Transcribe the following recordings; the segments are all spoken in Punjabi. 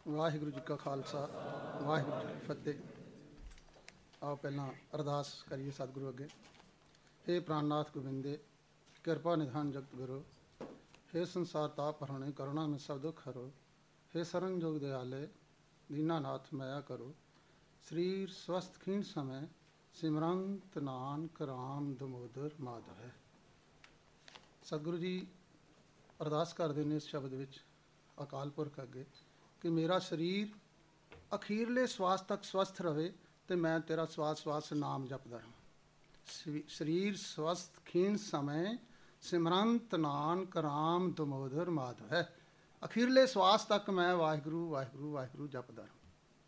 ਵਾਹਿਗੁਰੂ ਜੀ ਕਾ ਖਾਲਸਾ ਵਾਹਿਗੁਰੂ ਜੀ ਕੀ ਫਤਿਹ। ਆਓ ਪਹਿਲਾਂ ਅਰਦਾਸ ਕਰੀਏ ਸਤਿਗੁਰੂ ਅੱਗੇ। हे प्राणनाथ गोविंदे, कृपा निधान जगत गुरु, हे संसार ताप हरणे करुणा में सब दुख हरो, हे शरण जोग दयाले दीनानाथ माया करो, शरीर स्वस्थ खीण समय सिमरंत नानक राम दमोदर माधव है। सतगुरु जी अरदास करते हैं इस शब्द विच अकाल पुरख अगे कि मेरा शरीर अखीरले श्वास तक स्वस्थ रहे तो मैं तेरा श्वास श्वास नाम जपदा रहां। शरीर स्वस्थ खीण समय सिमरंत नानक राम दमोदर माधव है। अखीरले श्वास तक मैं वाहिगुरू वाहिगुरू वाहिगुरू जपदा रहां।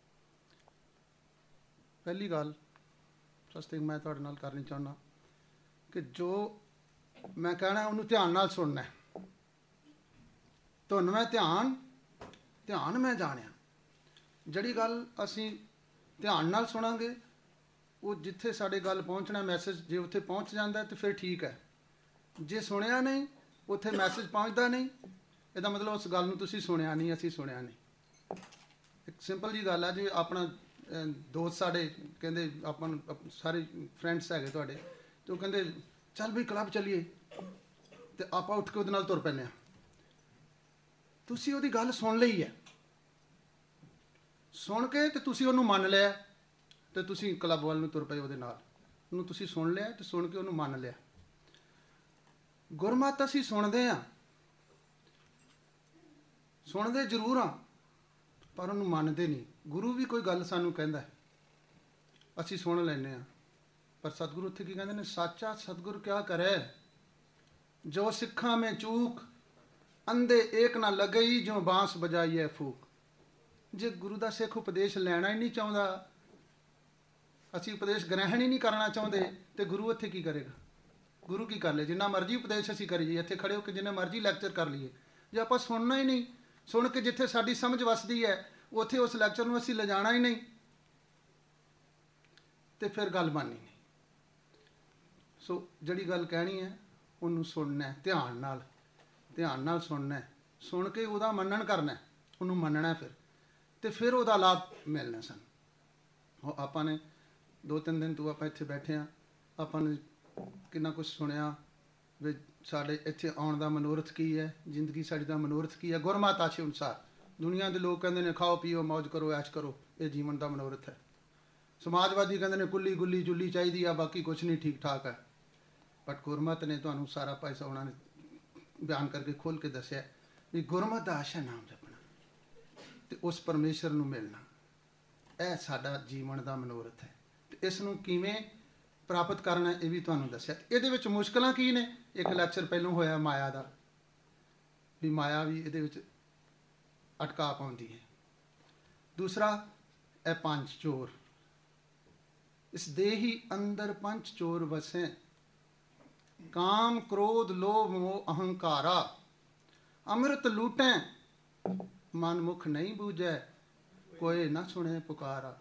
पहली गल सस्टिंग मैं तुहाडे नाल करनी चाहुंदा कि जो मैं कहना उन्होंने ध्यान नाल सुनना है। धुन मैं ध्यान मैं जानिया। जिहड़ी गल असीं ध्यान नाल सुनांगे वो जिथे साडे गल पहुँचना मैसेज जे उत्थे पहुँच जाता है तो फिर ठीक है। जे सुनिया नहीं उत्थे मैसेज पहुँचता नहीं, इहदा मतलब उस गल नूं तुसीं सुनिया नहीं, असीं सुनिया नहीं। एक सिंपल जी गल है जी, अपना दोस्त साडे कहंदे आपां सारे फ्रेंड्स हैगे तुहाडे ते ओह कहंदे चल भी क्लब चलीए ते आपां उठ के उहदे नाल तुर पैंदे आ। तुसीं उहदी गल सुन लई है, सुन के ते तुसीं उहनूं मन लिया तो तुसीं क्लब वाल नूं तुर पए उहदे नाल। उहनूं तुसीं सुन लिया तो सुन के उहनूं मन लिया। गुरमत असीं सुणदे आ, सुणदे जरूर हाँ पर उहनूं मनदे नहीं। गुरु भी कोई गल सानूं कहंदा है असीं सुण लैंदे आ, पर सतगुरु उत्थे की कहंदे ने, साचा सतगुरु क्या करे जो सिखां में चूक, अंधे एक ना लगई जो बांस बजाईए फूक। जे गुरु दा सिख उपदेश लैना ही नहीं चाहुंदा, असीं उपदेश ग्रहण ही नहीं करना चाहुंदे तो गुरु इत्थे की करेगा? गुरु की कर ले जिन्ना मर्जी उपदेश असीं करीए, इत्थे खड़े होकर जिन्ना मर्जी लैक्चर कर लीए, जे आपां सुनना ही नहीं, सुन के जिथे साडी समझ वसदी है उत्थे उस लैक्चर नूं असीं लिजाणा ही नहीं तो फिर गल बननी नहीं। सो जिहड़ी गल कहनी है उहनूं सुनना है, ध्यान नाल सुनना है, सुन के उहदा मनन करना है, उहनूं मनना है, फिर उहदा लाभ मिलना। सन आपां ने 2-3 दिन तो आप इत्थे बैठे हाँ, आपां ने किन्ना कुछ सुनिया भी साडे इत्थे आउण दा मनोरथ की है, जिंदगी साडी दा मनोरथ की है। गुरमत आशे अनुसार दुनिया के लोग कहंदे ने खाओ पीओ मौज करो ऐश करो, ये जीवन का मनोरथ है। समाजवादी कहंदे ने कुल्ली गुल्ली जुल्ली चाहिदी आ, बाकी कुछ नहीं ठीक ठाक है। बट गुरमत ने तुहानूं सारा पैसा उन्होंने बयान करके खोल के दस्सिया भी गुरमत दा आशा नाम जपना ते उस परमेश्वर नूं मिलना, यह साडा जीवन का मनोरथ है। तो इस नूं किवें प्राप्त करना ये भी तुहानूं दस्सिया। इहदे विच मुश्किलां की ने? एक लैक्चर पहलों होया माया दा, भी माया भी इहदे विच अटका पाउंदी है। दूसरा है पंच चोर, इस देही अंदर पंच चोर वसें, काम क्रोध लोभ मोह अहंकारा, अमृत लूटें मन मुख नहीं बूझे, कोई ना सुने पुकारा।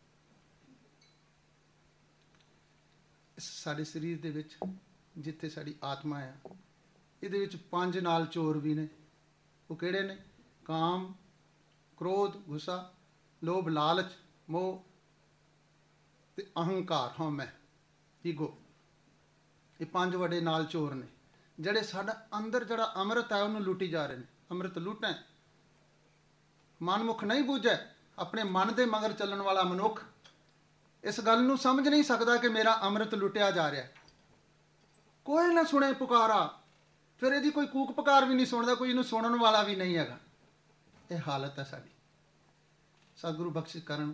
साडे शरीर दे विच जिथे साडी आत्मा है इहदे विच 5 नाल चोर भी ने। वो किहड़े ने? काम क्रोध गुस्सा लोभ लालच मोह ते अहंकार हौमै ईगो। ये 5 वड्डे नाल चोर ने जिहड़े साडा अंदर जिहड़ा अमृत है उहनूं लुटी जा रहे हैं। अमृत लुटें मन मुख नहीं बूझे, अपने मन दे मगर चलण वाला मनुख इस गल नूं समझ नहीं सकता कि मेरा अमृत लुटिया जा रहा है। कोई ना सुने पुकारा, फिर यदि कोई कूक पुकार भी नहीं सुनता, कोई इनू सुनने वाला भी नहीं है। यह हालत है साड़ी। सतगुरु बख्शिश करन।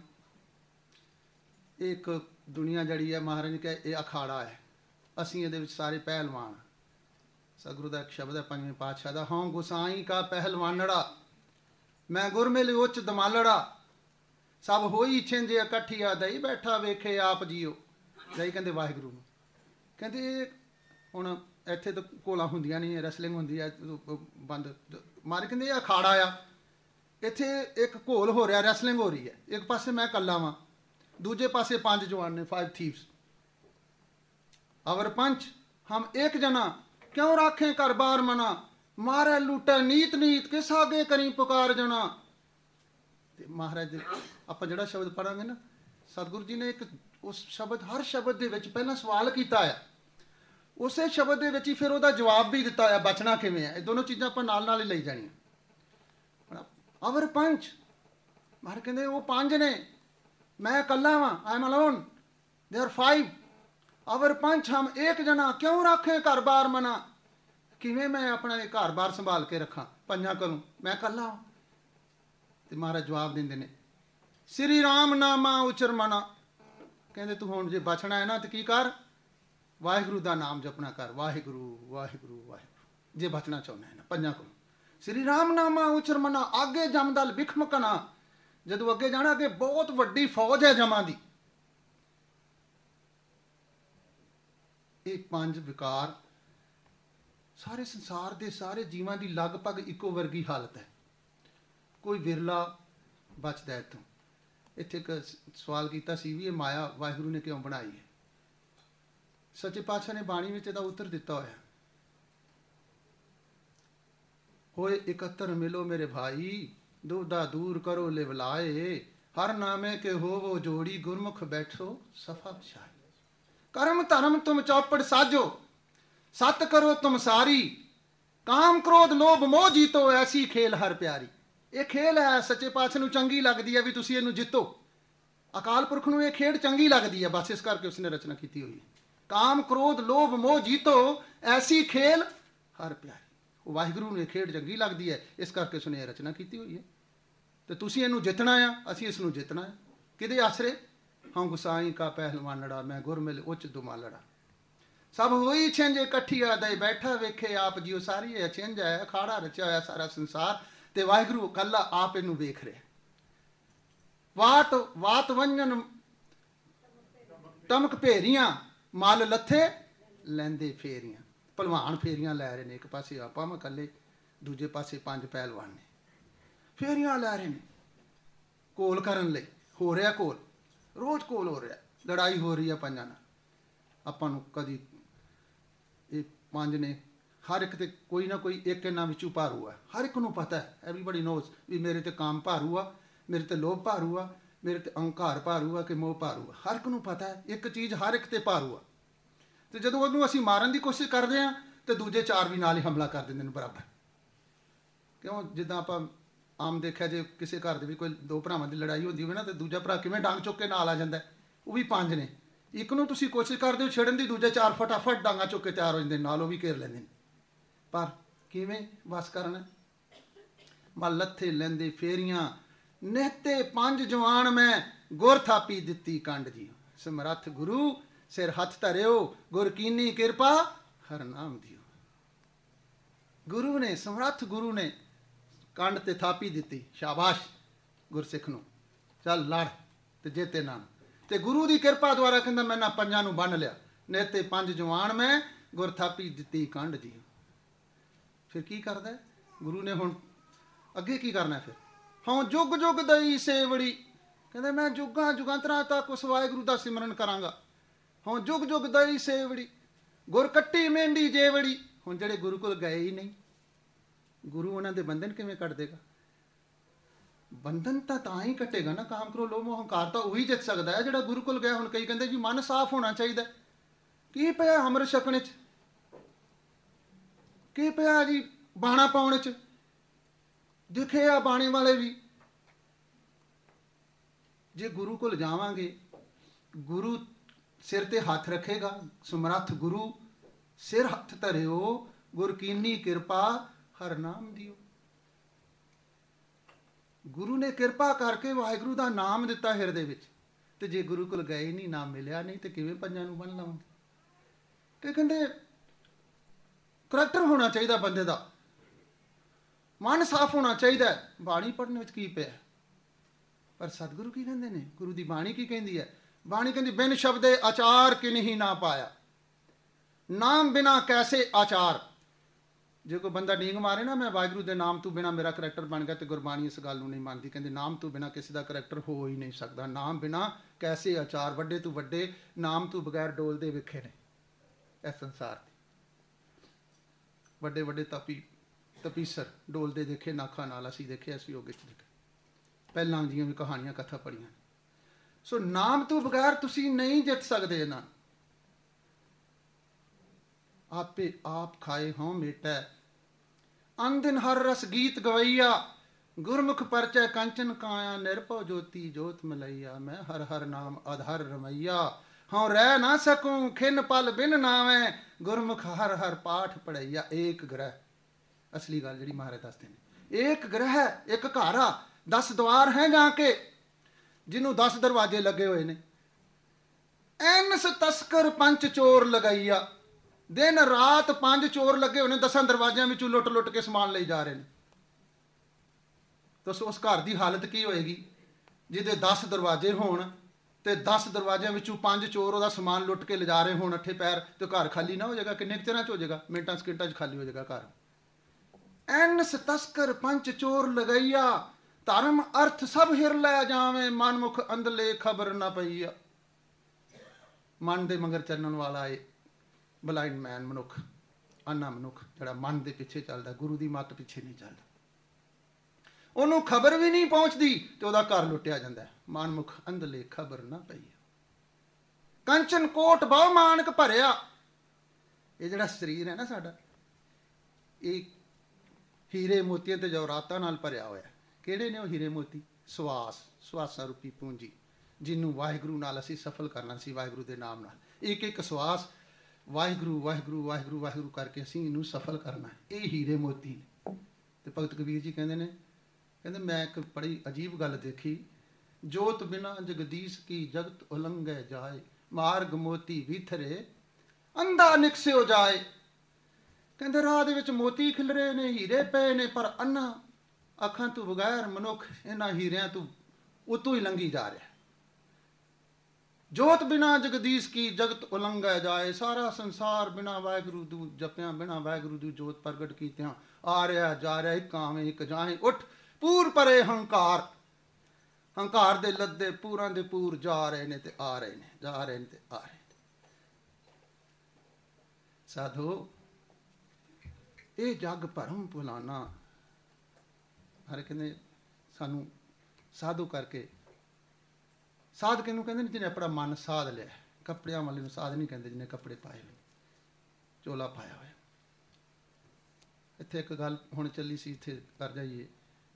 एक दुनिया जड़ी है महाराज ने कहा यह अखाड़ा है, असीं इहदे विच सारे पहलवान। सतगुरु का एक शब्द है 5वें पातशाह का, हों गुसाई का पहलवानड़ा, मैं गुरमिल उच्च दमालड़ा, सब होई छिंज इकट्ठिया दई बैठा वेखे आप जियो। दई कहते वाहिगुरू नूं कहते हुण इत्थे तो घोलां हुंदियां नहीं, रैसलिंग हुंदी है बंद मारे, कहते अखाड़ा आ, इत्थे एक घोल हो रहा, रैसलिंग हो रही है। एक पासे मैं कल्ला वां, दूजे पासे 5 जवान ने, 5 थीव्स। अवर पंच हम एक जना, क्यों राखें घर बार मना, मारे लूटे नीत नीत किस आगे करी पुकार जना। ਤੇ ਮਹਾਰਾਜ ਆਪਾਂ ਜਿਹੜਾ ਸ਼ਬਦ ਪੜਾਂਗੇ ਨਾ, ਸਤਿਗੁਰੂ ਜੀ ਨੇ ਇੱਕ ਉਸ ਸ਼ਬਦ, ਹਰ ਸ਼ਬਦ ਦੇ ਵਿੱਚ ਪਹਿਲਾਂ ਸਵਾਲ ਕੀਤਾ ਆ, ਉਸੇ ਸ਼ਬਦ ਦੇ ਵਿੱਚ ਹੀ ਫਿਰ ਉਹਦਾ ਜਵਾਬ ਵੀ ਦਿੱਤਾ ਆ, ਬਚਣਾ ਕਿਵੇਂ ਹੈ। ਇਹ ਦੋਨੋਂ ਚੀਜ਼ਾਂ ਆਪਾਂ ਨਾਲ ਨਾਲ ਹੀ ਲਈ ਜਾਣੀਆਂ। ਅਵਰ ਪੰਚ, ਮਹਾਰਾਜ ਕਹਿੰਦੇ ਉਹ ਪੰਜ ਨੇ, ਮੈਂ ਇਕੱਲਾ ਵਾਂ, I am alone, they are 5। Our ਪੰਚ, ਹਮ ਇੱਕ ਜਣਾ, ਕਿਉਂ ਰੱਖੇ ਘਰ ਬਾਰ ਮਨਾ, ਕਿਵੇਂ ਮੈਂ ਆਪਣਾ ਇਹ ਘਰ ਬਾਰ ਸੰਭਾਲ ਕੇ ਰੱਖਾਂ ਪੰਜਾਂ ਕੋਲੋਂ, ਮੈਂ ਇਕੱਲਾ ਹਾਂ। ਤੇ ਮਹਾਰਾਜ ਜਵਾਬ ਦਿੰਦੇ ਨੇ, ਸ੍ਰੀ ਰਾਮ ਨਾਮਾ ਉਚਰ ਮਨਾ, ਕਹਿੰਦੇ ਤੂੰ ਹੁਣ ਜੇ ਬਚਣਾ ਹੈ ਨਾ ਤੇ ਕੀ ਕਰ, ਵਾਹਿਗੁਰੂ ਦਾ ਨਾਮ ਜਪਣਾ ਕਰ, ਵਾਹਿਗੁਰੂ ਵਾਹਿਗੁਰੂ ਵਾਹਿਗੁਰੂ, ਜੇ ਬਚਣਾ ਚਾਹੁੰਦਾ ਹੈ ਨਾ ਪੰਜਾਂ ਕੋਲੋਂ। ਸ੍ਰੀ ਰਾਮ ਨਾਮਾ ਉਚਰ ਮਨਾ, ਅੱਗੇ ਜਮਦਲ ਬਿਖਮ ਕਨਾ, ਜਦੋਂ ਅੱਗੇ ਜਾਣਾ, ਅੱਗੇ ਬਹੁਤ ਵੱਡੀ ਫੌਜ ਹੈ ਜਮਾਂ ਦੀ। ਇਹ ਪੰਜ ਵਿਕਾਰ ਸਾਰੇ ਸੰਸਾਰ ਦੇ ਸਾਰੇ ਜੀਵਾਂ ਦੀ ਲਗਭਗ ਇੱਕੋ ਵਰਗੀ ਹਾਲਤ ਹੈ, ਕੋਈ ਵਿਰਲਾ ਬਚਦਾ ਇੱਥੋਂ। ਇੱਥੇ ਇੱਕ ਸਵਾਲ ਕੀਤਾ ਸੀ ਵੀ ਇਹ ਮਾਇਆ ਵਾਹਿਗੁਰੂ ਨੇ ਕਿਉਂ ਬਣਾਈ ਹੈ। ਸੱਚੇ ਪਾਤਸ਼ਾਹ ਨੇ ਬਾਣੀ ਵਿੱਚ ਇਹਦਾ ਉੱਤਰ ਦਿੱਤਾ ਹੋਇਆ, ਹੋਏ ਇਕੱਤਰ ਮਿਲੋ ਮੇਰੇ ਭਾਈ, ਦੁਬਦਾ ਦੂਰ ਕਰੋ ਲਿਵਲਾਏ, ਹਰ ਨਾਮੇ ਕੇ ਹੋਵੋ ਜੋੜੀ, ਗੁਰਮੁਖ ਬੈਠੋ ਸਫਾ ਵਿਛਾਏ। ਕਰਮ ਧਰਮ ਤੁਮ ਚੌਪੜ ਸਾਜੋ, ਸਤ ਕਰੋ ਤੁਮ ਸਾਰੀ, ਕਾਮ ਕ੍ਰੋਧ ਲੋਭ ਮੋਹ ਜੀਤੋ, ਐਸੀ ਖੇਲ ਹਰ ਪਿਆਰੀ। ਇਹ ਖੇਲ ਹੈ, ਸੱਚੇ ਪਾਤਸ਼ਾਹ ਨੂੰ ਚੰਗੀ ਲੱਗਦੀ ਹੈ ਵੀ ਤੁਸੀਂ ਇਹਨੂੰ ਜਿੱਤੋ। ਅਕਾਲ ਪੁਰਖ ਨੂੰ ਇਹ ਖੇਡ ਚੰਗੀ ਲੱਗਦੀ ਹੈ, ਬਸ ਇਸ ਕਰਕੇ ਉਸਨੇ ਰਚਨਾ ਕੀਤੀ ਹੋਈ ਹੈ। ਕਾਮ ਕ੍ਰੋਧ ਲੋਭ ਮੋਹ ਜੀਤੋ, ਐਸੀ ਖੇਲ ਹਰ ਪਿਆਰੀ। ਉਹ ਵਾਹਿਗੁਰੂ ਨੂੰ ਇਹ ਖੇਡ ਚੰਗੀ ਲੱਗਦੀ ਹੈ, ਇਸ ਕਰਕੇ ਉਸਨੇ ਇਹ ਰਚਨਾ ਕੀਤੀ ਹੋਈ ਹੈ। ਤੇ ਤੁਸੀਂ ਇਹਨੂੰ ਜਿੱਤਣਾ ਆ, ਅਸੀਂ ਇਸ ਨੂੰ ਜਿੱਤਣਾ ਹੈ। ਕਿਹਦੇ ਆਸਰੇ, ਹਾਂ ਗੁਸਾਈ ਕਾ ਪਹਿਲਵਾਨੜਾ, ਮੈਂ ਗੁਰ ਮਿਲ ਉੱਚ ਦੁਮਾਲੜਾ। ਸਭ ਹੋਈ ਛਿੰਝ ਇਕੱਠੀ ਆਦਿ ਬੈਠਾ, ਵੇਖੇ ਆਪ ਜੀਓ ਸਾਰੀ ਇਹ ਛਿੰਝ ਹੈ, ਅਖਾੜਾ ਰਚਿਆ ਹੋਇਆ ਸਾਰਾ ਸੰਸਾਰ, ਤੇ ਵਾਹਿਗੁਰੂ ਇਕੱਲਾ ਆਪ ਇਹਨੂੰ ਵੇਖ ਰਿਹਾ। ਵਾਤ ਵਾਤ ਵੰਜਨ ਟਮਕ ਭੇਰੀਆਂ, ਮਲ ਲੱਥੇ ਲੈਂਦੇ ਫੇਰੀਆਂ। ਭਲਵਾਨ ਫੇਰੀਆਂ ਲੈ ਰਹੇ ਨੇ, ਇੱਕ ਪਾਸੇ ਆਪਾਂ ਮੈਂ ਇਕੱਲੇ, ਦੂਜੇ ਪਾਸੇ ਪੰਜ ਪਹਿਲਵਾਨ ਨੇ, ਫੇਰੀਆਂ ਲੈ ਰਹੇ ਨੇ ਘੋਲ ਕਰਨ ਲਈ। ਹੋ ਰਿਹਾ ਘੋਲ, ਰੋਜ਼ ਘੋਲ ਹੋ ਰਿਹਾ, ਲੜਾਈ ਹੋ ਰਹੀ ਹੈ ਪੰਜਾਂ ਨਾਲ। ਆਪਾਂ ਨੂੰ ਕਦੀ ਇਹ ਪੰਜ ਨੇ, ਹਰ ਇੱਕ ਤੇ ਕੋਈ ਨਾ ਕੋਈ ਇੱਕ ਇਹਨਾਂ ਵਿੱਚੋਂ ਭਾਰੂ ਹੈ, ਹਰ ਇੱਕ ਨੂੰ ਪਤਾ ਹੈ, ਐਵਰੀਬਡੀ ਨੋਜ਼ ਵੀ ਮੇਰੇ ਤੇ ਕਾਮ ਭਾਰੂ ਆ, ਮੇਰੇ ਤੇ ਲੋਭ ਭਾਰੂ ਆ, ਮੇਰੇ ਤੇ ਅਹੰਕਾਰ ਭਾਰੂ ਆ ਕਿ ਮੋਹ ਭਾਰੂ ਆ। ਹਰ ਇੱਕ ਨੂੰ ਪਤਾ ਹੈ ਇੱਕ ਚੀਜ਼ ਹਰ ਇੱਕ ਤੇ ਭਾਰੂ ਆ। ਤੇ ਜਦੋਂ ਉਹਨੂੰ ਅਸੀਂ ਮਾਰਨ ਦੀ ਕੋਸ਼ਿਸ਼ ਕਰਦੇ ਹਾਂ ਤੇ ਦੂਜੇ ਚਾਰ ਵੀ ਨਾਲ ਹੀ ਹਮਲਾ ਕਰ ਦਿੰਦੇ ਨੇ ਬਰਾਬਰ। ਕਿਉਂ, ਜਿੱਦਾਂ ਆਪਾਂ ਆਮ ਦੇਖਿਆ, ਜੇ ਕਿਸੇ ਘਰ ਦੇ ਵੀ ਕੋਈ ਦੋ ਭਰਾਵਾਂ ਦੀ ਲੜਾਈ ਹੁੰਦੀ ਹੋਵੇ ਨਾ, ਤੇ ਦੂਜਾ ਭਰਾ ਕਿਵੇਂ ਡਾਂਗ ਚੁੱਕ ਕੇ ਨਾਲ ਆ ਜਾਂਦਾ, ਉਹ ਵੀ ਪੰਜ ਨੇ। ਇੱਕ ਨੂੰ ਤੁਸੀਂ ਕੋਸ਼ਿਸ਼ ਕਰਦੇ ਹੋ ਛੇੜਨ ਦੀ, ਦੂਜੇ ਚਾਰ ਫਟਾਫਟ ਡਾਂਗਾ ਚੁੱਕ ਕੇ ਤਿਆਰ ਹੋ ਜਾਂਦੇ ਨਾਲ, ਉਹ ਵੀ ਘੇਰ ਲੈਂਦੇ ਨੇ। ਪਰ ਕਿਵੇਂ ਬਸ ਕਰਨਾ, ਮਲ ਲੱਥੇ ਲੈਂਦੇ ਫੇਰੀਆਂ, ਨਿਹਤੇ ਪੰਜ ਜਵਾਨ ਮੈਂ, ਗੁਰ ਥਾਪੀ ਦਿੱਤੀ ਕੰਡ ਜੀ। ਸਮਰੱਥ ਗੁਰੂ ਸਿਰ ਹੱਥ ਧਰਿਓ, ਗੁਰ ਕੀਨੀ ਕਿਰਪਾ ਹਰ ਨਾਮ ਦਿਓ। ਗੁਰੂ ਨੇ, ਸਮਰੱਥ ਗੁਰੂ ਨੇ ਕੰਡ ਤੇ ਥਾਪੀ ਦਿੱਤੀ, ਸ਼ਾਬਾਸ਼ ਗੁਰਸਿੱਖ ਨੂੰ, ਚੱਲ ਲੜ ਤੇ ਜੇਤੇ ਨਾਮ। ਤੇ ਗੁਰੂ ਦੀ ਕਿਰਪਾ ਦੁਆਰਾ ਕਹਿੰਦਾ ਮੈਂ ਨਾ ਪੰਜਾਂ ਨੂੰ ਬੰਨ ਲਿਆ, ਨਿਹਤੇ ਪੰਜ ਜਵਾਨ ਮੈਂ, ਗੁਰ ਥਾਪੀ ਦਿੱਤੀ ਕੰਡ ਜੀ। ਫਿਰ ਕੀ ਕਰਦਾ ਗੁਰੂ ਨੇ, ਹੁਣ ਅੱਗੇ ਕੀ ਕਰਨਾ ਫਿਰ, ਹਾਂ ਜੁਗ ਜੁਗ ਦਈ ਸੇਵੜੀ, ਕਹਿੰਦੇ ਮੈਂ ਜੁਗਾਂ ਜੁਗਾਂਤਰਾਂ ਤੱਕ ਉਸ ਵਾਹਿਗੁਰੂ ਦਾ ਸਿਮਰਨ ਕਰਾਂਗਾ। ਹਾਂ ਜੁਗ ਜੁਗ ਦਈ ਸੇਵੜੀ, ਗੁਰ ਕੱਟੀ ਮੇਂਢੀ ਜੇਵੜੀ। ਹੁਣ ਜਿਹੜੇ ਗੁਰੂ ਕੋਲ ਗਏ ਹੀ ਨਹੀਂ, ਗੁਰੂ ਉਹਨਾਂ ਦੇ ਬੰਧਨ ਕਿਵੇਂ ਕੱਟ ਦੇਗਾ? ਬੰਧਨ ਤਾਂ ਹੀ ਕੱਟੇਗਾ ਨਾ, ਕਾਮ ਕਰੋ ਲੋਭ ਮੋਹ ਹੰਕਾਰ ਤਾਂ ਉਹੀ ਜਿੱਤ ਸਕਦਾ ਹੈ ਜਿਹੜਾ ਗੁਰੂ ਕੋਲ ਗਿਆ। ਹੁਣ ਕਈ ਕਹਿੰਦੇ ਜੀ ਮਨ ਸਾਫ਼ ਹੋਣਾ ਚਾਹੀਦਾ, ਕੀ ਪਿਆ ਅੰਮ੍ਰਿਤ ਛਕਣ 'ਚ, ਕੀ ਪਿਆ ਜੀ ਬਾਣਾ ਪਾਉਣ 'ਚ, ਦਿਖੇ ਆ ਬਾਣੇ ਵਾਲੇ ਵੀ। ਜੇ ਗੁਰੂ ਕੋਲ ਜਾਵਾਂਗੇ, ਗੁਰੂ ਸਿਰ ਤੇ ਹੱਥ ਰੱਖੇਗਾ, ਸਮਰੱਥ ਗੁਰੂ ਸਿਰ ਹੱਥ ਧਰਿਓ, ਗੁਰ ਕੀਨੀ ਕਿਰਪਾ ਹਰ ਨਾਮ ਦਿਓ। ਗੁਰੂ ਨੇ ਕਿਰਪਾ ਕਰਕੇ ਵਾਹਿਗੁਰੂ ਦਾ ਨਾਮ ਦਿੱਤਾ ਹਿਰਦੇ ਵਿੱਚ, ਤੇ ਜੇ ਗੁਰੂ ਕੋਲ ਗਏ ਨਹੀਂ, ਨਾਮ ਮਿਲਿਆ ਨਹੀਂ, ਤੇ ਕਿਵੇਂ ਪੰਜਾਂ ਨੂੰ ਬੰਨ ਲਾਵਾਂਗੇ? ਕਿ ਕਹਿੰਦੇ ਕਰੈਕਟਰ ਹੋਣਾ ਚਾਹੀਦਾ ਬੰਦੇ ਦਾ, ਮਨ ਸਾਫ਼ ਹੋਣਾ ਚਾਹੀਦਾ। ਬਾਣੀ ਪੜ੍ਹਨ ਵਿੱਚ ਕੀ ਪਿਆ? ਪਰ ਸਤਿਗੁਰੂ ਕੀ ਕਹਿੰਦੇ ਨੇ, ਗੁਰੂ ਦੀ ਬਾਣੀ ਕੀ ਕਹਿੰਦੀ ਹੈ? ਬਾਣੀ ਕਹਿੰਦੀ ਬਿਨ ਸ਼ਬਦੇ ਆਚਾਰ ਕਿਨਹੀ ਨਾ ਪਾਇਆ, ਨਾਮ ਬਿਨਾ ਕੈਸੇ ਆਚਾਰ। ਜੇ ਕੋਈ ਬੰਦਾ ਡੀਂਗ ਮਾਰੇ ਨਾ, ਮੈਂ ਵਾਹਿਗੁਰੂ ਦੇ ਨਾਮ ਤੋਂ ਬਿਨਾ ਮੇਰਾ ਕਰੈਕਟਰ ਬਣ ਗਿਆ, ਤੇ ਗੁਰਬਾਣੀ ਇਸ ਗੱਲ ਨੂੰ ਨਹੀਂ ਮੰਨਦੀ। ਕਹਿੰਦੇ ਨਾਮ ਤੋਂ ਬਿਨਾ ਕਿਸੇ ਦਾ ਕਰੈਕਟਰ ਹੋ ਹੀ ਨਹੀਂ ਸਕਦਾ। ਨਾਮ ਬਿਨਾ ਕੈਸੇ ਆਚਾਰ। ਵੱਡੇ ਤੋਂ ਵੱਡੇ ਨਾਮ ਤੋਂ ਬਗੈਰ ਡੋਲਦੇ ਵਿਖੇ ਨੇ ਇਸ ਸੰਸਾਰ ਦੇ, ਵੱਡੇ ਵੱਡੇ ਤਪੀਸਰ ਡੋਲਦੇ ਦੇਖੇ ਨਾਖਾਂ ਨਾਲ, ਅਸੀਂ ਦੇਖੇ, ਅਸੀਂ ਯੋਗ 'ਚ ਦੇਖੇ। ਪਹਿਲਾਂ ਦੀਆਂ ਵੀ ਕਹਾਣੀਆਂ ਕਥਾ ਪੜ੍ਹੀਆਂ। ਸੋ ਨਾਮ ਤੋਂ ਬਗੈਰ ਤੁਸੀਂ ਨਹੀਂ ਜਿੱਤ ਸਕਦੇ ਇਹਨਾਂ। ਆਪੇ ਆਪ ਖਾਏ ਹੋਂ ਮੇਟੈ, ਅਨਦਿਨ ਹਰ ਰਸ ਗੀਤ ਗਵਈਆ, ਗੁਰਮੁਖ ਪਰਚੈ ਕੰਚਨ ਕਾਇਆ, ਨਿਰਭਉ ਜੋਤੀ ਜੋਤ ਮਲਈਆ। ਮੈਂ ਹਰ ਹਰ ਨਾਮ ਆਧਾਰ ਰਮਈਆ, ਹਉ ਰਹਿ ਨਾ ਸਕੂੰ ਖਿਨ ਪਲ ਬਿਨ ਨਾਵੇਂ, ਗੁਰਮੁਖ ਹਰ ਹਰ ਪਾਠ ਪੜਈਆ। ਏਕ ਗ੍ਰਹਿ, ਅਸਲੀ ਗੱਲ ਜਿਹੜੀ ਮਹਾਰਾਜ ਦੱਸਦੇ ਨੇ, ਏਕ ਗ੍ਰਹਿ, ਇੱਕ ਘਰ ਆ, 10 ਦੁਆਰ ਹੈ ਜਾ ਕੇ, ਜਿਹਨੂੰ 10 ਦਰਵਾਜ਼ੇ ਲੱਗੇ ਹੋਏ ਨੇ। ਐਨਸ ਤਸਕਰ ਪੰਚ ਚੋਰ ਲਗਾਈਆ, ਦਿਨ ਰਾਤ 5 ਚੋਰ ਲੱਗੇ ਹੋਏ ਨੇ, 10 ਦਰਵਾਜ਼ਿਆਂ ਵਿੱਚੋਂ ਲੁੱਟ ਲੁੱਟ ਕੇ ਸਮਾਨ ਲਈ ਜਾ ਰਹੇ ਨੇ। ਦੱਸੋ ਉਸ ਘਰ ਦੀ ਹਾਲਤ ਕੀ ਹੋਏਗੀ ਜਿਹਦੇ 10 ਦਰਵਾਜ਼ੇ ਹੋਣ ਤੇ 10 ਦਰਵਾਜ਼ਿਆਂ ਵਿੱਚੋਂ 5 ਚੋਰ ਉਹਦਾ ਸਮਾਨ ਲੁੱਟ ਕੇ ਲਿਜਾ ਰਹੇ ਹੋਣ ਅੱਠੇ ਪੈਰ, ਤੇ ਘਰ ਖਾਲੀ ਨਾ ਹੋ ਜਾਏਗਾ? ਕਿੰਨੇ ਚਿਰਾਂ 'ਚ ਹੋ ਜਾਏਗਾ? ਮਿੰਟਾਂ ਸਕਿੰਟਾਂ 'ਚ ਖਾਲੀ ਹੋ ਜਾਏਗਾ ਘਰ। ਐਨਸ ਤਸਕਰ ਪੰਚ ਚੋਰ ਲਗਈਆ, ਧਰਮ ਅਰਥ ਸਭ ਹਿਰ ਲੈ ਜਾਵੇਂ, ਮਨਮੁਖ ਅੰਧਲੇ ਖਬਰ ਨਾ ਪਈਆ। ਮਨ ਦੇ ਮਗਰ ਚੱਲਣ ਵਾਲਾ ਏ ਬਲਾਈਂਡ ਮੈਨ, ਮਨੁੱਖ, ਅੰਨਾ ਮਨੁੱਖ, ਜਿਹੜਾ ਮਨ ਦੇ ਪਿੱਛੇ ਚੱਲਦਾ, ਗੁਰੂ ਦੀ ਮੱਤ ਪਿੱਛੇ ਨਹੀਂ ਚੱਲਦਾ, ਉਹਨੂੰ ਖਬਰ ਵੀ ਨਹੀਂ ਪਹੁੰਚਦੀ ਤੇ ਉਹਦਾ ਘਰ ਲੁੱਟਿਆ ਜਾਂਦਾ। ਮਨਮੁਖ ਅੰਧਲੇ ਖਬਰ ਨਾ ਪਈਆ। ਕੰਚਨ ਕੋਟ ਬਹੁ ਮਾਨਕ ਭਰਿਆ। ਇਹ ਜਿਹੜਾ ਸਰੀਰ ਹੈ ਨਾ ਸਾਡਾ, ਇਹ ਹੀਰੇ ਮੋਤੀਆਂ ਤੇ ਜਵਾਹਰਾਤਾਂ ਨਾਲ ਭਰਿਆ ਹੋਇਆ। ਕਿਹੜੇ ਨੇ ਉਹ ਹੀਰੇ ਮੋਤੀ? ਸਵਾਸ, ਸਵਾਸਾਂ ਰੂਪੀ ਪੂੰਜੀ, ਜਿਹਨੂੰ ਵਾਹਿਗੁਰੂ ਨਾਲ ਅਸੀਂ ਸਫਲ ਕਰਨਾ ਸੀ। ਵਾਹਿਗੁਰੂ ਦੇ ਨਾਮ ਨਾਲ ਇੱਕ ਇੱਕ ਸਵਾਸ ਵਾਹਿਗੁਰੂ ਵਾਹਿਗੁਰੂ ਵਾਹਿਗੁਰੂ ਵਾਹਿਗੁਰੂ ਕਰਕੇ ਅਸੀਂ ਇਹਨੂੰ ਸਫਲ ਕਰਨਾ। ਇਹ ਹੀਰੇ ਮੋਤੀ ਨੇ। ਤੇ ਭਗਤ ਕਬੀਰ ਜੀ ਕਹਿੰਦੇ ਨੇ, ਕਹਿੰਦੇ ਮੈਂ ਇੱਕ ਬੜੀ ਅਜੀਬ ਗੱਲ ਦੇਖੀ, ਜੋਤ ਬਿਨਾ ਜਗਦੀਸ਼ ਕੀ ਜਗਤ ਉਲੰਘੈ ਜਾਏ, ਮਾਰਗ ਮੋਤੀ ਵੀਥਰੇ ਅੰਧਾ ਨਿਕਸਿਓ ਜਾਏ। ਕਹਿੰਦੇ ਰਾਹ ਦੇ ਵਿੱਚ ਮੋਤੀ ਖਿਲਰੇ ਨੇ, ਹੀਰੇ ਪਏ ਨੇ, ਪਰ ਅੰਨਾ ਅੱਖਾਂ ਤੋਂ ਬਗੈਰ ਮਨੁੱਖ ਇਹਨਾਂ ਹੀਰਿਆਂ ਤੋਂ ਉਤੋਂ ਹੀ ਲੰਘੀ ਜਾ ਰਿਹਾ। ਜੋਤ ਬਿਨਾ ਜਗਦੀਸ਼ ਕੀ ਜਗਤ ਉਲੰਘੈ ਜਾਏ, ਸਾਰਾ ਸੰਸਾਰ ਬਿਨਾ ਵਾਹਿਗੁਰੂ ਦੂ ਜਪਿਆਂ, ਬਿਨਾ ਵਾਹਿਗੁਰੂ ਦੀ ਜੋਤ ਪ੍ਰਗਟ ਕੀਤਿਆਂ ਆ ਰਿਹਾ ਜਾ ਰਿਹਾ। ਇੱਕ ਆਵੇਂ ਇੱਕ ਜਾਏ, ਉੱਠ ਪੂਰ ਪਰੇ ਹੰਕਾਰ, ਹੰਕਾਰ ਦੇ ਲੱਦੇ ਪੂਰਾਂ ਦੇ ਪੂਰ ਜਾ ਰਹੇ ਨੇ ਤੇ ਆ ਰਹੇ ਨੇ, ਜਾ ਰਹੇ ਨੇ ਤੇ ਆ ਰਹੇ ਨੇ। ਸਾਧੋ ਇਹ ਜਗ ਭਰਮ ਭੁਲਾਨਾ। ਹਰ ਕਹਿੰਦੇ ਸਾਨੂੰ ਸਾਧੂ ਕਰਕੇ, ਸਾਧ ਕਿਹਨੂੰ ਕਹਿੰਦੇ ਨੇ? ਜਿਹਨੇ ਆਪਣਾ ਮਨ ਸਾਧ ਲਿਆ। ਕੱਪੜਿਆਂ ਵਾਲੇ ਨੂੰ ਸਾਧ ਨਹੀਂ ਕਹਿੰਦੇ ਜਿਹਨੇ ਕੱਪੜੇ ਪਾਏ ਹੋਏ, ਚੋਲਾ ਪਾਇਆ ਹੋਇਆ। ਇੱਥੇ ਇੱਕ ਗੱਲ ਹੁਣ ਚੱਲੀ ਸੀ, ਇੱਥੇ ਕਰ ਜਾਈਏ।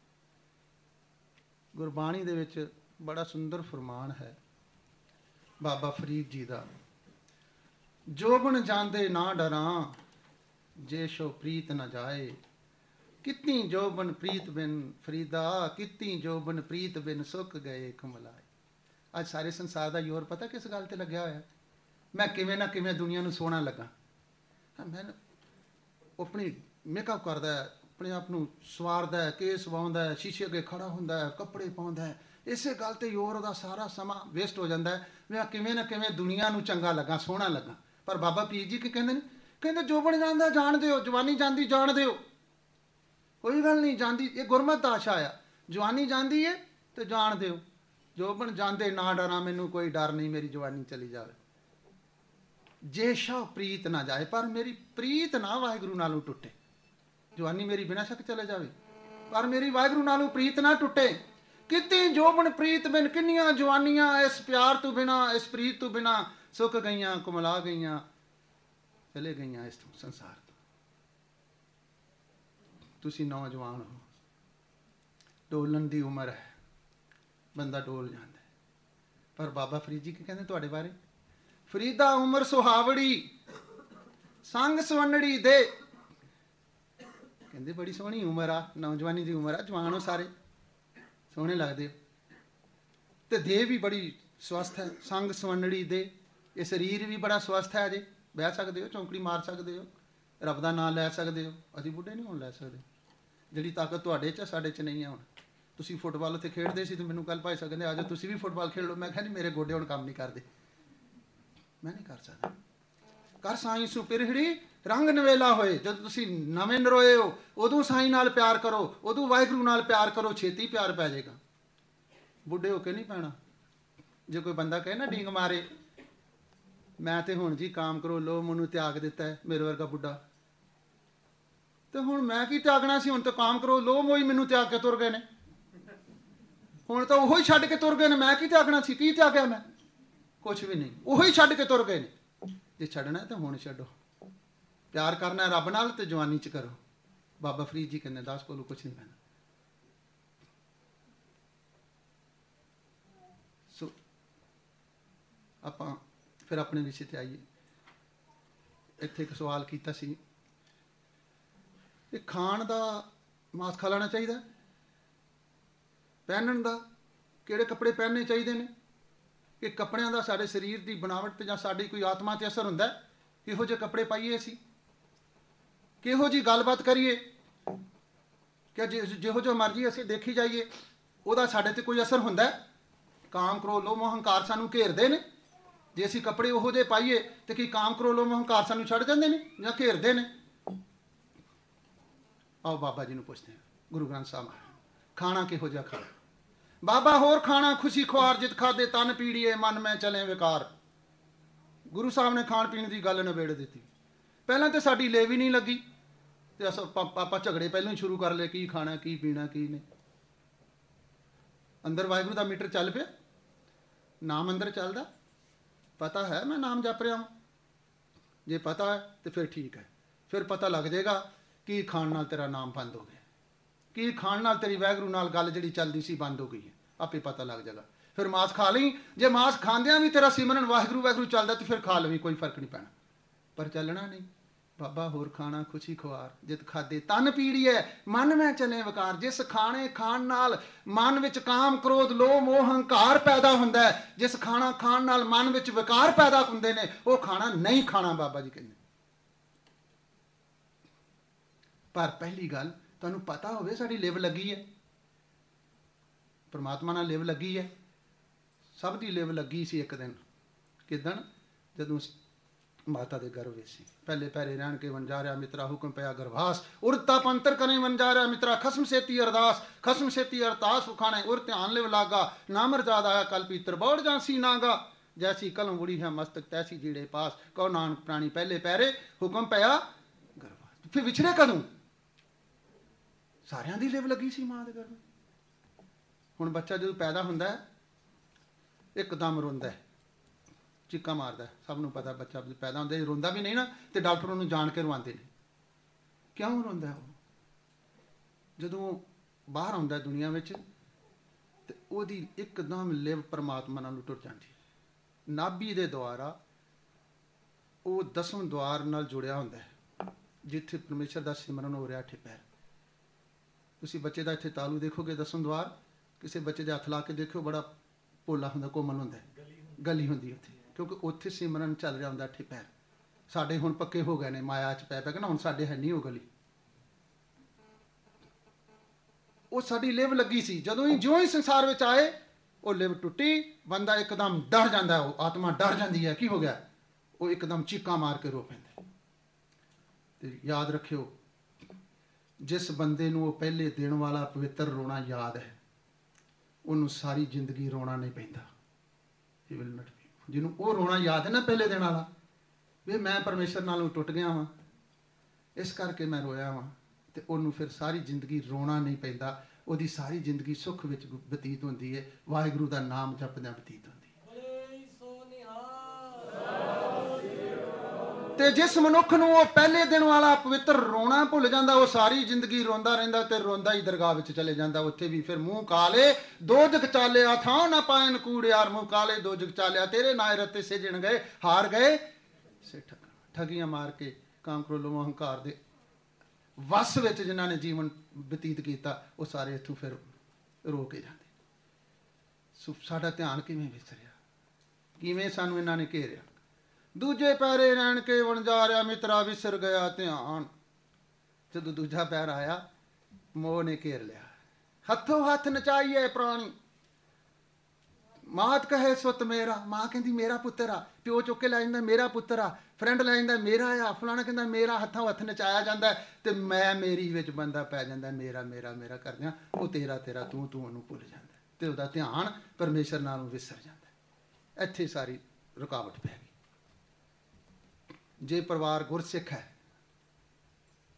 ਗੁਰਬਾਣੀ ਦੇ ਵਿੱਚ ਬੜਾ ਸੁੰਦਰ ਫਰਮਾਨ ਹੈ ਬਾਬਾ ਫਰੀਦ ਜੀ ਦਾ, ਜੋਬਨ ਜਾਂਦੇ ਨਾ ਡਰਾਂ, ਜੇ ਸ਼ੋ ਪ੍ਰੀਤ ਨਾ ਜਾਏ, ਕਿਤਨੀ ਜੋਬਨ ਪ੍ਰੀਤ ਬਿਨ ਫਰੀਦਾ, ਕਿਤਨੀ ਜੋਬਨ ਪ੍ਰੀਤ ਬਿਨ ਸੁੱਕ ਗਏ ਕਮਲਾਏ। ਅੱਜ ਸਾਰੇ ਸੰਸਾਰ ਦਾ ਜ਼ੋਰ ਪਤਾ ਕਿਸ ਗੱਲ ਤੇ ਲੱਗਿਆ ਹੋਇਆ? ਮੈਂ ਕਿਵੇਂ ਨਾ ਕਿਵੇਂ ਦੁਨੀਆ ਨੂੰ ਸੋਹਣਾ ਲੱਗਾ। ਮੈਂ ਆਪਣੀ ਮੇਕਅਪ ਕਰਦਾ, ਆਪਣੇ ਆਪ ਨੂੰ ਸਵਾਰਦਾ, ਕੇਸ ਵਾਉਂਦਾ, ਸ਼ੀਸ਼ੇ ਅੱਗੇ ਖੜਾ ਹੁੰਦਾ, ਕੱਪੜੇ ਪਾਉਂਦਾ। ਇਸੇ ਗੱਲ ਤੇ ਜ਼ੋਰ ਉਹਦਾ ਸਾਰਾ ਸਮਾਂ ਵੇਸਟ ਹੋ ਜਾਂਦਾ। ਮੈਂ ਕਿਵੇਂ ਨਾ ਕਿਵੇਂ ਦੁਨੀਆ ਨੂੰ ਚੰਗਾ ਲੱਗਾ, ਸੋਹਣਾ ਲੱਗਾ। ਪਰ ਬਾਬਾ ਫਰੀਦ ਜੀ ਕੀ ਕਹਿੰਦੇ ਨੇ? ਕਹਿੰਦੇ ਜੋਬਨ ਜਾਂਦਾ ਜਾਣ ਦਿਓ, ਜਵਾਨੀ ਜਾਂਦੀ ਜਾਣ ਦਿਓ। ਕੋਈ ਗੱਲ ਨਹੀਂ, ਜਾਂਦੀ, ਇਹ ਗੁਰਮਤਿ ਦਾ ਆਸ਼ਾ ਆ। ਜਵਾਨੀ ਜਾਂਦੀ ਹੈ ਤੇ ਜਾਣ ਦਿਓ। ਜੋਬਨ ਜਾਂਦੇ ਨਾ ਡਰਾਂ, ਮੈਨੂੰ ਕੋਈ ਡਰ ਨਹੀਂ, ਮੇਰੀ ਜਵਾਨੀ ਚਲੀ ਜਾਵੇ। ਜੇ ਸ਼ਾ ਪ੍ਰੀਤ ਨਾ ਜਾਏ, ਪਰ ਮੇਰੀ ਪ੍ਰੀਤ ਨਾ ਵਾਹਿਗੁਰੂ ਨਾਲੋਂ ਟੁੱਟੇ। ਜਵਾਨੀ ਮੇਰੀ ਬਿਨਾਂ ਸ਼ੱਕ ਚਲੇ ਜਾਵੇ, ਪਰ ਮੇਰੀ ਵਾਹਿਗੁਰੂ ਨਾਲੋਂ ਪ੍ਰੀਤ ਨਾ ਟੁੱਟੇ। ਕਿਤੇ ਜੋਬਨ ਪ੍ਰੀਤ ਬਿਨ, ਕਿੰਨੀਆਂ ਜਵਾਨੀਆਂ ਇਸ ਪਿਆਰ ਤੋਂ ਬਿਨਾਂ, ਇਸ ਪ੍ਰੀਤ ਤੋਂ ਬਿਨਾਂ ਸੁੱਕ ਗਈਆਂ, ਕੁਮਲਾ ਗਈਆਂ, ਚਲੇ ਗਈਆਂ ਇਸ ਸੰਸਾਰ ਤੋਂ। ਤੁਸੀਂ ਨੌਜਵਾਨ ਹੋ, ਡੋਲਣ ਦੀ ਉਮਰ ਹੈ, ਬੰਦਾ ਡੋਲ ਜਾਂਦਾ। ਪਰ ਬਾਬਾ ਫਰੀਦ ਜੀ ਕੀ ਕਹਿੰਦੇ ਤੁਹਾਡੇ ਬਾਰੇ? ਫਰੀਦਾ ਉਮਰ ਸੁਹਾਵੜੀ, ਸੰਗ ਸਵੰਨੜੀ ਦੇ। ਕਹਿੰਦੇ ਬੜੀ ਸੋਹਣੀ ਉਮਰ ਆ, ਨੌਜਵਾਨੀ ਦੀ ਉਮਰ ਆ, ਜਵਾਨ ਹੋ ਸਾਰੇ, ਸੋਹਣੇ ਲੱਗਦੇ ਹੋ, ਤੇ ਦੇਹ ਵੀ ਬੜੀ ਸਵਸਥ ਹੈ। ਸੰਗ ਸਵੰਨੜੀ ਦੇ, ਇਹ ਸਰੀਰ ਵੀ ਬੜਾ ਸਵਸਥ ਹੈ। ਅਜੇ ਬਹਿ ਸਕਦੇ ਹੋ, ਚੌਂਕੜੀ ਮਾਰ ਸਕਦੇ ਹੋ, ਰੱਬ ਦਾ ਨਾਮ ਲੈ ਸਕਦੇ ਹੋ। ਅਸੀਂ ਬੁੱਢੇ ਨਹੀਂ ਹੁਣ ਲੈ ਸਕਦੇ। ਜਿਹੜੀ ਤਾਕਤ ਤੁਹਾਡੇ 'ਚ, ਸਾਡੇ 'ਚ ਨਹੀਂ ਹੈ ਹੁਣ। ਤੁਸੀਂ ਫੁੱਟਬਾਲ ਉੱਥੇ ਖੇਡਦੇ ਸੀ ਤੇ ਮੈਨੂੰ ਕੱਲ ਭਾਈ ਸਾਹਿਬ ਕਹਿੰਦੇ ਆ ਜਾਓ ਤੁਸੀਂ ਵੀ ਫੁੱਟਬਾਲ ਖੇਡ ਲਓ। ਮੈਂ ਕਿਹਾ ਨਹੀਂ, ਮੇਰੇ ਗੋਡੇ ਹੁਣ ਕੰਮ ਨਹੀਂ ਕਰਦੇ, ਮੈਂ ਨਹੀਂ ਕਰ ਸਕਦਾ। ਕਰ ਸਾਈਂ ਸੂ ਪਿਰਹੜੀ ਰੰਗ ਨਵੇਲਾ ਹੋਏ। ਜਦੋਂ ਤੁਸੀਂ ਨਵੇਂ ਨਰੋਏ ਹੋ, ਉਦੋਂ ਸਾਈਂ ਨਾਲ ਪਿਆਰ ਕਰੋ, ਉਦੋਂ ਵਾਹਿਗੁਰੂ ਨਾਲ ਪਿਆਰ ਕਰੋ, ਛੇਤੀ ਪਿਆਰ ਪੈ ਜਾਏਗਾ। ਬੁੱਢੇ ਹੋ ਕੇ ਨਹੀਂ ਪੈਣਾ। ਜੇ ਕੋਈ ਬੰਦਾ ਕਹੇ ਨਾ ਡੀਂਗ ਮਾਰੇ, ਮੈਂ ਤੇ ਹੁਣ ਜੀ ਕਾਮ ਕਰੋ ਲੋ ਮੈਨੂੰ ਤਿਆਗ ਦਿੱਤਾ ਹੈ, ਮੇਰੇ ਵਰਗਾ ਬੁੱਢਾ, ਤੇ ਹੁਣ ਮੈਂ ਕੀ ਤਿਆਗਣਾ ਸੀ? ਹੁਣ ਤਾਂ ਕਾਮ ਕਰੋ ਲੋ ਮੋਈ ਮੈਨੂੰ ਤਿਆਗ ਕੇ ਤੁਰ ਗਏ ਨੇ। ਹੁਣ ਤਾਂ ਉਹੀ ਛੱਡ ਕੇ ਤੁਰ ਗਏ ਨੇ। ਮੈਂ ਕੀ ਤਿਆਗਣਾ ਸੀ? ਕੀ ਤਿਆਗਿਆ ਮੈਂ? ਕੁਛ ਵੀ ਨਹੀਂ, ਉਹੀ ਛੱਡ ਕੇ ਤੁਰ ਗਏ ਨੇ। ਜੇ ਛੱਡਣਾ ਤਾਂ ਹੁਣ ਛੱਡੋ। ਪਿਆਰ ਕਰਨਾ ਰੱਬ ਨਾਲ ਤੇ ਜਵਾਨੀ 'ਚ ਕਰੋ। ਬਾਬਾ ਫਰੀਦ ਜੀ ਕਹਿੰਦੇ 10 ਕੋਲੋਂ ਕੁਛ ਨਹੀਂ ਪੈਣਾ। ਸੋ ਆਪਾਂ ਫਿਰ ਆਪਣੇ ਵਿਸ਼ੇ ਤੇ ਆਈਏ। ਇੱਥੇ ਇੱਕ ਸਵਾਲ ਕੀਤਾ ਸੀ, ਇਹ ਖਾਣ ਦਾ ਮਾਸ ਖਾ ਲੈਣਾ ਚਾਹੀਦਾ, ਪਹਿਨਣ ਦਾ ਕਿਹੜੇ ਕੱਪੜੇ ਪਹਿਨਣੇ ਚਾਹੀਦੇ ਨੇ, ਕਿ ਕੱਪੜਿਆਂ ਦਾ ਸਾਡੇ ਸਰੀਰ ਦੀ ਬਣਾਵਟ ਤੇ ਜਾਂ ਸਾਡੀ ਕੋਈ ਆਤਮਾ 'ਤੇ ਅਸਰ ਹੁੰਦਾ? ਕਿਹੋ ਜਿਹੇ ਕੱਪੜੇ ਪਾਈਏ ਅਸੀਂ, ਕਿਹੋ ਜਿਹੀ ਗੱਲਬਾਤ ਕਰੀਏ, ਕਿ ਜਿਹੋ ਜਿਹੇ ਮਰਜ਼ੀ ਅਸੀਂ ਦੇਖੀ ਜਾਈਏ, ਉਹਦਾ ਸਾਡੇ 'ਤੇ ਕੋਈ ਅਸਰ ਹੁੰਦਾ? ਕਾਮ ਕ੍ਰੋਧ ਲੋਭ ਮੋਹ ਹੰਕਾਰ ਸਾਨੂੰ ਘੇਰਦੇ ਨੇ। ਜੇ ਅਸੀਂ ਕੱਪੜੇ ਉਹੋ ਜਿਹੇ ਪਾਈਏ ਤੇ ਕੀ ਕਾਮ ਕ੍ਰੋਧ ਲੋਭ ਮੋਹ ਹੰਕਾਰ ਸਾਨੂੰ ਛੱਡ ਜਾਂਦੇ ਨੇ ਜਾਂ ਘੇਰਦੇ ਨੇ? ਆਓ ਬਾਬਾ ਜੀ ਨੂੰ ਪੁੱਛਦੇ ਹਾਂ, ਗੁਰੂ ਗ੍ਰੰਥ ਸਾਹਿਬ ਖਾਣਾ ਕਿਹੋ ਜਿਹਾ ਖਾਣਾ? ਬਾਬਾ ਹੋਰ ਖਾਣਾ ਖੁਸ਼ੀ ਖੁਆਰ ਜਿਤ ਖਾਦੇ ਤਨ ਪੀੜੀਏ ਮਨ ਮੈਂ ਚਲੇ ਵਿਕਾਰ। ਗੁਰੂ ਸਾਹਿਬ ਨੇ ਖਾਣ ਪੀਣ ਦੀ ਗੱਲ ਨਿਬੇੜ ਦਿੱਤੀ। ਪਹਿਲਾਂ ਤਾਂ ਸਾਡੀ ਲੇਵ ਹੀ ਨਹੀਂ ਲੱਗੀ ਤੇ ਆਪਾਂ ਝਗੜੇ ਪਹਿਲਾਂ ਹੀ ਸ਼ੁਰੂ ਕਰ ਲਏ, ਕੀ ਖਾਣਾ ਕੀ ਪੀਣਾ ਕੀ ਨਹੀਂ। ਅੰਦਰ ਵਾਹਿਗੁਰੂ ਦਾ ਮੀਟਰ ਚੱਲ ਪਿਆ, ਨਾਮ ਅੰਦਰ ਚੱਲਦਾ, ਪਤਾ ਹੈ ਮੈਂ ਨਾਮ ਜਪ ਰਿਹਾ ਹਾਂ। ਜੇ ਪਤਾ ਹੈ ਤੇ ਫਿਰ ਠੀਕ ਹੈ, ਫਿਰ ਪਤਾ ਲੱਗ ਜਾਏਗਾ ਕੀ ਖਾਣ ਨਾਲ ਤੇਰਾ ਨਾਮ ਬੰਦ ਹੋ ਗਿਆ, ਕੀ ਖਾਣ ਨਾਲ ਤੇਰੀ ਵਾਹਿਗੁਰੂ ਨਾਲ ਗੱਲ ਜਿਹੜੀ ਚੱਲਦੀ ਸੀ ਬੰਦ ਹੋ ਗਈ ਹੈ, ਆਪੇ ਪਤਾ ਲੱਗ ਜਾਏਗਾ। ਫਿਰ ਮਾਸ ਖਾ ਲਈ, ਜੇ ਮਾਸ ਖਾਂਦਿਆਂ ਵੀ ਤੇਰਾ ਸਿਮਰਨ ਵਾਹਿਗੁਰੂ ਵਾਹਿਗੁਰੂ ਚੱਲਦਾ ਤੇ ਫਿਰ ਖਾ ਲਵੀਂ, ਕੋਈ ਫਰਕ ਨਹੀਂ ਪੈਣਾ, ਪਰ ਚੱਲਣਾ ਨਹੀਂ। ਬਾਬਾ ਹੋਰ ਖਾਣਾ ਖੁਸ਼ੀ ਖੁਆਰ ਜਿਤ ਖਾਦੇ ਤਨ ਪੀੜੀਏ ਮਨ ਮੈਂ ਚਲੇ ਵਿਕਾਰ। ਜਿਸ ਖਾਣੇ ਖਾਣ ਨਾਲ ਮਨ ਵਿੱਚ ਕਾਮ ਕ੍ਰੋਧ ਲੋਭ ਮੋਹ ਹੰਕਾਰ ਪੈਦਾ ਹੁੰਦਾ ਹੈ, ਜਿਸ ਖਾਣਾ ਖਾਣ ਨਾਲ ਮਨ ਵਿੱਚ ਵਿਕਾਰ ਪੈਦਾ ਹੁੰਦੇ ਨੇ, ਉਹ ਖਾਣਾ ਨਹੀਂ ਖਾਣਾ, ਬਾਬਾ ਜੀ ਕਹਿੰਦੇ। ਪਰ ਪਹਿਲੀ ਗੱਲ ਤੁਹਾਨੂੰ ਪਤਾ ਹੋਵੇ ਸਾਡੀ ਲਿਵ ਲੱਗੀ ਹੈ, ਪਰਮਾਤਮਾ ਨਾਲ ਲਿਵ ਲੱਗੀ ਹੈ। ਸਭ ਦੀ ਲਿਵ ਲੱਗੀ ਸੀ ਇੱਕ ਦਿਨ। ਕਿਦਣ? ਜਦੋਂ ਮਾਤਾ ਦੇ ਗਰਭ ਵਿੱਚ ਸੀ। ਪਹਿਲੇ ਪੈਰੇ ਰਹਿਣ ਕੇ ਵਣਜਾਰਿਆ ਮਿੱਤਰਾ ਹੁਕਮ ਪਿਆ ਗਰਭਾਸ। ਉਰ ਤਪ ਅੰਤਰ ਕਰੇ ਵਣਜਾਰਿਆ ਮਿੱਤਰਾ ਖਸਮ ਸੇਤੀ ਅਰਦਾਸ। ਖਸਮ ਸੇਤੀ ਅਰਦਾਸ ਉਖਾਣੇ ਉਰ ਧਿਆਨ ਲਿਵ ਲਾਗਾ। ਨਾਮ ਰਜਾਦ ਆਇਆ ਕਲ ਪੀਤਰ ਬੌੜ ਜਾਂਸੀ ਨਾਗਾ। ਜੈਸੀ ਕਲਮ ਉੜੀ ਹੈ ਮਸਤਕ ਤੈਸੀ ਜੀੜੇ ਪਾਸ। ਕਹੋ ਨਾਨਕ ਪ੍ਰਾਣੀ ਪਹਿਲੇ ਪੈਰੇ ਹੁਕਮ ਪਿਆ ਗਰਭਾਸ। ਫਿਰ ਵਿਛੜੇ ਕਦੋਂ? ਸਾਰਿਆਂ ਦੀ ਲਿਵ ਲੱਗੀ ਸੀ ਮਾਂ ਦੇ ਗਰਭ। ਹੁਣ ਬੱਚਾ ਜਦੋਂ ਪੈਦਾ ਹੁੰਦਾ ਹੈ ਇੱਕਦਮ ਰੋਂਦਾ ਹੈ, ਚੀਕਾਂ ਮਾਰਦਾ, ਸਭ ਨੂੰ ਪਤਾ ਬੱਚਾ ਪੈਦਾ ਹੁੰਦਾ ਰੋਂਦਾ ਵੀ ਨਹੀਂ ਨਾ, ਤੇ ਡਾਕਟਰ ਉਹਨੂੰ ਜਾਣ ਕੇ ਰਵਾਉਂਦੇ ਨੇ। ਕਿਉਂ ਰੋਂਦਾ ਉਹ? ਜਦੋਂ ਬਾਹਰ ਆਉਂਦਾ ਦੁਨੀਆ ਵਿੱਚ ਤੇ ਉਹਦੀ ਇੱਕਦਮ ਲਿਵ ਪਰਮਾਤਮਾ ਨਾਲ ਟੁੱਟ ਜਾਂਦੀ ਹੈ। ਨਾਭੀ ਦੇ ਦੁਆਰਾ ਉਹ ਦਸਮ ਦੁਆਰ ਨਾਲ ਜੁੜਿਆ ਹੁੰਦਾ ਹੈ, ਜਿੱਥੇ ਪਰਮੇਸ਼ਰ ਦਾ ਸਿਮਰਨ ਹੋ ਰਿਹਾ ਠਿਪੈ। ਤੁਸੀਂ ਬੱਚੇ ਦਾ ਇੱਥੇ ਤਾਲੂ ਦੇਖੋਗੇ ਦਸਮ ਦੁਆਰ, ਕਿਸੇ ਬੱਚੇ ਦੇ ਹੱਥ ਲਾ ਕੇ ਦੇਖਿਓ, ਬੜਾ ਭੋਲਾ ਹੁੰਦਾ, ਕੋਮਲ ਹੁੰਦਾ, ਗਲੀ ਹੁੰਦੀ ਉੱਥੇ, ਕਿਉਂਕਿ ਉੱਥੇ ਸਿਮਰਨ ਚੱਲ ਰਿਹਾ ਹੁੰਦਾ ਠੇ ਪੈਰ। ਸਾਡੇ ਹੁਣ ਪੱਕੇ ਹੋ ਗਏ ਨੇ, ਮਾਇਆ 'ਚ ਪੈ ਪੈ ਕੇ ਨਾ, ਹੁਣ ਸਾਡੇ ਹੈ ਨਹੀਂ ਉਹ ਗਲੀ। ਉਹ ਸਾਡੀ ਲਿਵ ਲੱਗੀ ਸੀ। ਜਦੋਂ ਹੀ ਜਿਉਂ ਹੀ ਸੰਸਾਰ ਵਿੱਚ ਆਏ ਉਹ ਲਿਵ ਟੁੱਟੀ, ਬੰਦਾ ਇੱਕਦਮ ਡਰ ਜਾਂਦਾ, ਉਹ ਆਤਮਾ ਡਰ ਜਾਂਦੀ ਹੈ। ਕੀ ਹੋ ਗਿਆ? ਉਹ ਇੱਕਦਮ ਚੀਕਾਂ ਮਾਰ ਕੇ ਰੋ ਪੈਂਦਾ। ਤੇ ਯਾਦ ਰੱਖਿਓ, ਜਿਸ ਬੰਦੇ ਨੂੰ ਉਹ ਪਹਿਲੇ ਦੇਣ ਵਾਲਾ ਪਵਿੱਤਰ ਰੋਣਾ ਯਾਦ ਹੈ, ਉਹਨੂੰ ਸਾਰੀ ਜ਼ਿੰਦਗੀ ਰੋਣਾ ਨਹੀਂ ਪੈਂਦਾ। ਜਿਹਨੂੰ ਉਹ ਰੋਣਾ ਯਾਦ ਹੈ ਨਾ ਪਹਿਲੇ ਦਿਨ ਵਾਲਾ, ਵੀ ਮੈਂ ਪਰਮੇਸ਼ਰ ਨਾਲੋਂ ਟੁੱਟ ਗਿਆ ਵਾਂ, ਇਸ ਕਰਕੇ ਮੈਂ ਰੋਇਆ ਵਾਂ, ਤੇ ਉਹਨੂੰ ਫਿਰ ਸਾਰੀ ਜ਼ਿੰਦਗੀ ਰੋਣਾ ਨਹੀਂ ਪੈਂਦਾ। ਉਹਦੀ ਸਾਰੀ ਜ਼ਿੰਦਗੀ ਸੁੱਖ ਵਿੱਚ ਬਤੀਤ ਹੁੰਦੀ ਹੈ, ਵਾਹਿਗੁਰੂ ਦਾ ਨਾਮ ਜਪਦਿਆਂ ਬਤੀਤ ਹੁੰਦੀ ਹੈ। ਤੇ ਜਿਸ ਮਨੁੱਖ ਨੂੰ ਉਹ ਪਹਿਲੇ ਦਿਨ ਵਾਲਾ ਪਵਿੱਤਰ ਰੋਣਾ ਭੁੱਲ ਜਾਂਦਾ, ਉਹ ਸਾਰੀ ਜ਼ਿੰਦਗੀ ਰੋਂਦਾ ਰਹਿੰਦਾ ਤੇ ਰੋਂਦਾ ਹੀ ਦਰਗਾਹ ਵਿੱਚ ਚਲੇ ਜਾਂਦਾ। ਉੱਥੇ ਵੀ ਫਿਰ ਮੂੰਹ ਕਾਲੇ ਦੋਜਕ ਚਾਲਿਆ ਥਾਂ ਨਾ ਪਾਇਨ ਕੂੜਿਆਰ। ਮੂੰਹ ਕਾਲੇ ਦੋਜਕ ਚਾਲਿਆ ਤੇਰੇ ਨਾਏ ਰਤੇ ਸਿਜਣ ਗਏ, ਹਾਰ ਗਏ ਸੇ ਠਗੀਆਂ ਮਾਰ ਕੇ ਕਾਮ ਕ੍ਰੋਧ ਲੋਭ ਹੰਕਾਰ ਦੇ ਵਸ ਵਿੱਚ ਜਿਨ੍ਹਾਂ ਨੇ ਜੀਵਨ ਬਤੀਤ ਕੀਤਾ, ਉਹ ਸਾਰੇ ਇੱਥੋਂ ਫਿਰ ਰੋ ਕੇ ਜਾਂਦੇ। ਸੋ ਸਾਡਾ ਧਿਆਨ ਕਿਵੇਂ ਵਿਸਰਿਆ, ਕਿਵੇਂ ਸਾਨੂੰ ਇਹਨਾਂ ਨੇ ਘੇਰਿਆ। ਦੂਜੇ ਪੈਰੇ ਰਹਿਣ ਕੇ ਵਣਜਾਰਿਆ ਮਿੱਤਰਾ ਵਿਸਰ ਗਿਆ ਧਿਆਨ। ਜਦੋਂ ਦੂਜਾ ਪੈਰ ਆਇਆ ਮੋਹ ਨੇ ਘੇਰ ਲਿਆ। ਹੱਥੋਂ ਹੱਥ ਨਚਾਈਏ ਪ੍ਰਾਣੀ, ਮਾਤ ਕਹੇ ਸੁੱਤ ਮੇਰਾ। ਮਾਂ ਕਹਿੰਦੀ ਮੇਰਾ ਪੁੱਤਰ ਆ, ਪਿਓ ਚੁੱਕ ਕੇ ਲੈ ਜਾਂਦਾ ਮੇਰਾ ਪੁੱਤਰ ਆ, ਫਰੈਂਡ ਲੈ ਜਾਂਦਾ ਮੇਰਾ ਆ, ਫਲਾਣਾ ਕਹਿੰਦਾ ਮੇਰਾ। ਹੱਥੋਂ ਹੱਥ ਨਚਾਇਆ ਜਾਂਦਾ ਤੇ ਮੈਂ ਮੇਰੀ ਵਿੱਚ ਬੰਦਾ ਪੈ ਜਾਂਦਾ, ਮੇਰਾ ਮੇਰਾ ਮੇਰਾ ਕਰਦਿਆਂ ਉਹ ਤੇਰਾ ਤੇਰਾ ਤੂੰ ਤੂੰ ਉਹਨੂੰ ਭੁੱਲ ਜਾਂਦਾ ਤੇ ਉਹਦਾ ਧਿਆਨ ਪਰਮੇਸ਼ਰ ਨਾਲੋਂ ਵਿਸਰ ਜਾਂਦਾ। ਇੱਥੇ ਸਾਰੀ ਰੁਕਾਵਟ ਪੈ ਗਈ। ਜੇ ਪਰਿਵਾਰ ਗੁਰਸਿੱਖ ਹੈ,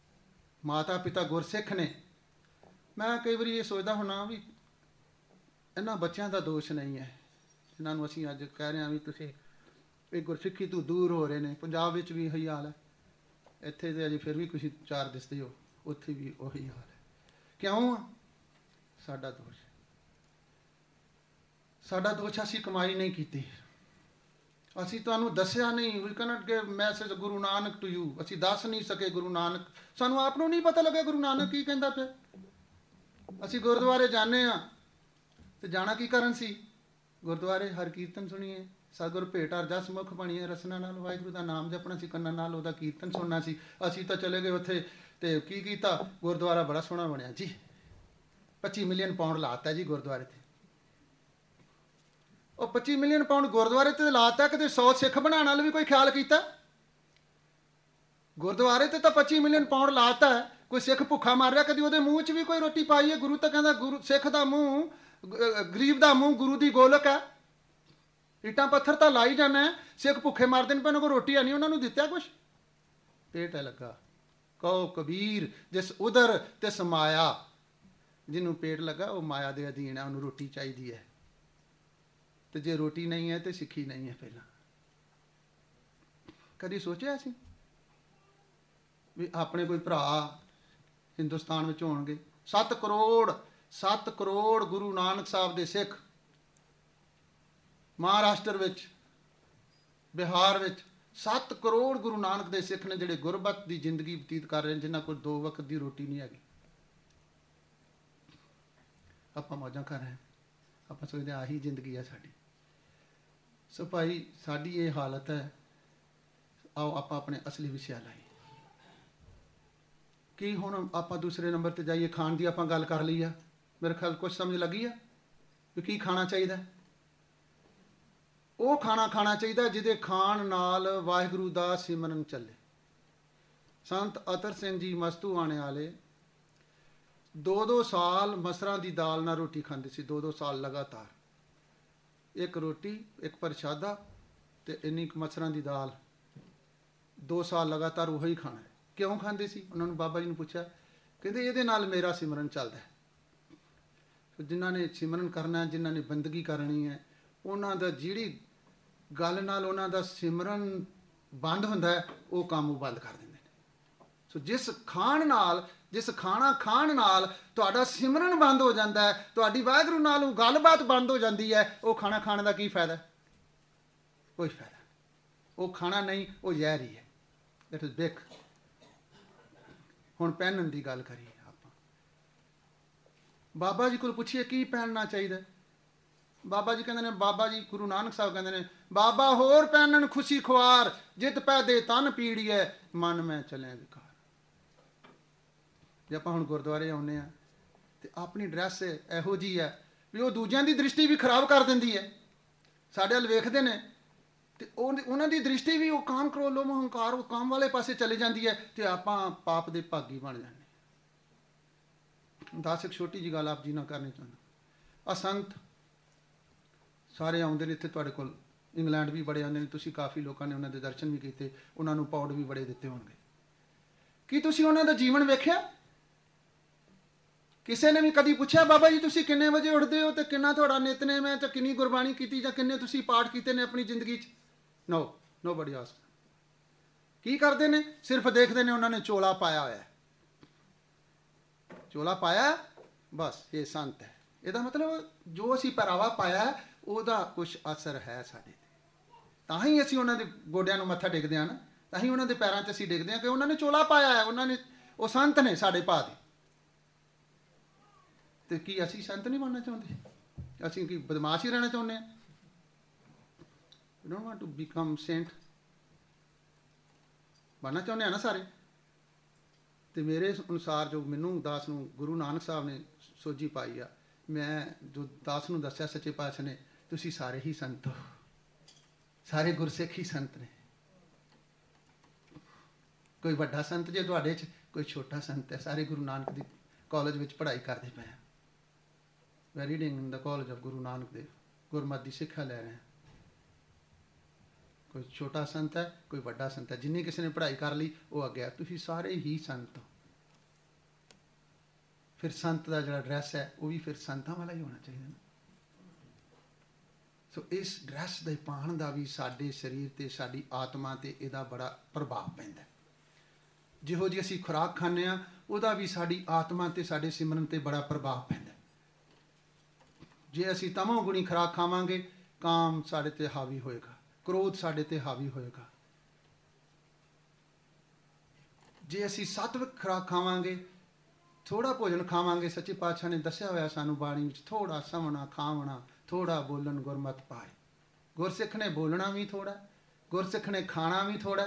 ਮਾਤਾ ਪਿਤਾ ਗੁਰਸਿੱਖ ਨੇ, ਮੈਂ ਕਈ ਵਾਰੀ ਇਹ ਸੋਚਦਾ ਹੁੰਨਾ ਵੀ ਇਹਨਾਂ ਬੱਚਿਆਂ ਦਾ ਦੋਸ਼ ਨਹੀਂ ਹੈ। ਇਹਨਾਂ ਨੂੰ ਅਸੀਂ ਅੱਜ ਕਹਿ ਰਹੇ ਹਾਂ ਵੀ ਤੁਸੀਂ ਇਹ ਗੁਰਸਿੱਖੀ ਤੋਂ ਦੂਰ ਹੋ ਰਹੇ ਨੇ। ਪੰਜਾਬ ਵਿੱਚ ਵੀ ਇਹੀ ਹਾਲ ਹੈ, ਇੱਥੇ ਤਾਂ ਅਜੇ ਫਿਰ ਵੀ ਤੁਸੀਂ ਚਾਰ ਦਿਸਦੇ ਹੋ, ਉੱਥੇ ਵੀ ਉਹੀ ਹਾਲ ਹੈ। ਕਿਉਂ? ਸਾਡਾ ਦੋਸ਼, ਸਾਡਾ ਦੋਸ਼ ਅਸੀਂ ਕਮਾਈ ਨਹੀਂ ਕੀਤੀ, ਅਸੀਂ ਤੁਹਾਨੂੰ ਦੱਸਿਆ ਨਹੀਂ। We can't give message Guru Nanak to you, ਅਸੀਂ ਦੱਸ ਨਹੀਂ ਸਕੇ ਗੁਰੂ ਨਾਨਕ, ਸਾਨੂੰ ਆਪ ਨੂੰ ਨਹੀਂ ਪਤਾ ਲੱਗਿਆ ਗੁਰੂ ਨਾਨਕ ਕੀ ਕਹਿੰਦਾ ਪਿਆ। ਅਸੀਂ ਗੁਰਦੁਆਰੇ ਜਾਂਦੇ ਹਾਂ ਤੇ ਜਾਣਾ ਕੀ ਕਰਨ ਸੀ? ਗੁਰਦੁਆਰੇ ਹਰ ਕੀਰਤਨ ਸੁਣੀਏ, ਸਤਿਗੁਰ ਭੇਟ ਹਰ ਜਸ ਮੁਖ ਬਣੀਏ, ਰਸਨਾ ਨਾਲ ਵਾਹਿਗੁਰੂ ਦਾ ਨਾਮ ਜਪਣਾ ਸੀ, ਕੰਨਾਂ ਨਾਲ ਉਹਦਾ ਕੀਰਤਨ ਸੁਣਨਾ ਸੀ। ਅਸੀਂ ਤਾਂ ਚਲੇ ਗਏ ਉੱਥੇ ਤੇ ਕੀ ਕੀਤਾ? ਗੁਰਦੁਆਰਾ ਬੜਾ ਸੋਹਣਾ ਬਣਿਆ ਜੀ, 25 ਮਿਲੀਅਨ ਪਾਉਂਡ ਲਾਤਾ ਜੀ ਗੁਰਦੁਆਰੇ ਤੇ। ਉਹ 25 ਮਿਲੀਅਨ ਪਾਉਂਡ ਗੁਰਦੁਆਰੇ ਤੇ ਲਾਤਾ, ਕਿਤੇ 100 ਸਿੱਖ ਬਣਾਉਣ ਵਾਲਾ ਵੀ ਕੋਈ ਖਿਆਲ ਕੀਤਾ? ਗੁਰਦੁਆਰੇ ਤੇ ਤਾਂ 25 ਮਿਲੀਅਨ ਪਾਉਂਡ ਲਾਤਾ, ਕੋਈ ਸਿੱਖ ਭੁੱਖਾ ਮਰ ਰਿਹਾ, ਕਦੀ ਉਹਦੇ ਮੂੰਹ 'ਚ ਵੀ ਕੋਈ ਰੋਟੀ ਪਾਈ ਹੈ? ਗੁਰੂ ਤਾਂ ਕਹਿੰਦਾ ਗੁਰੂ ਸਿੱਖ ਦਾ ਮੂੰਹ, ਗਰੀਬ ਦਾ ਮੂੰਹ ਗੁਰੂ ਦੀ ਗੋਲਕ ਹੈ। ਇੱਟਾਂ ਪੱਥਰ ਤਾਂ ਲਾਈ ਜਾਣਾ, ਸਿੱਖ ਭੁੱਖੇ ਮਰਦੇ ਨੇ, ਪਰ ਕੋਈ ਰੋਟੀ ਹੈ ਨਹੀਂ, ਉਹਨਾਂ ਨੂੰ ਦਿੱਤਾ ਕੁਛ? ਪੇਟ ਹੈ ਲੱਗਾ। ਕਹੋ ਕਬੀਰ ਜਿਸ ਉਦਰ ਤਿਸ ਮਾਇਆ, ਜਿਹਨੂੰ ਪੇਟ ਲੱਗਾ ਉਹ ਮਾਇਆ ਦੇ ਅਧੀਨ ਹੈ, ਉਹਨੂੰ ਰੋਟੀ ਚਾਹੀਦੀ ਹੈ। ਤੇ ਜੇ ਰੋਟੀ ਨਹੀਂ ਹੈ ਤੇ ਸਿੱਖੀ ਨਹੀਂ ਹੈ। ਪਹਿਲਾਂ ਕਦੀ ਸੋਚਿਆ ਸੀ ਵੀ ਆਪਣੇ ਕੋਈ ਭਰਾ ਹਿੰਦੁਸਤਾਨ ਵਿੱਚ ਹੋਣਗੇ? 7 ਕਰੋੜ ਗੁਰੂ ਨਾਨਕ ਸਾਹਿਬ ਦੇ ਸਿੱਖ ਮਹਾਰਾਸ਼ਟਰ ਵਿੱਚ, ਬਿਹਾਰ ਵਿੱਚ 7 ਕਰੋੜ ਗੁਰੂ ਨਾਨਕ ਦੇ ਸਿੱਖ ਨੇ ਜਿਹੜੇ ਗੁਰਬਤ ਦੀ ਜ਼ਿੰਦਗੀ ਬਤੀਤ ਕਰ ਰਹੇ ਨੇ, ਜਿਨ੍ਹਾਂ ਕੋਲ 2 ਵਕਤ ਦੀ ਰੋਟੀ ਨਹੀਂ ਹੈਗੀ। ਆਪਾਂ ਮੌਜਾਂ ਕਰ ਰਹੇ ਹਾਂ, ਆਪਾਂ ਸੋਚਦੇ ਆਹੀ ਜ਼ਿੰਦਗੀ ਹੈ ਸਾਡੀ। ਸੋ ਭਾਈ ਸਾਡੀ ਇਹ ਹਾਲਤ ਹੈ। ਆਓ ਆਪਾਂ ਆਪਣੇ ਅਸਲੀ ਵਿਸ਼ਾ ਲਾਈਏ। ਕੀ ਹੁਣ ਆਪਾਂ ਦੂਸਰੇ ਨੰਬਰ ਤੇ ਜਾਈਏ? ਖਾਣ ਦੀ ਆਪਾਂ ਗੱਲ ਕਰ ਲਈ ਆ, ਮੇਰੇ ਖਿਆਲ ਕੁਛ ਸਮਝ ਲੱਗੀ ਆ ਵੀ ਕੀ ਖਾਣਾ ਚਾਹੀਦਾ। ਉਹ ਖਾਣਾ ਖਾਣਾ ਚਾਹੀਦਾ ਜਿਹਦੇ ਖਾਣ ਨਾਲ ਵਾਹਿਗੁਰੂ ਦਾ ਸਿਮਰਨ ਚੱਲੇ। ਸੰਤ ਅਤਰ ਸਿੰਘ ਜੀ ਮਸਤੂ ਆਣੇ ਵਾਲੇ 2-2 ਸਾਲ ਮਸਰਾਂ ਦੀ ਦਾਲ ਨਾਲ ਰੋਟੀ ਖਾਂਦੇ ਸੀ, 2-2 ਸਾਲ ਲਗਾਤਾਰ। ਇੱਕ ਰੋਟੀ, ਇੱਕ ਪ੍ਰਸ਼ਾਦਾ ਤੇ ਇੰਨੀ ਮਸਰਾਂ ਦੀ ਦਾਲ, 2 ਸਾਲ ਲਗਾਤਾਰ ਉਹੀ ਖਾਣਾ। ਕਿਉਂ ਖਾਂਦੇ ਸੀ? ਉਹਨਾਂ ਨੂੰ ਬਾਬਾ ਜੀ ਨੂੰ ਪੁੱਛਿਆ, ਕਹਿੰਦੇ ਇਹਦੇ ਨਾਲ ਮੇਰਾ ਸਿਮਰਨ ਚੱਲਦਾ ਹੈ। ਜਿਨ੍ਹਾਂ ਨੇ ਸਿਮਰਨ ਕਰਨਾ, ਜਿਨ੍ਹਾਂ ਨੇ ਬੰਦਗੀ ਕਰਨੀ ਹੈ, ਉਹਨਾਂ ਦਾ ਜਿਹੜੀ ਗੱਲ ਨਾਲ ਉਹਨਾਂ ਦਾ ਸਿਮਰਨ ਬੰਦ ਹੁੰਦਾ ਹੈ, ਉਹ ਕੰਮ ਉਹ ਬੰਦ ਕਰ ਦਿੰਦੇ ਨੇ। ਸੋ ਜਿਸ ਖਾਣਾ ਖਾਣ ਨਾਲ ਤੁਹਾਡਾ ਸਿਮਰਨ ਬੰਦ ਹੋ ਜਾਂਦਾ ਹੈ, ਤੁਹਾਡੀ ਵਾਹਿਗੁਰੂ ਨਾਲ ਗੱਲਬਾਤ ਬੰਦ ਹੋ ਜਾਂਦੀ ਹੈ, ਉਹ ਖਾਣਾ ਖਾਣ ਦਾ ਕੀ ਫਾਇਦਾ? ਕੋਈ ਫਾਇਦਾ। ਉਹ ਖਾਣਾ ਨਹੀਂ, ਉਹ ਜ਼ਹਿਰ ਹੀ ਹੈ। ਇਟ ਇਜ਼ ਬਿਕ। ਹੁਣ ਪਹਿਨਣ ਦੀ ਗੱਲ ਕਰੀਏ ਆਪਾਂ। ਬਾਬਾ ਜੀ ਕੋਲ ਪੁੱਛੀਏ ਕੀ ਪਹਿਨਣਾ ਚਾਹੀਦਾ? ਬਾਬਾ ਜੀ ਕਹਿੰਦੇ ਨੇ, ਬਾਬਾ ਜੀ ਗੁਰੂ ਨਾਨਕ ਸਾਹਿਬ ਕਹਿੰਦੇ ਨੇ, ਬਾਬਾ ਹੋਰ ਪਹਿਨਣ ਖੁਸ਼ੀ ਖੁਆਰ, ਜਿਤ ਪੈ ਦੇ ਤਨ ਪੀੜੀਐ, ਮਨ ਮੈਂ ਚਲੇ ਵਿਕਾਰ। ਜੇ ਆਪਾਂ ਹੁਣ ਗੁਰਦੁਆਰੇ ਆਉਂਦੇ ਹਾਂ ਤੇ ਆਪਣੀ ਡਰੈਸ ਇਹੋ ਜਿਹੀ ਹੈ ਵੀ ਉਹ ਦੂਜਿਆਂ ਦੀ ਦ੍ਰਿਸ਼ਟੀ ਵੀ ਖਰਾਬ ਕਰ ਦਿੰਦੀ ਹੈ। ਸਾਡੇ ਵੱਲ ਵੇਖਦੇ ਨੇ ਤੇ ਉਹਨਾਂ ਦੀ ਦ੍ਰਿਸ਼ਟੀ ਵੀ ਉਹ ਕਾਮ ਕ੍ਰੋਧ ਲੋਭ ਹੰਕਾਰ, ਉਹ ਕੰਮ ਵਾਲੇ ਪਾਸੇ ਚਲੀ ਜਾਂਦੀ ਹੈ ਤੇ ਆਪਾਂ ਪਾਪ ਦੇ ਭਾਗੀ ਬਣ ਜਾਂਦੇ। ਦੱਸ ਇੱਕ ਛੋਟੀ ਜਿਹੀ ਗੱਲ ਆਪ ਜੀ ਨਾਲ ਕਰਨੀ ਚਾਹੁੰਦਾ। ਅਸੰਤ ਸਾਰੇ ਆਉਂਦੇ ਨੇ ਇੱਥੇ ਤੁਹਾਡੇ ਕੋਲ, ਇੰਗਲੈਂਡ ਵੀ ਬੜੇ ਆਉਂਦੇ ਨੇ, ਤੁਸੀਂ ਕਾਫੀ ਲੋਕਾਂ ਨੇ ਉਹਨਾਂ ਦੇ ਦਰਸ਼ਨ ਵੀ ਕੀਤੇ, ਉਹਨਾਂ ਨੂੰ ਪਾਉਡ ਵੀ ਬੜੇ ਦਿੱਤੇ ਹੋਣਗੇ। ਕੀ ਤੁਸੀਂ ਉਹਨਾਂ ਦਾ ਜੀਵਨ ਵੇਖਿਆ? ਕਿਸੇ ਨੇ ਵੀ ਕਦੀ ਪੁੱਛਿਆ ਬਾਬਾ ਜੀ ਤੁਸੀਂ ਕਿੰਨੇ ਵਜੇ ਉੱਠਦੇ ਹੋ ਤੇ ਕਿੰਨਾ ਤੁਹਾਡਾ ਨਿਤਨੇਮ ਹੈ, ਜਾਂ ਕਿੰਨੀ ਗੁਰਬਾਣੀ ਕੀਤੀ, ਜਾਂ ਕਿੰਨੇ ਤੁਸੀਂ ਪਾਠ ਕੀਤੇ ਨੇ ਆਪਣੀ ਜ਼ਿੰਦਗੀ 'ਚ? Nobody ask. ਕੀ ਕਰਦੇ ਨੇ? ਸਿਰਫ ਦੇਖਦੇ ਨੇ ਉਹਨਾਂ ਨੇ ਚੋਲਾ ਪਾਇਆ ਹੋਇਆ। ਚੋਲਾ ਪਾਇਆ, ਬਸ ਇਹ ਸੰਤ ਹੈ। ਇਹਦਾ ਮਤਲਬ ਜੋ ਅਸੀਂ ਪਹਿਰਾਵਾ ਪਾਇਆ ਉਹਦਾ ਕੁਛ ਅਸਰ ਹੈ ਸਾਡੇ ਤੇ। ਤਾਂ ਹੀ ਅਸੀਂ ਉਹਨਾਂ ਦੇ ਗੋਡਿਆਂ ਨੂੰ ਮੱਥਾ ਟੇਕਦੇ ਹਾਂ ਨਾ, ਤਾਂ ਹੀ ਉਹਨਾਂ ਦੇ ਪੈਰਾਂ 'ਚ ਅਸੀਂ ਡਿੱਗਦੇ ਹਾਂ ਕਿ ਉਹਨਾਂ ਨੇ ਚੋਲਾ ਪਾਇਆ ਹੈ, ਉਹਨਾਂ ਨੇ, ਉਹ ਸੰਤ ਨੇ ਸਾਡੇ ਭਾ ਦੇ। ਤੇ ਕੀ ਅਸੀਂ ਸੰਤ ਨਹੀਂ ਬਣਨਾ ਚਾਹੁੰਦੇ? ਅਸੀਂ ਕੀ ਬਦਮਾਸ਼ ਹੀ ਰਹਿਣਾ ਚਾਹੁੰਦੇ ਹਾਂ? We don't want to become saint। ਬਣਨਾ ਚਾਹੁੰਦੇ ਆ ਨਾ ਸਾਰੇ। ਤੇ ਮੇਰੇ ਅਨੁਸਾਰ ਜੋ ਮੈਨੂੰ ਦਾਸ ਨੂੰ ਗੁਰੂ ਨਾਨਕ ਸਾਹਿਬ ਨੇ ਸੋਝੀ ਪਾਈ ਆ, ਮੈਂ ਜੋ ਦਾਸ ਨੂੰ ਦੱਸਿਆ ਸੱਚੇ ਪਾਤਸ਼ਾਹ ਨੇ, ਤੁਸੀਂ ਸਾਰੇ ਹੀ ਸੰਤ ਹੋ, ਸਾਰੇ ਗੁਰਸਿੱਖ ਹੀ ਸੰਤ ਨੇ। ਕੋਈ ਵੱਡਾ ਸੰਤ ਜੇ ਤੁਹਾਡੇ 'ਚ, ਕੋਈ ਛੋਟਾ ਸੰਤ ਹੈ। ਸਾਰੇ ਗੁਰੂ ਨਾਨਕ ਦੀ ਕਾਲਜ ਵਿੱਚ ਪੜ੍ਹਾਈ ਕਰਦੇ ਪਏ ਹਾਂ। We are reading in the college of Guru Nanak Dev, ਗੁਰਮਤਿ ਦੀ ਸਿੱਖਿਆ ਲੈ ਰਹੇ ਹਾਂ। ਕੋਈ ਛੋਟਾ ਸੰਤ ਹੈ, ਕੋਈ ਵੱਡਾ ਸੰਤ ਹੈ। ਜਿੰਨੀ ਕਿਸੇ ਨੇ ਪੜ੍ਹਾਈ ਕਰ ਲਈ ਉਹ ਅੱਗੇ। ਤੁਸੀਂ ਸਾਰੇ ਹੀ ਸੰਤ ਹੋ। ਫਿਰ ਸੰਤ ਦਾ ਜਿਹੜਾ ਡਰੈਸ ਹੈ ਉਹ ਵੀ ਫਿਰ ਸੰਤਾਂ ਵਾਲਾ ਹੀ ਹੋਣਾ ਚਾਹੀਦਾ ਨਾ। ਸੋ ਇਸ ਡਰੈਸ ਦੇ ਪਾਉਣ ਦਾ ਵੀ ਸਾਡੇ ਸਰੀਰ ਤੇ ਸਾਡੀ ਆਤਮਾ ਤੇ ਇਹਦਾ ਬੜਾ ਪ੍ਰਭਾਵ ਪੈਂਦਾ। ਜਿਹੋ ਜਿਹੀ ਅਸੀਂ ਖੁਰਾਕ ਖਾਂਦੇ ਹਾਂ ਉਹਦਾ ਵੀ ਸਾਡੀ ਆਤਮਾ ਤੇ ਸਾਡੇ ਸਿਮਰਨ ਤੇ ਬੜਾ ਪ੍ਰਭਾਵ ਪੈਂਦਾ। ਜੇ ਅਸੀਂ ਤਮੋ ਗੁਣੀ ਖੁਰਾਕ ਖਾਵਾਂਗੇ, ਕਾਮ ਸਾਡੇ ਤੇ ਹਾਵੀ ਹੋਏਗਾ, ਕ੍ਰੋਧ ਸਾਡੇ ਤੇ ਹਾਵੀ ਹੋਏਗਾ। ਜੇ ਅਸੀਂ ਸਾਤਵਿਕ ਖੁਰਾਕ ਖਾਵਾਂਗੇ, ਥੋੜਾ ਭੋਜਨ ਖਾਵਾਂਗੇ, ਸੱਚੇ ਪਾਤਸ਼ਾਹ ਨੇ ਦੱਸਿਆ ਹੋਇਆ ਸਾਨੂੰ ਬਾਣੀ ਵਿੱਚ, ਥੋੜਾ ਸਵਣਾ ਖਾਵਣਾ, ਥੋੜਾ ਬੋਲਣ ਗੁਰਮਤਿ ਪਾਏ। ਗੁਰਸਿੱਖ ਨੇ ਬੋਲਣਾ ਵੀ ਥੋੜਾ, ਗੁਰਸਿੱਖ ਨੇ ਖਾਣਾ ਵੀ ਥੋੜਾ,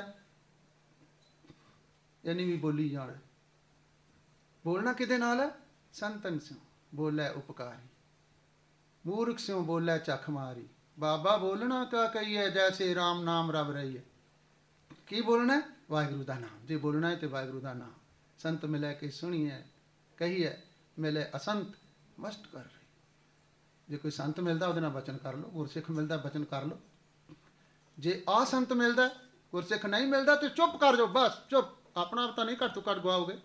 ਯਾਨੀ ਵੀ ਬੋਲੀ ਜਾਣਾ। ਬੋਲਣਾ ਕਿਹਦੇ ਨਾਲ ਹੈ? ਸੰਤਨ ਸਿਉ ਬੋਲੇ ਉਪਕਾਰੀ, ਮੂਰਖ ਸਿਉ ਬੋਲੇ ਚਖ ਮਾਰੀ। ਬਾਬਾ ਬੋਲਣਾ ਕਾ ਕਹੀਏ, ਜੈਸੇ ਰਾਮ ਨਾਮ ਰਬ ਰਹੀ ਹੈ। ਕੀ ਬੋਲਣਾ? ਵਾਹਿਗੁਰੂ ਦਾ ਨਾਮ। ਜੇ ਬੋਲਣਾ ਹੈ ਤੇ ਵਾਹਿਗੁਰੂ ਦਾ ਨਾਮ। ਸੰਤ ਮਿਲੇ ਕੇ ਸੁਣੀਏ, ਕਹੀਏ ਮਿਲੇ ਅਸੰਤ ਮਸਟ ਕਰ ਰਹੀ। ਜੇ ਕੋਈ ਸੰਤ ਮਿਲਦਾ ਉਹਦੇ ਨਾਲ ਬਚਨ ਕਰ ਲਓ, ਗੁਰਸਿੱਖ ਮਿਲਦਾ ਬਚਨ ਕਰ ਲਓ। ਜੇ ਅਸੰਤ ਮਿਲਦਾ, ਗੁਰਸਿੱਖ ਨਹੀਂ ਮਿਲਦਾ ਤੇ ਚੁੱਪ ਕਰ ਜਾਓ, ਬਸ ਚੁੱਪ। ਆਪਣਾ ਆਪ ਤਾਂ ਨਹੀਂ ਘੱਟ ਤੋਂ ਘੱਟ ਗਵਾਓਗੇ।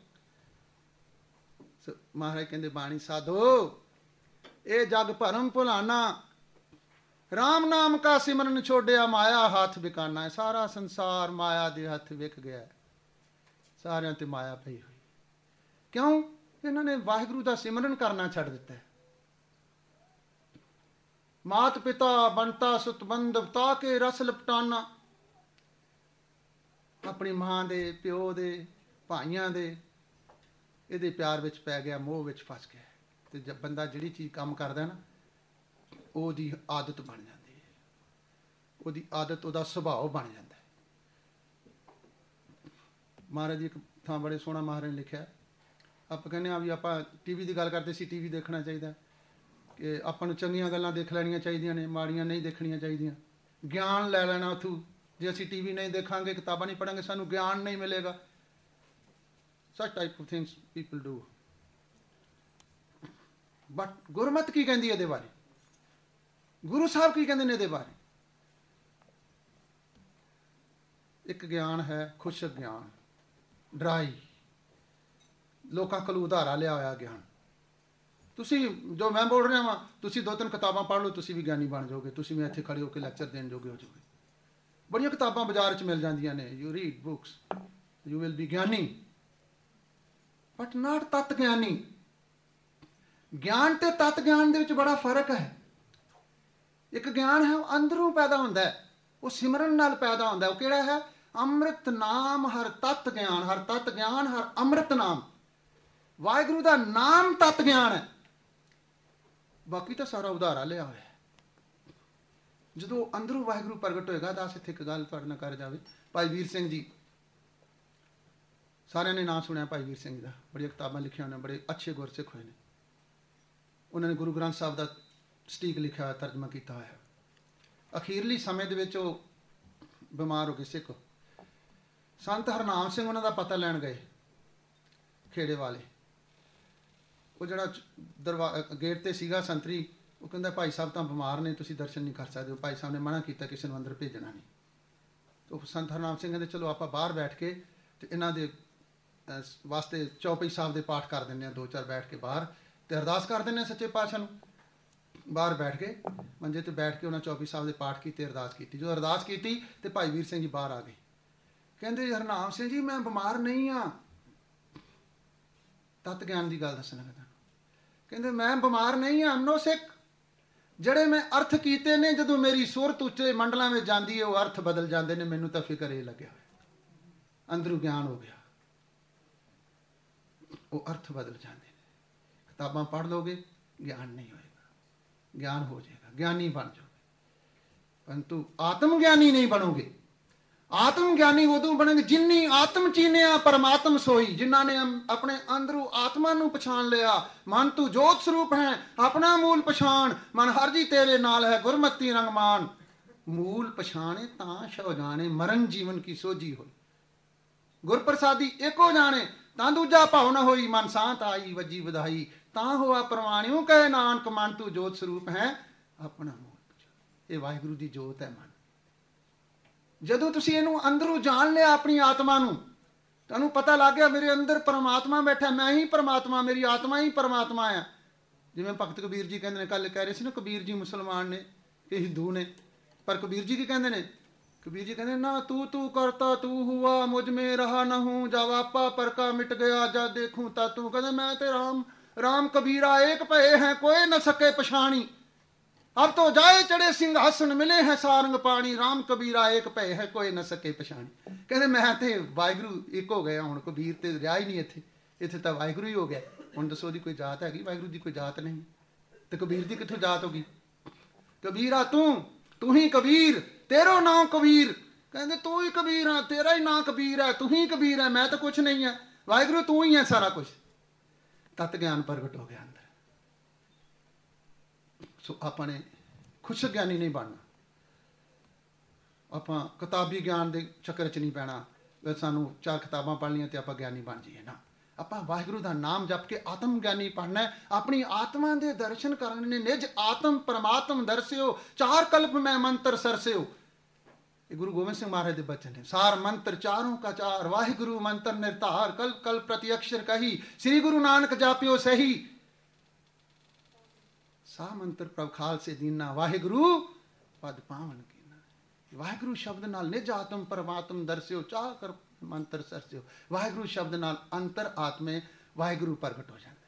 ਮਹਾਰਾਜ ਕਹਿੰਦੇ ਬਾਣੀ ਸਾਧੋ, ਇਹ ਜਗ ਭਰਮ ਭੁਲਾਨਾ, ਰਾਮ ਨਾਮ ਕਾ ਸਿਮਰਨ ਛੋੜਿਆ, ਮਾਇਆ ਹੱਥ ਵਿਕਾਨਾ ਹੈ। ਸਾਰਾ ਸੰਸਾਰ ਮਾਇਆ ਦੇ ਹੱਥ ਵਿਕ ਗਿਆ, ਸਾਰਿਆਂ ਤੇ ਮਾਇਆ ਪਈ ਹੋਈ। ਕਿਉਂ? ਇਹਨਾਂ ਨੇ ਵਾਹਿਗੁਰੂ ਦਾ ਸਿਮਰਨ ਕਰਨਾ ਛੱਡ ਦਿੱਤਾ। ਮਾਤ ਪਿਤਾ ਬੰਤਾ ਸੁਤ ਬੰਧਵ, ਤਾ ਕੇ ਰਸ ਲਪਟਾਨਾ। ਆਪਣੀ ਮਾਂ ਦੇ, ਪਿਓ ਦੇ, ਭਾਈਆਂ ਦੇ ਇਹਦੇ ਪਿਆਰ ਵਿੱਚ ਪੈ ਗਿਆ, ਮੋਹ ਵਿੱਚ ਫਸ ਗਿਆ। ਤੇ ਜਦ ਬੰਦਾ ਜਿਹੜੀ ਚੀਜ਼ ਕੰਮ ਕਰਦਾ ਨਾ, ਉਹਦੀ ਆਦਤ ਬਣ ਜਾਂਦੀ ਹੈ, ਉਹਦੀ ਆਦਤ, ਉਹਦਾ ਸੁਭਾਅ ਬਣ ਜਾਂਦਾ ਹੈ। ਮਹਾਰਾਜ ਜੀ ਇੱਕ ਥਾਂ ਬੜੇ ਸੋਹਣਾ ਮਹਾਰਾਜ ਨੇ ਲਿਖਿਆ। ਆਪਾਂ ਕਹਿੰਦੇ ਹਾਂ ਵੀ ਆਪਾਂ ਟੀਵੀ ਦੀ ਗੱਲ ਕਰਦੇ ਸੀ, ਟੀਵੀ ਦੇਖਣਾ ਚਾਹੀਦਾ, ਕਿ ਆਪਾਂ ਨੂੰ ਚੰਗੀਆਂ ਗੱਲਾਂ ਦੇਖ ਲੈਣੀਆਂ ਚਾਹੀਦੀਆਂ ਨੇ, ਮਾੜੀਆਂ ਨਹੀਂ ਦੇਖਣੀਆਂ ਚਾਹੀਦੀਆਂ। ਗਿਆਨ ਲੈ ਲੈਣਾ ਉੱਥੋਂ। ਜੇ ਅਸੀਂ ਟੀਵੀ ਨਹੀਂ ਦੇਖਾਂਗੇ, ਕਿਤਾਬਾਂ ਨਹੀਂ ਪੜ੍ਹਾਂਗੇ, ਸਾਨੂੰ ਗਿਆਨ ਨਹੀਂ ਮਿਲੇਗਾ। such type of things people do. But ਗੁਰਮਤਿ ਕੀ ਕਹਿੰਦੀ ਇਹਦੇ ਬਾਰੇ? ਗੁਰੂ ਸਾਹਿਬ ਕੀ ਕਹਿੰਦੇ ਨੇ ਇਹਦੇ ਬਾਰੇ? ਇੱਕ ਗਿਆਨ ਹੈ ਖੁਸ਼ਕ ਗਿਆਨ, ਡਰਾਈ, ਲੋਕਾਂ ਕੋਲ ਉਧਾਰਾ ਲਿਆ ਹੋਇਆ ਗਿਆਨ। ਤੁਸੀਂ ਜੋ ਮੈਂ ਬੋਲ ਰਿਹਾ ਵਾਂ, ਤੁਸੀਂ 2-3 ਕਿਤਾਬਾਂ ਪੜ੍ਹ ਲਓ, ਤੁਸੀਂ ਵੀ ਗਿਆਨੀ ਬਣ ਜਾਓਗੇ। ਤੁਸੀਂ ਵੀ ਇੱਥੇ ਖੜੇ ਹੋ ਕੇ ਲੈਕਚਰ ਦੇਣ ਜੋਗੇ ਹੋ ਜਾਓਗੇ। ਬੜੀਆਂ ਕਿਤਾਬਾਂ ਬਾਜ਼ਾਰ 'ਚ ਮਿਲ ਜਾਂਦੀਆਂ ਨੇ। You read books, you will be ਗਿਆਨੀ, ਬਟ ਨਾਟ ਤਤ ਗਿਆਨੀ। ਗਿਆਨ ਤੇ ਤਤ ਗਿਆਨ ਦੇ ਵਿੱਚ ਬੜਾ ਫਰਕ ਹੈ। ਇੱਕ ਗਿਆਨ ਹੈ ਉਹ ਅੰਦਰੋਂ ਪੈਦਾ ਹੁੰਦਾ ਹੈ, ਉਹ ਸਿਮਰਨ ਨਾਲ ਪੈਦਾ ਹੁੰਦਾ। ਉਹ ਕਿਹੜਾ ਹੈ? ਅੰਮ੍ਰਿਤ ਨਾਮ ਹਰ ਤਤ ਗਿਆਨ। ਹਰ ਤਤ ਗਿਆਨ, ਹਰ ਅੰਮ੍ਰਿਤ ਨਾਮ। ਵਾਹਿਗੁਰੂ ਦਾ ਨਾਮ ਤਤ ਗਿਆਨ ਹੈ, ਬਾਕੀ ਤਾਂ ਸਾਰਾ ਉਧਾਰਾ ਲਿਆ ਹੋਇਆ ਹੈ। ਜਦੋਂ ਅੰਦਰੋਂ ਵਾਹਿਗੁਰੂ ਪ੍ਰਗਟ ਹੋਏਗਾ। ਦੱਸ ਇੱਥੇ ਇੱਕ ਗੱਲ ਤੁਹਾਡੇ ਨਾਲ ਕਰ ਜਾਵੇ। ਭਾਈ ਵੀਰ ਸਿੰਘ ਜੀ, ਸਾਰਿਆਂ ਨੇ ਨਾਂ ਸੁਣਿਆ ਭਾਈ ਵੀਰ ਸਿੰਘ ਦਾ, ਬੜੀਆਂ ਕਿਤਾਬਾਂ ਲਿਖੀਆਂ ਉਹਨੇ, ਬੜੇ ਅੱਛੇ ਗੁਰਸਿੱਖ ਹੋਏ ਨੇ। ਉਹਨਾਂ ਨੇ ਗੁਰੂ ਗ੍ਰੰਥ ਸਾਹਿਬ ਦਾ ਸਟੀਕ ਲਿਖਿਆ ਹੋਇਆ, ਤਰਜਮਾ ਕੀਤਾ ਹੋਇਆ। ਅਖੀਰਲੀ ਸਮੇਂ ਦੇ ਵਿੱਚ ਉਹ ਬਿਮਾਰ ਹੋ ਗਏ, ਸਿੱਖ। ਸੰਤ ਹਰਨਾਮ ਸਿੰਘ ਉਹਨਾਂ ਦਾ ਪਤਾ ਲੈਣ ਗਏ, ਖੇੜੇ ਵਾਲੇ। ਉਹ ਜਿਹੜਾ ਗੇਟ ਤੇ ਸੀਗਾ ਸੰਤਰੀ, ਉਹ ਕਹਿੰਦਾ ਭਾਈ ਸਾਹਿਬ ਤਾਂ ਬਿਮਾਰ ਨੇ, ਤੁਸੀਂ ਦਰਸ਼ਨ ਨਹੀਂ ਕਰ ਸਕਦੇ। ਭਾਈ ਸਾਹਿਬ ਨੇ ਮਨਾ ਕੀਤਾ, ਕਿਸੇ ਨੂੰ ਅੰਦਰ ਭੇਜਣਾ ਨਹੀਂ। ਤਾਂ ਸੰਤ ਹਰਨਾਮ ਸਿੰਘ ਕਹਿੰਦੇ ਚਲੋ ਆਪਾਂ ਬਾਹਰ ਬੈਠ ਕੇ ਤੇ ਇਹਨਾਂ ਦੇ ਵਾਸਤੇ ਚੌਪਈ ਸਾਹਿਬ ਦੇ ਪਾਠ ਕਰ ਦਿੰਦੇ ਹਾਂ, 2-4 ਬੈਠ ਕੇ ਬਾਹਰ, ਤੇ ਅਰਦਾਸ ਕਰ ਦਿੰਦੇ ਹਾਂ ਸੱਚੇ ਪਾਤਸ਼ਾਹ ਨੂੰ। ਬਾਹਰ ਬੈਠ ਕੇ ਮੰਜੇ ਤੇ ਬੈਠ ਕੇ ਉਹਨਾਂ ਚੌਪਈ ਸਾਹਿਬ ਦੇ ਪਾਠ ਕੀਤੇ, ਅਰਦਾਸ ਕੀਤੀ। ਜਦੋਂ ਅਰਦਾਸ ਕੀਤੀ ਤੇ ਭਾਈ ਵੀਰ ਸਿੰਘ ਜੀ ਬਾਹਰ ਆ ਗਏ। ਕਹਿੰਦੇ ਹਰਨਾਮ ਸਿੰਘ ਜੀ, ਮੈਂ ਬਿਮਾਰ ਨਹੀਂ ਹਾਂ। ਤਤ ਗਿਆਨ ਦੀ ਗੱਲ ਦੱਸਣ ਲੱਗਾ। ਕਹਿੰਦੇ ਮੈਂ ਬਿਮਾਰ ਨਹੀਂ ਹਾਂ, ਨੋ ਸਿੱਖ। ਜਿਹੜੇ ਮੈਂ ਅਰਥ ਕੀਤੇ ਨੇ, ਜਦੋਂ ਮੇਰੀ ਸੁਰਤ ਉੱਚੇ ਮੰਡਲਾਂ ਵਿੱਚ ਜਾਂਦੀ ਹੈ, ਉਹ ਅਰਥ ਬਦਲ ਜਾਂਦੇ ਨੇ। ਮੈਨੂੰ ਤਾਂ ਫਿਕਰ ਇਹ ਲੱਗਿਆ ਹੋਇਆ, ਅੰਦਰੋਂ ਗਿਆਨ ਹੋ ਗਿਆ, ਉਹ ਅਰਥ ਬਦਲ ਜਾਂਦੇ ਨੇ। ਕਿਤਾਬਾਂ ਪੜ੍ਹ ਲਓਗੇ, ਗਿਆਨ ਨਹੀਂ ਹੋਏਗਾ। ਗਿਆਨ ਹੋ ਜਾਏਗਾ, ਗਿਆਨੀ ਬਣ ਜਾਓਗੇ, ਪਰੰਤੂ ਆਤਮ ਗਿਆਨੀ ਨਹੀਂ ਬਣੋਗੇ। ਆਤਮ ਗਿਆਨੀ ਉਦੋਂ ਬਣੇਗੇ ਜਿਨ੍ਹਾਂ ਆਤਮ ਚੀਨਿਆ ਪਰਮਾਤਮ ਸੋਈ। ਜਿਨ੍ਹਾਂ ਨੇ ਆਪਣੇ ਅੰਦਰੋਂ ਆਤਮਾ ਨੂੰ ਪਛਾਣ ਲਿਆ। ਮਨ ਤੂੰ ਜੋਤ ਸਰੂਪ ਹੈ, ਆਪਣਾ ਮੂਲ ਪਛਾਣ। ਮਨ ਹਰ ਜੀ ਤੇਰੇ ਨਾਲ ਹੈ, ਗੁਰਮਤੀ ਰੰਗਮਾਨ। ਮੂਲ ਪਛਾਣੇ ਤਾਂ ਸ਼ਉ ਜਾਣੇ, ਮਰਨ ਜੀਵਨ ਕੀ ਸੋਝੀ ਹੋਈ। ਗੁਰਪ੍ਰਸਾਦੀ ਇੱਕੋ ਜਾਣੇ, ਤਾਂ ਦੂਜਾ ਭਾਉ ਨਾ ਹੋਈ। ਮਨ ਸਾਂਤ ਆਈ ਵੱਜੀ ਵਧਾਈ, ਤਾਂ ਹੋਆ ਪ੍ਰਵਾਣਿਓ ਕਹੇ ਨਾਨਕ। ਮਨ ਤੂੰ ਜੋਤ ਸਰੂਪ ਹੈ, ਆਪਣਾ ਮੂਲ ਪਛਾਣ। ਇਹ ਵਾਹਿਗੁਰੂ ਦੀ ਜੋਤ ਹੈ ਮਨ। ਜਦੋਂ ਤੁਸੀਂ ਇਹਨੂੰ ਅੰਦਰੋਂ ਜਾਣ ਲਿਆ, ਆਪਣੀ ਆਤਮਾ ਨੂੰ, ਤੁਹਾਨੂੰ ਪਤਾ ਲੱਗ ਗਿਆ ਮੇਰੇ ਅੰਦਰ ਪਰਮਾਤਮਾ ਬੈਠਾ, ਮੈਂ ਹੀ ਪਰਮਾਤਮਾ, ਮੇਰੀ ਆਤਮਾ ਹੀ ਪਰਮਾਤਮਾ ਆ। ਜਿਵੇਂ ਭਗਤ ਕਬੀਰ ਜੀ ਕਹਿੰਦੇ ਨੇ, ਕੱਲ ਕਹਿ ਰਹੇ ਸੀ ਨਾ ਕਬੀਰ ਜੀ ਮੁਸਲਮਾਨ ਨੇ, ਇਹ ਹਿੰਦੂ ਨੇ। ਪਰ ਕਬੀਰ ਜੀ ਕੀ ਕਹਿੰਦੇ ਨੇ? कबीर जी कहते ना तू तू करता तू हुआ मुझ में रहा न हूँ, जब आपा पर का मिट गया जब देखूं ता तू। कहते मैं ते राम राम कबीरा एक भये हैं कोई न सके पछाणी, अब तो जाए चढ़े सिंहासन मिले हैं सारंग पानी, राम कबीरा एक भये है कोई न सके पछाणी। कहते मैं ते वाहिगुरू एक हो गया हूँ, कबीर ते रहा ही नहीं इत्थे, इत्थे तो वाहिगुरू ही हो गया। हुण दसो दी कोई जात हैगी? वाहिगुरू दी कोई जात नहीं, तो कबीर दी कित्थों जात होगी? कबीरा तू ही कबीर, तेरो नाम कबीर। कहते तू ही कबीर है, तेरा ही नाम कबीर है, तू ही कबीर है, मैं तो कुछ नहीं है। वाहिगुरू तू ही है सारा कुछ। तत् ज्ञान प्रगट हो गया अंदर। सो अपने खुश ज्ञानी नहीं बनना, आप किताबी ज्ञान के चक्कर च नहीं पैना, सानू 4 किताबां पढ़ लियां ते आपां ज्ञानी बन जाइए ना। आपां वाहिगुरू का नाम जप के आत्म ज्ञानी बनना है, अपनी आत्मा के दर्शन करने। निज आत्म परमात्म दर्स्यो, 4 कल्प में मंत्र सरस्यो। गुरु गोबिंद सिंह महाराज के बचन है। सार मंत्र चारों का चार, वाहिगुरु मंत्र निर्धार, कल्प कल्प प्रति अक्षर कही, श्री गुरु नानक जापियो सही। सा मंत्र प्रभ खाल से दीना, वाहिगुरु पद पावन कीना। वाहिगुरु शब्द नाल निज आत्म परमात्म दर्स्यो, चार कर मंत्र सरस्यो। वाहिगुरु शब्द नाल अंतर आत्मे वाहिगुरु प्रगट हो जाता।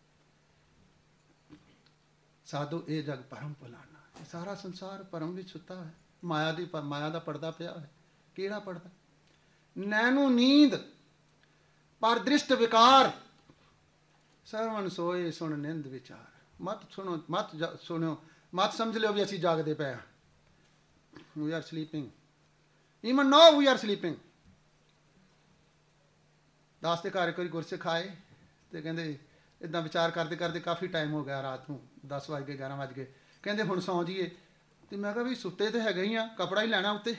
साधो ये जग परम भुलाना। सारा संसार परम विच सुता है, माया दा पड़दा पिया है। केड़ा पड़दा? नैनू नींद पर दृष्ट विकार, सरवण सोए सुन निंद विचार। मत सुनो, मत सुनो, मत समझ लो भी असी जागदे पे। We are sleeping, even now we are sleeping. दास के घर कोई गुरसिख आए तो कहते इदा विचार करते करते काफ़ी टाइम हो गया, रात को 10 बज गए 11 बज गए। कहते हुण सौ जाइए। तो मैं कहा भी सुते तो है ही हाँ, कपड़ा ही लैना उत्ते।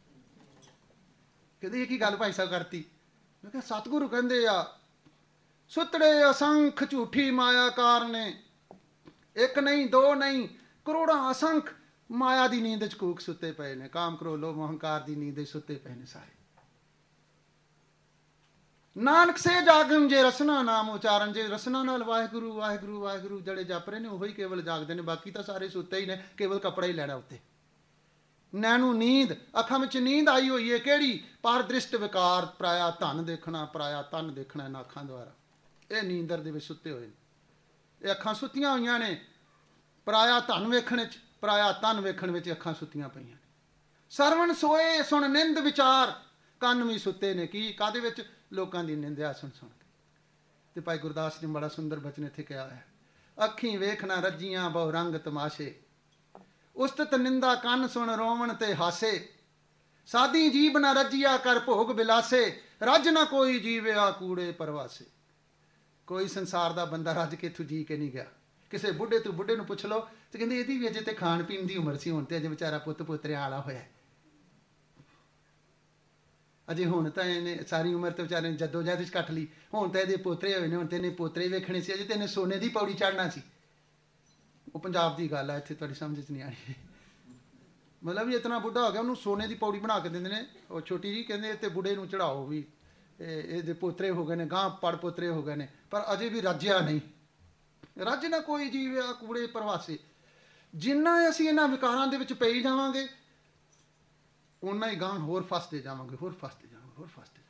कहते ये की गल भाई साहब करती? मैं कहा सतगुरु कहते आ सुतड़े असंख झूठी मायाकार ने, एक नहीं दो नहीं करोड़ा असंख माया की नींद च कूक सुते पे ने। काम क्रोध लोभ अहंकार की नींद सुते पे ने सारे। नानक से जागन जे रसना नाम उचारण, जे रसना नाल वाहिगुरू वाहिगुरू वाहिगुरू जड़े जप रहे ने वही केवल जागते हैं, बाकी तो सारे सुते ही ने, केवल कपड़ा ही लैना उत्ते। नैनू नींद, अखां विच नींद आई हुई है केड़ी? पर दृष्ट विकार, पराया धन देखना, पराया तन देखना इन अखां द्वारा। ये नींदर दे विच सुते हुए, ये अखां सुत्तियां होईयां ने। पराया धन वेखण च, पराया तन वेखण विच अखां सुत्तियां पईयां ने। सरवण सोए सुन निंद विचार, ਕੰਨ भी सुते ने। की काहदे विच? लोगों की निंदा सुन सुन के। तो भाई गुरदास ने बड़ा सुंदर बचन इत्थे कहा है, अखी वेखना रजियां बहु रंग तमाशे, उस्तत निंदा कन सुन रोवण ते हासे, सादी जीव न रजिया कर भोग बिलासे, रज ना कोई जीविया कूड़े परवासे। कोई संसार का बंदा रज के इत्थों जी के नहीं गया। किसी बुढ़े तो बुढ़े पुछ लो तो कहते यदि भी अजे तो खाण पीण की उम्र से, हुण तो अजे बेचारा पुत पोतरे आला होया, अजे हुण तो इन्हें सारी उम्र तो बेचारे जदोजहद च कट ली, हुण तो ये पोतरे होए ने, हुण तो इन्हें पोतरे वेखने से, अजे तो इन्हें सोने की पौड़ी चढ़ना सी। वो पंजाब की गल है, इत्थे तुहाडी समझ च नहीं आनी। मतलब भी इतना बुढ़ा हो गया, उन्होंने सोने की पौड़ी बना के देंदे ने। वो छोटी जी कहते इत्ते बुढ़े नूं चढ़ाओ भी, ये पोतरे हो गए ने, गांह पड़ पोतरे हो गए ने, पर अजे भी रज्या नहीं। रज ना कोई जीविया कूड़े प्रवासे। जिन्ना असीं इन्हां विकारां दे विच पई जावांगे, उन्ना ही गांह होर फसदे जावांगे, होर फसदे जावांगे, होर फसदे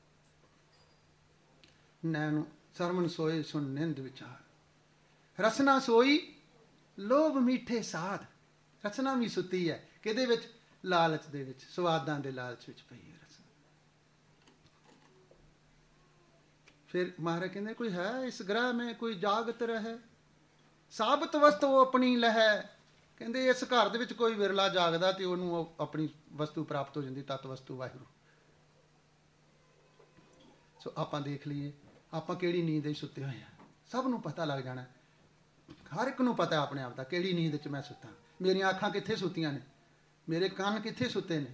जावांगे। नैनू सरवण सोए सुन निंद विचार, रसना सोई लोभ मीठे साध। रसना भी सुती है, किहदे विच? लालच दे विच, स्वादां दे लालच विच पई है रसना। फिर महाराज कहते कोई है इस ग्रह में कोई जागत रहे, साबत वस्तु अपनी लहै। कहते इस घर दे विच कोई विरला जागदा ते उहनूं अपनी वस्तु प्राप्त हो जाती, तत्त वस्तु वाहिगुरू। सो आपां देख लीए आपां किहड़ी नींद विच सुते होए हैं। सब नूं पता लग जाना, हर एक नूं पता अपने आप दा किहड़ी नींद च मैं सुता। मेरी अखां कित्थे सुतियां ने, मेरे कान कित्थे सुते ने।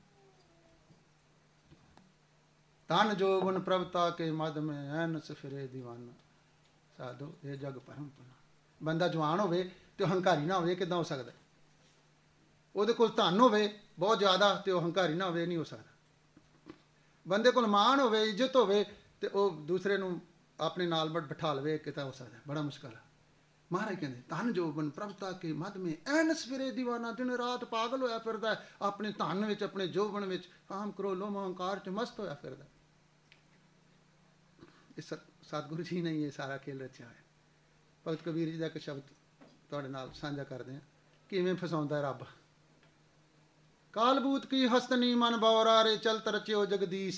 तन जोगन प्रभता के मद में ऐनस फिरे दीवाना, साधो ये जग परम पुना। बंदा जवान होवे तो हंकारी ना होवे, किदां हो सकदा? उहदे कोल धन होवे बहुत ज़्यादा तो हंकारी ना होवे, नहीं हो सकदा। बंदे कोल मान होवे, इज्जत होवे तो वह दूसरे नूं अपने नाल बिठा लवे, किदां हो सकदा? बड़ा मुश्किल है। ਮਹਾਰਾਜ ਕਹਿੰਦੇ ਧਨ ਜੋਬਨ ਪ੍ਰਭਤਾ ਕੇ ਮਦ ਮੇ ਐਨਸ ਫਿਰੇ ਦੀਵਾਨਾ, ਦਿਨ ਰਾਤ ਪਾਗਲ ਹੋਇਆ ਫਿਰਦਾ ਆਪਣੇ ਧਨ ਵਿੱਚ, ਆਪਣੇ ਜੋਬਨ ਵਿੱਚ, ਕਾਮ ਕਰੋ ਲੋਭ ਅਹੰਕਾਰ ਚ ਮਸਤ ਹੋਇਆ ਫਿਰਦਾ। ਇਹ ਸਤਿਗੁਰੂ ਜੀ ਨੇ ਇਹ ਸਾਰਾ ਖੇਲ ਰਚਿਆ ਹੈ। ਭਗਤ ਕਬੀਰ ਜੀ ਦਾ ਇੱਕ ਸ਼ਬਦ ਤੁਹਾਡੇ ਨਾਲ ਸਾਂਝਾ ਕਰਦੇ ਹਾਂ, ਕਿਵੇਂ ਫਸਾਉਂਦਾ ਰੱਬ। ਕਾਲਬੂਤ ਕੀ ਹਸਤਨੀ ਮਨ ਬੌਰਾ ਰੇ, ਚਲਤ ਰਚਿਓ ਜਗਦੀਸ਼,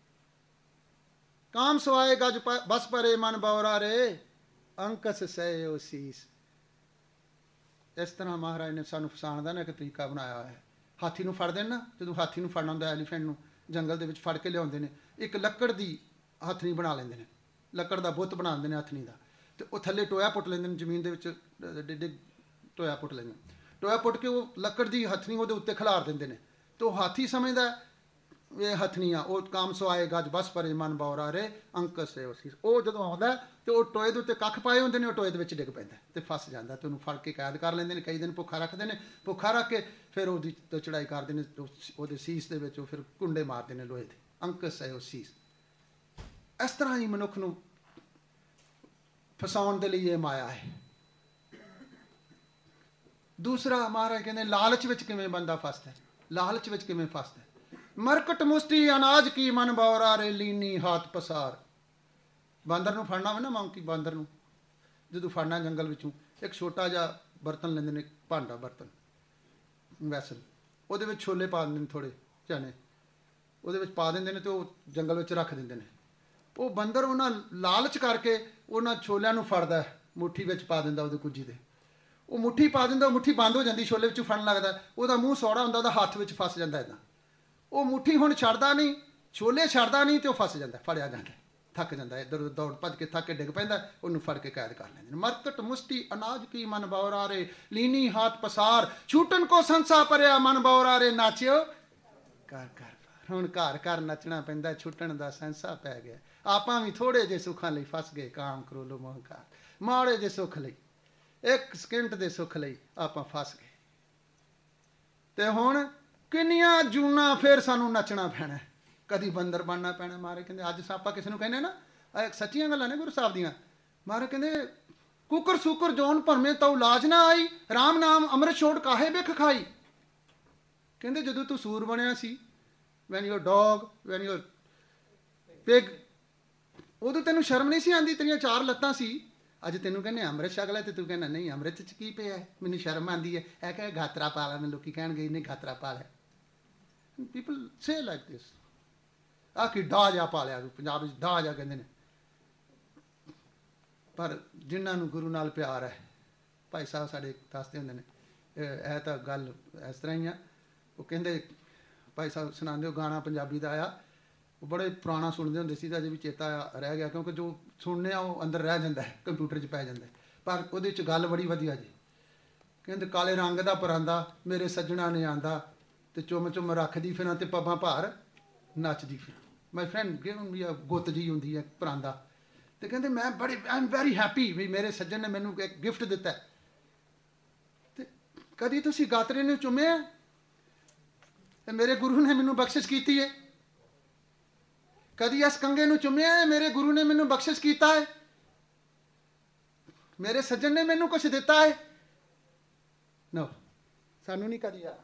ਕਾਮ ਸਵਾਏ ਗਜ ਬਸ ਪਰੇ ਮਨ ਬੌਰਾ ਰੇ, ਅੰਕਸ ਸਹਿਓ ਸੀਸ। ਇਸ ਤਰ੍ਹਾਂ ਮਹਾਰਾਜ ਨੇ ਸਾਨੂੰ ਫਸਾਉਣ ਦਾ ਨਾ ਇੱਕ ਤਰੀਕਾ ਬਣਾਇਆ ਹੋਇਆ ਹੈ। ਹਾਥੀ ਨੂੰ ਫੜਦੇ ਨੇ ਨਾ, ਜਦੋਂ ਹਾਥੀ ਨੂੰ ਫੜਨਾ ਹੁੰਦਾ, ਐਲੀਫੈਂਟ ਨੂੰ ਜੰਗਲ ਦੇ ਵਿੱਚ ਫੜ ਕੇ ਲਿਆਉਂਦੇ ਨੇ, ਇੱਕ ਲੱਕੜ ਦੀ ਹਥਨੀ ਬਣਾ ਲੈਂਦੇ ਨੇ, ਲੱਕੜ ਦਾ ਬੁੱਤ ਬਣਾ ਦਿੰਦੇ ਨੇ ਹਥਨੀ ਦਾ, ਅਤੇ ਉਹ ਥੱਲੇ ਟੋਇਆ ਪੁੱਟ ਲੈਂਦੇ ਨੇ, ਜ਼ਮੀਨ ਦੇ ਵਿੱਚ ਡਿੱਗ ਟੋਇਆ ਪੁੱਟ ਲੈਂਦੇ ਨੇ। ਟੋਇਆ ਪੁੱਟ ਕੇ ਉਹ ਲੱਕੜ ਦੀ ਹਥਨੀ ਉਹਦੇ ਉੱਤੇ ਖਿਲਾਰ ਦਿੰਦੇ ਨੇ, ਅਤੇ ਉਹ ਹਾਥੀ ਸਮਝਦਾ ਇਹ ਹਥਨੀਆਂ, ਉਹ ਕਾਮ ਸਵਾਏ ਗਜ ਬਸ ਪਰੇ ਮਨ ਬੌਰਾ ਰੇ, ਅੰਕਸ ਸਹਿਓ ਸੀਸ। ਉਹ ਜਦੋਂ ਆਉਂਦਾ ਤੇ ਉਹ ਟੋਏ ਦੇ ਉੱਤੇ ਕੱਖ ਪਾਏ ਹੁੰਦੇ ਨੇ, ਉਹ ਟੋਏ ਦੇ ਵਿੱਚ ਡਿੱਗ ਪੈਂਦਾ ਤੇ ਫਸ ਜਾਂਦਾ, ਤੇ ਉਹਨੂੰ ਫੜ ਕੇ ਕੈਦ ਕਰ ਲੈਂਦੇ ਨੇ। ਕਈ ਦਿਨ ਭੁੱਖਾ ਰੱਖਦੇ ਨੇ, ਭੁੱਖਾ ਰੱਖ ਕੇ ਫਿਰ ਉਹਦੀ ਚੜਾਈ ਕਰਦੇ ਨੇ, ਉਹਦੇ ਸੀਸ ਦੇ ਵਿੱਚ ਉਹ ਫਿਰ ਕੁੰਡੇ ਮਾਰਦੇ ਨੇ ਲੋਹੇ ਦੇ, ਅੰਕਸ ਸਹਿਓ ਸੀਸ। ਇਸ ਤਰ੍ਹਾਂ ਹੀ ਮਨੁੱਖ ਨੂੰ ਫਸਾਉਣ ਦੇ ਲਈ ਇਹ ਮਾਇਆ ਹੈ। ਦੂਸਰਾ ਮਹਾਰਾਜ ਕਹਿੰਦੇ ਲਾਲਚ ਵਿੱਚ ਕਿਵੇਂ ਬੰਦਾ ਫਸਦਾ, ਲਾਲਚ ਵਿੱਚ ਕਿਵੇਂ ਫਸਦਾ। ਮਰਕਟ ਮੁਸਟੀ ਅਨਾਜ ਕੀ ਮਨ ਬੌਰਾ ਰੇ, ਲੀਨੀ ਹਾਥ ਪਸਾਰ। ਬਾਂਦਰ ਨੂੰ ਫੜਨਾ ਹੋਵੇ ਨਾ, ਮੰਕੀ ਬਾਂਦਰ ਨੂੰ ਜਦੋਂ ਫੜਨਾ ਜੰਗਲ ਵਿੱਚੋਂ, ਇੱਕ ਛੋਟਾ ਜਿਹਾ ਬਰਤਨ ਲੈਂਦੇ ਨੇ, ਭਾਂਡਾ ਬਰਤਨ ਵੈਸਲ, ਉਹਦੇ ਵਿੱਚ ਛੋਲੇ ਪਾ ਦਿੰਦੇ ਨੇ, ਥੋੜ੍ਹੇ ਚਨੇ ਉਹਦੇ ਵਿੱਚ ਪਾ ਦਿੰਦੇ ਨੇ, ਅਤੇ ਉਹ ਜੰਗਲ ਵਿੱਚ ਰੱਖ ਦਿੰਦੇ ਨੇ। ਉਹ ਬੰਦਰ ਉਹਨਾਂ ਲਾਲਚ ਕਰਕੇ ਉਹਨਾਂ ਛੋਲਿਆਂ ਨੂੰ ਫੜਦਾ, ਮੁੱਠੀ ਵਿੱਚ ਪਾ ਦਿੰਦਾ ਉਹਦੇ ਕੁੱਜੀ ਦੇ, ਉਹ ਮੁੱਠੀ ਪਾ ਦਿੰਦਾ, ਉਹ ਮੁੱਠੀ ਬੰਦ ਹੋ ਜਾਂਦੀ, ਛੋਲੇ ਵਿੱਚੋਂ ਫੜਨ ਲੱਗਦਾ, ਉਹਦਾ ਮੂੰਹ ਸੌੜਾ ਹੁੰਦਾ, ਉਹਦਾ ਹੱਥ ਵਿੱਚ ਫਸ ਜਾਂਦਾ ਇੱਦਾਂ। ਉਹ ਮੁੱਠੀ ਹੁਣ ਛੱਡਦਾ ਨਹੀਂ, ਛੋਲੇ ਛੱਡਦਾ ਨਹੀਂ, ਅਤੇ ਉਹ ਫਸ ਜਾਂਦਾ, ਫੜਿਆ ਜਾਂਦਾ, ਥੱਕ ਜਾਂਦਾ, ਇੱਧਰ ਉੱਧਰ ਦੌੜ ਭੱਜ ਕੇ ਥੱਕ ਕੇ ਡਿੱਗ ਪੈਂਦਾ, ਉਹਨੂੰ ਫੜ ਕੇ ਕੈਦ ਕਰ ਲੈਂਦੇ ਨੇ। ਮਰਕਟ ਮੁਸਟੀ ਅਨਾਜ ਕੀ ਮਨ ਬੌਰਾ ਰੇ, ਲੀਨੀ ਹਾਥ ਪਸਾਰ, ਛੂਟਨ ਕੋ ਸੰਸਾ ਭਰਿਆ ਮਨ ਬੌਰਾ ਰੇ, ਨਾਚਿਓ ਘਰ ਘਰ। ਹੁਣ ਘਰ ਘਰ ਨੱਚਣਾ ਪੈਂਦਾ, ਛੁੱਟਣ ਦਾ ਸੰਸਾ ਪੈ ਗਿਆ। ਆਪਾਂ ਵੀ ਥੋੜ੍ਹੇ ਜਿਹੇ ਸੁੱਖਾਂ ਲਈ ਫਸ ਗਏ, ਕਾਮ ਕਰੋ ਲੋਭ ਅਹੰਕਾਰ, ਮਾੜੇ ਜਿਹੇ ਸੁੱਖ ਲਈ, ਇੱਕ ਸਕਿੰਟ ਦੇ ਸੁੱਖ ਲਈ ਆਪਾਂ ਫਸ ਗਏ। ਤੇ ਹੁਣ ਕਿੰਨੀਆਂ ਜੂਨਾਂ ਫਿਰ ਸਾਨੂੰ ਨੱਚਣਾ ਪੈਣਾ, ਕਦੀ ਬੰਦਰ ਬਣਨਾ ਪੈਣਾ। ਮਹਾਰਾਜ ਕਹਿੰਦੇ ਅੱਜ ਆਪਾਂ ਕਿਸੇ ਨੂੰ ਕਹਿੰਦੇ ਨਾ, ਸੱਚੀਆਂ ਗੱਲਾਂ ਨੇ ਗੁਰੂ ਸਾਹਿਬ ਦੀਆਂ। ਮਹਾਰਾਜ ਕਹਿੰਦੇ ਕੁਕਰ ਸੁਕਰ ਜੋਨ ਭਰਮੇ ਤਉ ਲਾਜ ਨਾ ਆਈ, ਰਾਮ ਨਾਮ ਅੰਮ੍ਰਿਤ ਛੋੜ ਕਾਹੇ ਬਿਖ ਖਾਈ। ਕਹਿੰਦੇ ਜਦੋਂ ਤੂੰ ਸੂਰ ਬਣਿਆ ਸੀ, when you're dog, when you're pig, ਉਦੋਂ ਤੈਨੂੰ ਸ਼ਰਮ ਨਹੀਂ ਸੀ ਆਉਂਦੀ, ਤੇਰੀਆਂ 4 ਲੱਤਾਂ ਸੀ। ਅੱਜ ਤੈਨੂੰ ਕਹਿੰਦੇ ਅੰਮ੍ਰਿਤ ਛਕ ਲੈ, ਤੇ ਤੂੰ ਕਹਿੰਦਾ ਨਹੀਂ ਅੰਮ੍ਰਿਤ 'ਚ ਕੀ ਪਿਆ, ਮੈਨੂੰ ਸ਼ਰਮ ਆਉਂਦੀ ਹੈ। ਇਹ ਕਹੇ ਗਾਤਰਾ ਪਾ ਲਿਆ, ਮੈਨੂੰ ਲੋਕੀ ਕਹਿਣਗੇ ਇਹਨੇ ਗਾਤਰਾ ਪਾ ਲਿਆ। ਪੀਪਲ ਸੇ ਲਾਈਕ ਦਿਸ, ਆਹ ਕੀ ਦਾਜ ਆ ਪਾ ਲਿਆ, ਪੰਜਾਬ ਵਿੱਚ ਦਾਜ ਆ ਕਹਿੰਦੇ ਨੇ। ਪਰ ਜਿਨ੍ਹਾਂ ਨੂੰ ਗੁਰੂ ਨਾਲ ਪਿਆਰ ਹੈ, ਭਾਈ ਸਾਹਿਬ ਸਾਡੇ ਦੱਸਦੇ ਹੁੰਦੇ ਨੇ, ਇਹ ਤਾਂ ਗੱਲ ਇਸ ਤਰ੍ਹਾਂ ਹੀ ਆ। ਉਹ ਕਹਿੰਦੇ ਭਾਈ ਸਾਹਿਬ ਸੁਣਾਉਂਦੇ, ਉਹ ਗਾਣਾ ਪੰਜਾਬੀ ਦਾ ਆਇਆ, ਉਹ ਬੜੇ ਪੁਰਾਣਾ ਸੁਣਦੇ ਹੁੰਦੇ ਸੀ, ਤਾਂ ਅਜੇ ਵੀ ਚੇਤਾ ਰਹਿ ਗਿਆ, ਕਿਉਂਕਿ ਜੋ ਸੁਣਨੇ ਆ ਉਹ ਅੰਦਰ ਰਹਿ ਜਾਂਦਾ ਹੈ, ਕੰਪਿਊਟਰ 'ਚ ਪੈ ਜਾਂਦਾ। ਪਰ ਉਹਦੇ 'ਚ ਗੱਲ ਬੜੀ ਵਧੀਆ ਜੀ। ਕਹਿੰਦੇ ਕਾਲੇ ਰੰਗ ਦਾ ਪਰਾਂਦਾ ਮੇਰੇ ਸੱਜਣਾ ਨੇ ਆਂਦਾ, ਤੇ ਚੁੰਮ ਚੁੰਮ ਰੱਖਦੀ ਫਿਰਾਂ, ਤੇ ਪੱਬਾਂ ਭਾਰ ਨੱਚਦੀ ਫਿਰਾਂ। ਮਾਈ ਫਰੈਂਡ ਗਿਵਨ ਮੀ ਆ ਗੁੱਤ ਜੀ ਹੁੰਦੀ ਹੈ ਪਰਾਂਦਾ, ਤੇ ਕਹਿੰਦੇ ਮੈਂ ਬੜੀ ਆਈ ਐਮ ਵੈਰੀ ਹੈਪੀ ਵੀ ਮੇਰੇ ਸੱਜਣ ਨੇ ਮੈਨੂੰ ਇੱਕ ਗਿਫਟ ਦਿੱਤਾ। ਤੇ ਕਦੀ ਤੁਸੀਂ ਗਾਤਰੇ ਨੂੰ ਚੁੰਮਿਆ? ਤੇ ਮੇਰੇ ਗੁਰੂ ਨੇ ਮੈਨੂੰ ਬਖਸ਼ਿਸ਼ ਕੀਤੀ ਹੈ। ਕਦੀ ਇਸ ਕੰਗੇ ਨੂੰ ਚੁੰਮਿਆ? ਮੇਰੇ ਗੁਰੂ ਨੇ ਮੈਨੂੰ ਬਖਸ਼ਿਸ਼ ਕੀਤਾ ਹੈ, ਮੇਰੇ ਸੱਜਣ ਨੇ ਮੈਨੂੰ ਕੁਛ ਦਿੱਤਾ ਹੈ। ਨੋ, ਸਾਨੂੰ ਨਹੀਂ ਕਦੀ ਆ।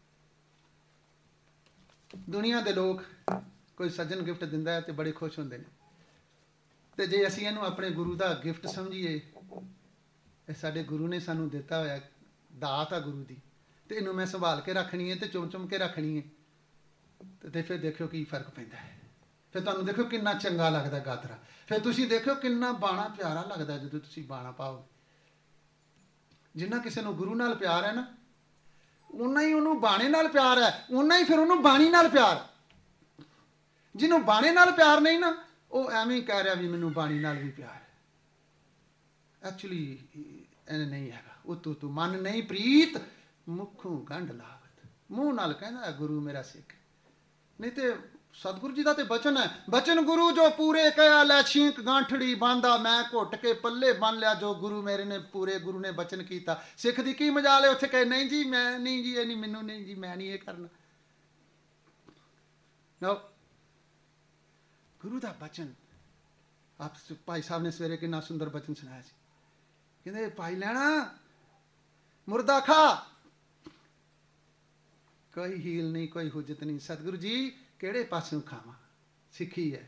ਦੁਨੀਆ ਦੇ ਲੋਕ ਕੋਈ ਸੱਜਣ ਗਿਫਟ ਦਿੰਦਾ ਹੈ ਤੇ ਬੜੇ ਖੁਸ਼ ਹੁੰਦੇ ਨੇ, ਤੇ ਜੇ ਅਸੀਂ ਇਹਨੂੰ ਆਪਣੇ ਗੁਰੂ ਦਾ ਗਿਫਟ ਸਮਝੀਏ, ਇਹ ਸਾਡੇ ਗੁਰੂ ਨੇ ਸਾਨੂੰ ਦਿੱਤਾ ਹੋਇਆ ਦਾਤ ਆ ਗੁਰੂ ਦੀ, ਤੇ ਇਹਨੂੰ ਮੈਂ ਸੰਭਾਲ ਕੇ ਰੱਖਣੀ ਹੈ ਤੇ ਚੁੰਮ ਚੁੰਮ ਕੇ ਰੱਖਣੀ ਹੈ, ਤੇ ਫਿਰ ਦੇਖਿਓ ਕੀ ਫਰਕ ਪੈਂਦਾ ਹੈ। ਫਿਰ ਤੁਹਾਨੂੰ ਦੇਖੋ ਕਿੰਨਾ ਚੰਗਾ ਲੱਗਦਾ ਗਾਤਰਾ, ਫਿਰ ਤੁਸੀਂ ਦੇਖਿਓ ਕਿੰਨਾ ਬਾਣਾ ਪਿਆਰਾ ਲੱਗਦਾ ਜਦੋਂ ਤੁਸੀਂ ਬਾਣਾ ਪਾਓ। ਜਿੰਨਾ ਕਿਸੇ ਨੂੰ ਗੁਰੂ ਨਾਲ ਪਿਆਰ ਹੈ ਨਾ, ਓਨਾ ਹੀ ਉਹਨੂੰ ਬਾਣੇ ਨਾਲ ਪਿਆਰ ਹੈ, ਓਨਾ ਹੀ ਫਿਰ ਉਹਨੂੰ ਬਾਣੀ ਨਾਲ ਪਿਆਰ। ਜਿਹਨੂੰ ਬਾਣੇ ਨਾਲ ਪਿਆਰ ਨਹੀਂ ਨਾ, ਉਹ ਐਵੇਂ ਹੀ ਕਹਿ ਰਿਹਾ ਵੀ ਮੈਨੂੰ ਬਾਣੀ ਨਾਲ ਵੀ ਪਿਆਰ ਹੈ। ਐਕਚੁਅਲੀ ਇਹ ਨਹੀਂ ਹੈਗਾ। ਉਤੋਂ ਤੂੰ ਮਨ ਨਹੀਂ ਪ੍ਰੀਤ, ਮੁੱਖੋਂ ਗੰਢ ਲਾਵਤ। ਮੂੰਹ ਨਾਲ ਕਹਿੰਦਾ ਗੁਰੂ ਮੇਰਾ ਸਿੱਖ, ਨਹੀਂ ਤੇ ਸਤਿਗੁਰੂ ਜੀ ਦਾ ਤੇ ਬਚਨ ਹੈ, ਬਚਨ ਗੁਰੂ ਜੋ ਪੂਰੇ ਕਹਿਆ ਲੈ ਛੀਂਕ ਗਾਂਠੜੀ ਬਾਂਦਾ, ਮੈਂ ਘੁੱਟ ਕੇ ਪੱਲੇ ਬੰਨ ਲਿਆ ਜੋ ਗੁਰੂ ਮੇਰੇ ਨੇ ਪੂਰੇ ਗੁਰੂ ਨੇ ਬਚਨ ਕੀਤਾ। ਸਿੱਖ ਦੀ ਕੀ ਮਜਾਲ ਹੈ ਉੱਥੇ ਕਹੇ ਨਹੀਂ ਜੀ ਮੈਂ ਨਹੀਂ ਜੀ, ਇਹ ਨਹੀਂ ਮੈਨੂੰ ਨਹੀਂ ਜੀ, ਮੈਂ ਨਹੀਂ ਇਹ ਕਰਨਾ। ਨੋ, ਗੁਰੂ ਦਾ ਬਚਨ। ਆਪ ਭਾਈ ਸਾਹਿਬ ਨੇ ਸਵੇਰੇ ਕਿੰਨਾ ਸੁੰਦਰ ਬਚਨ ਸੁਣਾਇਆ ਸੀ, ਕਹਿੰਦੇ ਭਾਈ ਲੈਣਾ ਮੁਰਦਾ ਖਾ, ਕੋਈ ਹੀਲ ਨਹੀਂ, ਕੋਈ ਹੁਜਤ ਨਹੀਂ। ਸਤਿਗੁਰੂ ਜੀ ਕਿਹੜੇ ਪਾਸਿਓਂ ਖਾਵਾਂ? ਸਿੱਖੀ ਹੈ।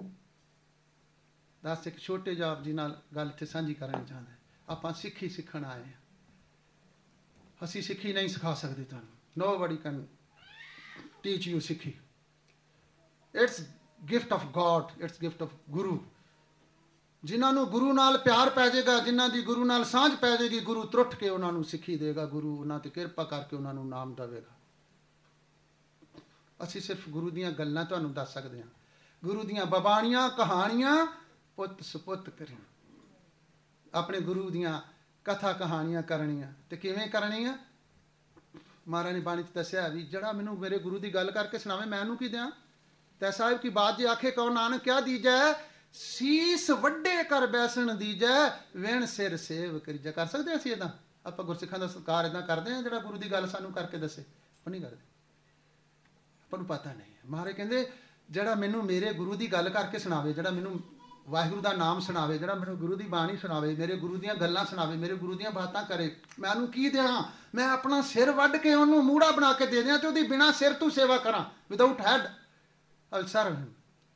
ਦੱਸ, ਇੱਕ ਛੋਟੇ ਜਿਹੇ ਆਪ ਜੀ ਨਾਲ ਗੱਲ ਇੱਥੇ ਸਾਂਝੀ ਕਰਨਾ ਚਾਹੁੰਦਾ। ਆਪਾਂ ਸਿੱਖੀ ਸਿੱਖਣ ਆਏ ਹਾਂ। ਅਸੀਂ ਸਿੱਖੀ ਨਹੀਂ ਸਿਖਾ ਸਕਦੇ ਤੁਹਾਨੂੰ। Nobody can teach you ਸਿੱਖੀ। It's gift of God, it's gift of ਗੁਰੂ। ਜਿਨ੍ਹਾਂ ਨੂੰ ਗੁਰੂ ਨਾਲ ਪਿਆਰ ਪੈ ਜਾਏਗਾ, ਜਿਨ੍ਹਾਂ ਦੀ ਗੁਰੂ ਨਾਲ ਸਾਂਝ ਪੈ ਜਾਏਗੀ, ਗੁਰੂ ਤਰੁੱਠ ਕੇ ਉਹਨਾਂ ਨੂੰ ਸਿੱਖੀ ਦੇਗਾ, ਗੁਰੂ ਉਹਨਾਂ ਤੇ ਕਿਰਪਾ ਕਰਕੇ ਉਹਨਾਂ ਨੂੰ ਨਾਮ ਦੇਵੇਗਾ। ਅਸੀਂ ਸਿਰਫ ਗੁਰੂ ਦੀਆਂ ਗੱਲਾਂ ਤੁਹਾਨੂੰ ਦੱਸ ਸਕਦੇ ਹਾਂ, ਗੁਰੂ ਦੀਆਂ ਬਬਾਣੀਆਂ ਕਹਾਣੀਆਂ ਪੁੱਤ ਸੁਪੁੱਤ ਕਰੀਆਂ, ਆਪਣੇ ਗੁਰੂ ਦੀਆਂ ਕਥਾ ਕਹਾਣੀਆਂ ਕਰਨੀਆਂ। ਤੇ ਕਿਵੇਂ ਕਰਨੀਆਂ? ਮਹਾਰਾਜ ਨੇ ਬਾਣੀ 'ਚ ਦੱਸਿਆ ਵੀ ਜਿਹੜਾ ਮੈਨੂੰ ਮੇਰੇ ਗੁਰੂ ਦੀ ਗੱਲ ਕਰਕੇ ਸੁਣਾਵੇ ਮੈਂ ਉਹਨੂੰ ਕੀ ਦਿਆਂ? ਤੈ ਸਾਹਿਬ ਕੀ ਬਾਤ ਜੇ ਆਖੇ ਕਹੋ ਨਾਨਕ ਕਿਆ ਦੀਜੈ, ਸੀਸ ਵੱਡੇ ਕਰ ਬੈਸਣ ਦੀਜੈ, ਵਿਣ ਸਿਰ ਸੇਵ ਕਰੀਜੈ। ਕਰ ਸਕਦੇ ਅਸੀਂ ਇੱਦਾਂ? ਆਪਾਂ ਗੁਰਸਿੱਖਾਂ ਦਾ ਸਤਿਕਾਰ ਇੱਦਾਂ ਕਰਦੇ ਹਾਂ ਜਿਹੜਾ ਗੁਰੂ ਦੀ ਗੱਲ ਸਾਨੂੰ ਕਰਕੇ ਦੱਸੇ? ਉਹ ਨਹੀਂ ਕਰਦੇ, ਆਪਾਂ ਨੂੰ ਪਤਾ ਨਹੀਂ। ਮਹਾਰਾਜ ਕਹਿੰਦੇ ਜਿਹੜਾ ਮੈਨੂੰ ਮੇਰੇ ਗੁਰੂ ਦੀ ਗੱਲ ਕਰਕੇ ਸੁਣਾਵੇ, ਜਿਹੜਾ ਮੈਨੂੰ ਵਾਹਿਗੁਰੂ ਦਾ ਨਾਮ ਸੁਣਾਵੇ, ਜਿਹੜਾ ਮੈਨੂੰ ਗੁਰੂ ਦੀ ਬਾਣੀ ਸੁਣਾਵੇ, ਮੇਰੇ ਗੁਰੂ ਦੀਆਂ ਗੱਲਾਂ ਸੁਣਾਵੇ, ਮੇਰੇ ਗੁਰੂ ਦੀਆਂ ਬਾਤਾਂ ਕਰੇ, ਮੈਂ ਉਹਨੂੰ ਕੀ ਦੇਣਾ? ਮੈਂ ਆਪਣਾ ਸਿਰ ਵੱਢ ਕੇ ਉਹਨੂੰ ਮੂੜਾ ਬਣਾ ਕੇ ਦੇ ਦਿਆਂ ਤੇ ਉਹਦੀ ਬਿਨਾਂ ਸਿਰ ਤੋਂ ਸੇਵਾ ਕਰਾਂ, ਵਿਦਆਊਟ ਹੈਡ ਆਈ ਸਰਵ ਹਿਮ।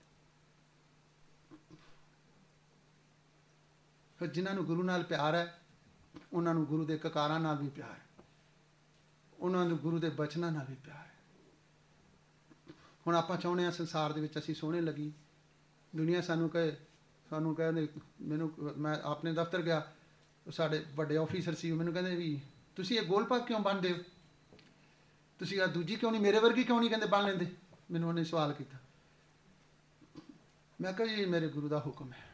ਫਿਰ ਜਿਨ੍ਹਾਂ ਨੂੰ ਗੁਰੂ ਨਾਲ ਪਿਆਰ ਹੈ ਉਹਨਾਂ ਨੂੰ ਗੁਰੂ ਦੇ ਕਕਾਰਾਂ ਨਾਲ ਵੀ ਪਿਆਰ ਹੈ, ਉਹਨਾਂ ਨੂੰ ਗੁਰੂ ਦੇ ਬਚਨਾਂ ਨਾਲ ਵੀ ਪਿਆਰ ਹੈ। ਹੁਣ ਆਪਾਂ ਚਾਹੁੰਦੇ ਹਾਂ ਸੰਸਾਰ ਦੇ ਵਿੱਚ ਅਸੀਂ ਸੋਹਣੇ ਲੱਗੀ, ਦੁਨੀਆ ਸਾਨੂੰ ਕਹਿੰਦੇ ਮੈਨੂੰ, ਮੈਂ ਆਪਣੇ ਦਫ਼ਤਰ ਗਿਆ, ਸਾਡੇ ਵੱਡੇ ਆਫੀਸਰ ਸੀ, ਮੈਨੂੰ ਕਹਿੰਦੇ ਵੀ ਤੁਸੀਂ ਇਹ ਗੋਲ ਪੱਗ ਕਿਉਂ ਬੰਨ੍ਹਦੇ ਹੋ? ਤੁਸੀਂ ਆ ਦੂਜੀ ਕਿਉਂ ਨਹੀਂ, ਮੇਰੇ ਵਰਗੀ ਕਿਉਂ ਨਹੀਂ ਕਹਿੰਦੇ ਬੰਨ੍ਹ ਲੈਂਦੇ? ਮੈਨੂੰ ਉਹਨੇ ਸਵਾਲ ਕੀਤਾ। ਮੈਂ ਕਿਹਾ ਜੀ ਮੇਰੇ ਗੁਰੂ ਦਾ ਹੁਕਮ ਹੈ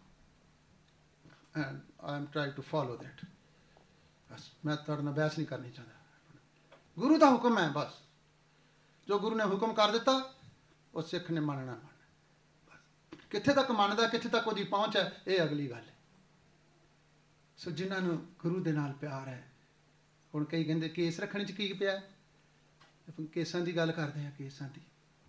and I am trying to follow that. ਬਸ ਮੈਂ ਤੁਹਾਡੇ ਨਾਲ ਬਹਿਸ ਨਹੀਂ ਕਰਨੀ ਚਾਹੁੰਦਾ। ਗੁਰੂ ਦਾ ਹੁਕਮ ਹੈ, ਬਸ ਜੋ ਗੁਰੂ ਨੇ ਹੁਕਮ ਕਰ ਦਿੱਤਾ ਉਹ ਸਿੱਖ ਨੇ ਮੰਨਣਾ। ਕਿੱਥੇ ਤੱਕ ਮੰਨਦਾ, ਕਿੱਥੇ ਤੱਕ ਉਹਦੀ ਪਹੁੰਚ ਹੈ, ਇਹ ਅਗਲੀ ਗੱਲ ਹੈ। ਸੋ ਜਿਨ੍ਹਾਂ ਨੂੰ ਗੁਰੂ ਦੇ ਨਾਲ ਪਿਆਰ ਹੈ, ਹੁਣ ਕਈ ਕਹਿੰਦੇ ਕੇਸ ਰੱਖਣ 'ਚ ਕੀ ਪਿਆ? ਕੇਸਾਂ ਦੀ ਗੱਲ ਕਰਦੇ ਹਾਂ, ਕੇਸਾਂ ਦੀ।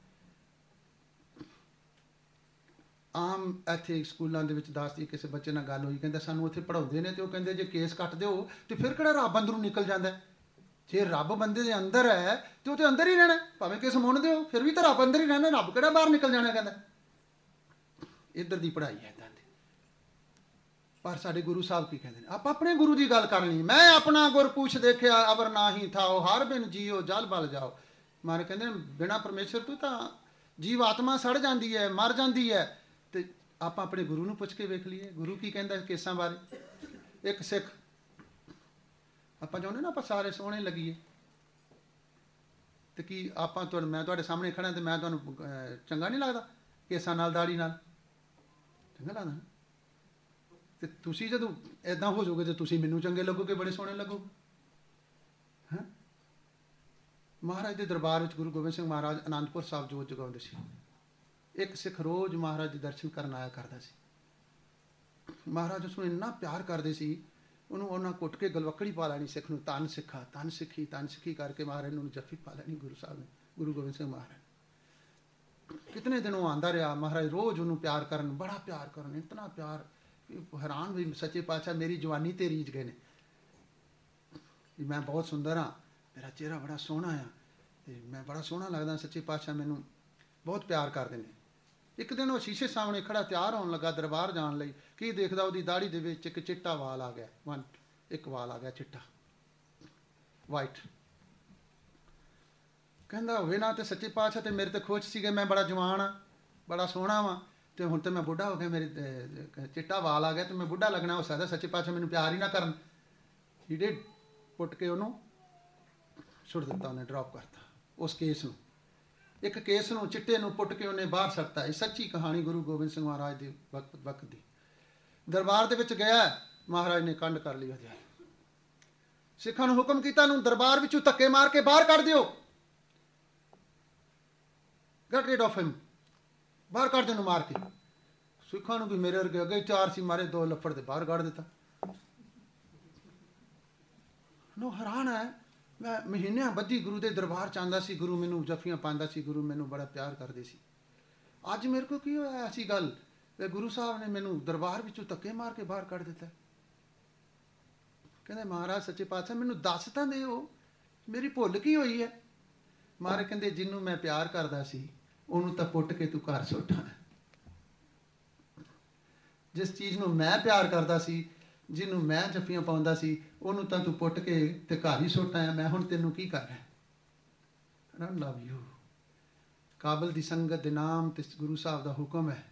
ਆਮ ਇੱਥੇ ਸਕੂਲਾਂ ਦੇ ਵਿੱਚ ਦੱਸਦੀ ਕਿਸੇ ਬੱਚੇ ਨਾਲ ਗੱਲ ਹੋਈ, ਕਹਿੰਦਾ ਸਾਨੂੰ ਉੱਥੇ ਪੜ੍ਹਾਉਂਦੇ ਨੇ ਤੇ ਉਹ ਕਹਿੰਦੇ ਜੇ ਕੇਸ ਕੱਟ ਦਿਓ ਤੇ ਫਿਰ ਕਿਹੜਾ ਰੱਬ ਅੰਦਰੋਂ ਨਿਕਲ ਜਾਂਦਾ? ਜੇ ਰੱਬ ਬੰਦੇ ਦੇ ਅੰਦਰ ਹੈ ਤੇ ਉਹ ਤੇ ਅੰਦਰ ਹੀ ਰਹਿਣਾ, ਭਾਵੇਂ ਕੇਸ ਮੁੰਨ ਦਿਓ ਫਿਰ ਵੀ ਤਾਂ ਰੱਬ ਅੰਦਰ ਹੀ ਰਹਿਣਾ, ਰੱਬ ਕਿਹੜਾ ਬਾਹਰ ਨਿਕਲ ਜਾਣਾ? ਕਹਿੰਦਾ ਇੱਧਰ ਦੀ ਪੜ੍ਹਾਈ ਹੈ ਇੱਦਾਂ ਦੀ। ਪਰ ਸਾਡੇ ਗੁਰੂ ਸਾਹਿਬ ਕੀ ਕਹਿੰਦੇ ਨੇ? ਆਪਾਂ ਆਪਣੇ ਗੁਰੂ ਦੀ ਗੱਲ ਕਰਨੀ। ਮੈਂ ਆਪਣਾ ਗੁਰ ਪੁੱਛ ਦੇਖਿਆ ਅਵਰ ਨਾਹੀ ਥਾਓ, ਹਰ ਬਿਨ ਜੀਓ ਜਲ ਬਲ ਜਾਓ। ਮਾਰੇ ਕਹਿੰਦੇ ਬਿਨਾਂ ਪਰਮੇਸ਼ਰ ਤੋਂ ਤਾਂ ਜੀਵ ਆਤਮਾ ਸੜ ਜਾਂਦੀ ਹੈ, ਮਰ ਜਾਂਦੀ ਹੈ। ਤੇ ਆਪਾਂ ਆਪਣੇ ਗੁਰੂ ਨੂੰ ਪੁੱਛ ਕੇ ਵੇਖ ਲਈਏ ਗੁਰੂ ਕੀ ਕਹਿੰਦਾ ਕੇਸਾਂ ਬਾਰੇ। ਇੱਕ ਸਿੱਖ, ਆਪਾਂ ਚਾਹੁੰਦੇ ਨਾ ਆਪਾਂ ਸਾਰੇ ਸੋਹਣੇ ਲੱਗੀਏ, ਤੇ ਕੀ ਆਪਾਂ ਮੈਂ ਤੁਹਾਡੇ ਸਾਹਮਣੇ ਖੜਾ ਤੇ ਮੈਂ ਤੁਹਾਨੂੰ ਚੰਗਾ ਨਹੀਂ ਲੱਗਦਾ? ਕੇਸਾਂ ਨਾਲ ਦਾੜੀ ਨਾਲ ਚੰਗਾ ਲੱਗਦਾ ਨਾ? ਤੇ ਤੁਸੀਂ ਜਦੋਂ ਏਦਾਂ ਹੋ ਜਾਓਗੇ ਤੇ ਤੁਸੀਂ ਮੈਨੂੰ ਚੰਗੇ ਲੱਗੋਗੇ, ਬੜੇ ਸੋਹਣੇ ਲੱਗੋਗੇ। ਹੈਂ? ਮਹਾਰਾਜ ਦੇ ਦਰਬਾਰ ਵਿੱਚ ਗੁਰੂ ਗੋਬਿੰਦ ਸਿੰਘ ਮਹਾਰਾਜ ਅਨੰਦਪੁਰ ਸਾਹਿਬ ਜੋਤ ਜਗਾਉਂਦੇ ਸੀ। ਇੱਕ ਸਿੱਖ ਰੋਜ਼ ਮਹਾਰਾਜ ਦੇ ਦਰਸ਼ਨ ਕਰਨ ਆਇਆ ਕਰਦਾ ਸੀ। ਮਹਾਰਾਜ ਉਸ ਨੂੰ ਇੰਨਾ ਪਿਆਰ ਕਰਦੇ ਸੀ, ਉਹਨੂੰ ਉਹਨਾਂ ਕੁੱਟ ਕੇ ਗਲਵੱਕੜੀ ਪਾ ਲੈਣੀ ਸਿੱਖ ਨੂੰ, ਧੰਨ ਸਿੱਖਾ, ਧੰਨ ਸਿੱਖੀ ਕਰਕੇ ਮਹਾਰਾਜ ਨੂੰ ਜੱਫੀ ਪਾ ਲੈਣੀ ਗੁਰੂ ਸਾਹਿਬ ਨੇ, ਗੁਰੂ ਗੋਬਿੰਦ ਸਿੰਘ ਮਹਾਰਾਜ। ਕਿਤਨੇ ਦਿਨ ਉਹ ਆਉਂਦਾ ਰਿਹਾ, ਮਹਾਰਾਜ ਰੋਜ਼ ਉਹਨੂੰ ਪਿਆਰ ਕਰਨ, ਬੜਾ ਪਿਆਰ ਕਰਨ, ਇਤਨਾ ਪਿਆਰ ਹੈਰਾਨ ਵੀ ਸੱਚੇ ਪਾਤਸ਼ਾਹ ਮੇਰੀ ਜਵਾਨੀ ਤੇ ਰੀਝ ਗਏ ਨੇ ਵੀ ਮੈਂ ਬਹੁਤ ਸੁੰਦਰ ਹਾਂ, ਮੇਰਾ ਚਿਹਰਾ ਬੜਾ ਸੋਹਣਾ ਆ ਤੇ ਮੈਂ ਬੜਾ ਸੋਹਣਾ ਲੱਗਦਾ, ਸੱਚੇ ਪਾਤਸ਼ਾਹ ਮੈਨੂੰ ਬਹੁਤ ਪਿਆਰ ਕਰਦੇ ਨੇ। ਇੱਕ ਦਿਨ ਉਹ ਸ਼ੀਸ਼ੇ ਸਾਹਮਣੇ ਖੜਾ ਤਿਆਰ ਹੋਣ ਲੱਗਾ ਦਰਬਾਰ ਜਾਣ ਲਈ, ਕੀ ਦੇਖਦਾ ਉਹਦੀ ਦਾੜੀ ਦੇ ਵਿੱਚ ਇੱਕ ਚਿੱਟਾ ਵਾਲ ਆ ਗਿਆ, ਇੱਕ ਵਾਲ ਆ ਗਿਆ ਚਿੱਟਾ, ਵਾਈਟ। ਕਹਿੰਦਾ ਹੋਵੇ ਨਾ ਤੇ ਸੱਚੇ ਪਾਤਸ਼ਾਹ ਤੇ ਮੇਰੇ ਤੇ ਖੁਸ਼ ਸੀਗੇ, ਮੈਂ ਬੜਾ ਜਵਾਨ ਹਾਂ, ਬੜਾ ਸੋਹਣਾ ਵਾਂ, ਤੇ ਹੁਣ ਤੇ ਮੈਂ ਬੁੱਢਾ ਹੋ ਗਿਆ, ਮੇਰੇ ਚਿੱਟਾ ਵਾਲ ਆ ਗਿਆ ਤੇ ਮੈਂ ਬੁੱਢਾ ਲੱਗਣਾ, ਹੋ ਸਕਦਾ ਸੱਚੇ ਪਾਤਸ਼ਾਹ ਮੈਨੂੰ ਪਿਆਰ ਹੀ ਨਾ ਕਰਨ। ਹੀ ਡਿਡ ਪੁੱਟ ਕੇ ਉਹਨੂੰ ਸੁੱਟ ਦਿੱਤਾ, ਉਹਨੇ ਡ੍ਰੌਪ ਕਰਤਾ ਉਸ ਕੇਸ ਨੂੰ। ਇੱਕ ਕੇਸ ਨੂੰ, ਚਿੱਟੇ ਨੂੰ ਪੁੱਟ ਕੇ ਉਹਨੇ ਬਾਹਰ ਸੱਟਤਾ। ਇਹ ਸੱਚੀ ਕਹਾਣੀ ਗੁਰੂ ਗੋਬਿੰਦ ਸਿੰਘ ਮਹਾਰਾਜ ਦੇ ਵਕਤ ਦੀ। ਦਰਬਾਰ ਦੇ ਵਿੱਚ ਗਿਆ, ਮਹਾਰਾਜ ਨੇ ਕੰਡ ਕਰ ਲਈ ਉਹਦੇ। ਸਿੱਖਾਂ ਨੂੰ ਹੁਕਮ ਕੀਤਾ ਨੂੰ ਦਰਬਾਰ ਵਿੱਚੋਂ ਧੱਕੇ ਮਾਰ ਕੇ ਬਾਹਰ ਕੱਢ ਦਿਓ, ਗੈਟ ਰਿਡ ਆਫ ਹਿਮ, ਬਾਹਰ ਕੱਢ ਦੇਣ ਮਾਰ ਕੇ। ਸਿੱਖਾਂ ਨੂੰ ਵੀ ਮੇਰੇ ਵਰਗੇ ਅੱਗੇ ਚਾਰ ਸੀ ਮਾਰੇ, 2 ਲੱਫੜ ਦੇ ਬਾਹਰ ਕੱਢ ਦਿੱਤਾ। ਨੂੰ ਹੈਰਾਨ ਹੈ, ਮੈਂ ਮਹੀਨਿਆਂ ਬੱਧੀ ਗੁਰੂ ਦੇ ਦਰਬਾਰ 'ਚ ਆਉਂਦਾ ਸੀ, ਗੁਰੂ ਮੈਨੂੰ ਜੱਫੀਆਂ ਪਾਉਂਦਾ ਸੀ, ਗੁਰੂ ਮੈਨੂੰ ਬੜਾ ਪਿਆਰ ਕਰਦੇ ਸੀ। ਅੱਜ ਮੇਰੇ ਕੋਲ ਕੀ ਹੋਇਆ ਐਸੀ ਗੱਲ, ਗੁਰੂ ਸਾਹਿਬ ਨੇ ਮੈਨੂੰ ਦਰਬਾਰ ਵਿੱਚੋਂ ਧੱਕੇ ਮਾਰ ਕੇ ਬਾਹਰ ਕੱਢ ਦਿੱਤਾ। ਕਹਿੰਦੇ ਮਹਾਰਾਜ ਸੱਚੇ ਪਾਤਸ਼ਾਹ ਮੈਨੂੰ ਦੱਸ ਤਾਂ ਦਿਓ, ਮੇਰੀ ਭੁੱਲ ਕੀ ਹੋਈ ਹੈ? ਮਹਾਰਾਜ ਕਹਿੰਦੇ ਜਿਹਨੂੰ ਮੈਂ ਪਿਆਰ ਕਰਦਾ ਸੀ ਉਹਨੂੰ ਤਾਂ ਪੁੱਟ ਕੇ ਤੂੰ ਘਰ ਸੁੱਟਾਂ। ਜਿਸ ਚੀਜ਼ ਨੂੰ ਮੈਂ ਪਿਆਰ ਕਰਦਾ ਸੀ, ਜਿਹਨੂੰ ਮੈਂ ਜੱਫੀਆਂ ਪਾਉਂਦਾ ਸੀ, ਉਹਨੂੰ ਤਾਂ ਤੂੰ ਪੁੱਟ ਕੇ ਤੇ ਘਰ ਹੀ ਸੁੱਟ ਆਇਆ। ਮੈਂ ਹੁਣ ਤੈਨੂੰ ਕੀ ਕਰਨਾ? I don't love you। ਕਾਬਲ ਦੀ ਸੰਗਤ ਦੇ ਨਾਮ ਤੇ ਗੁਰੂ ਸਾਹਿਬ ਦਾ ਹੁਕਮ ਹੈ,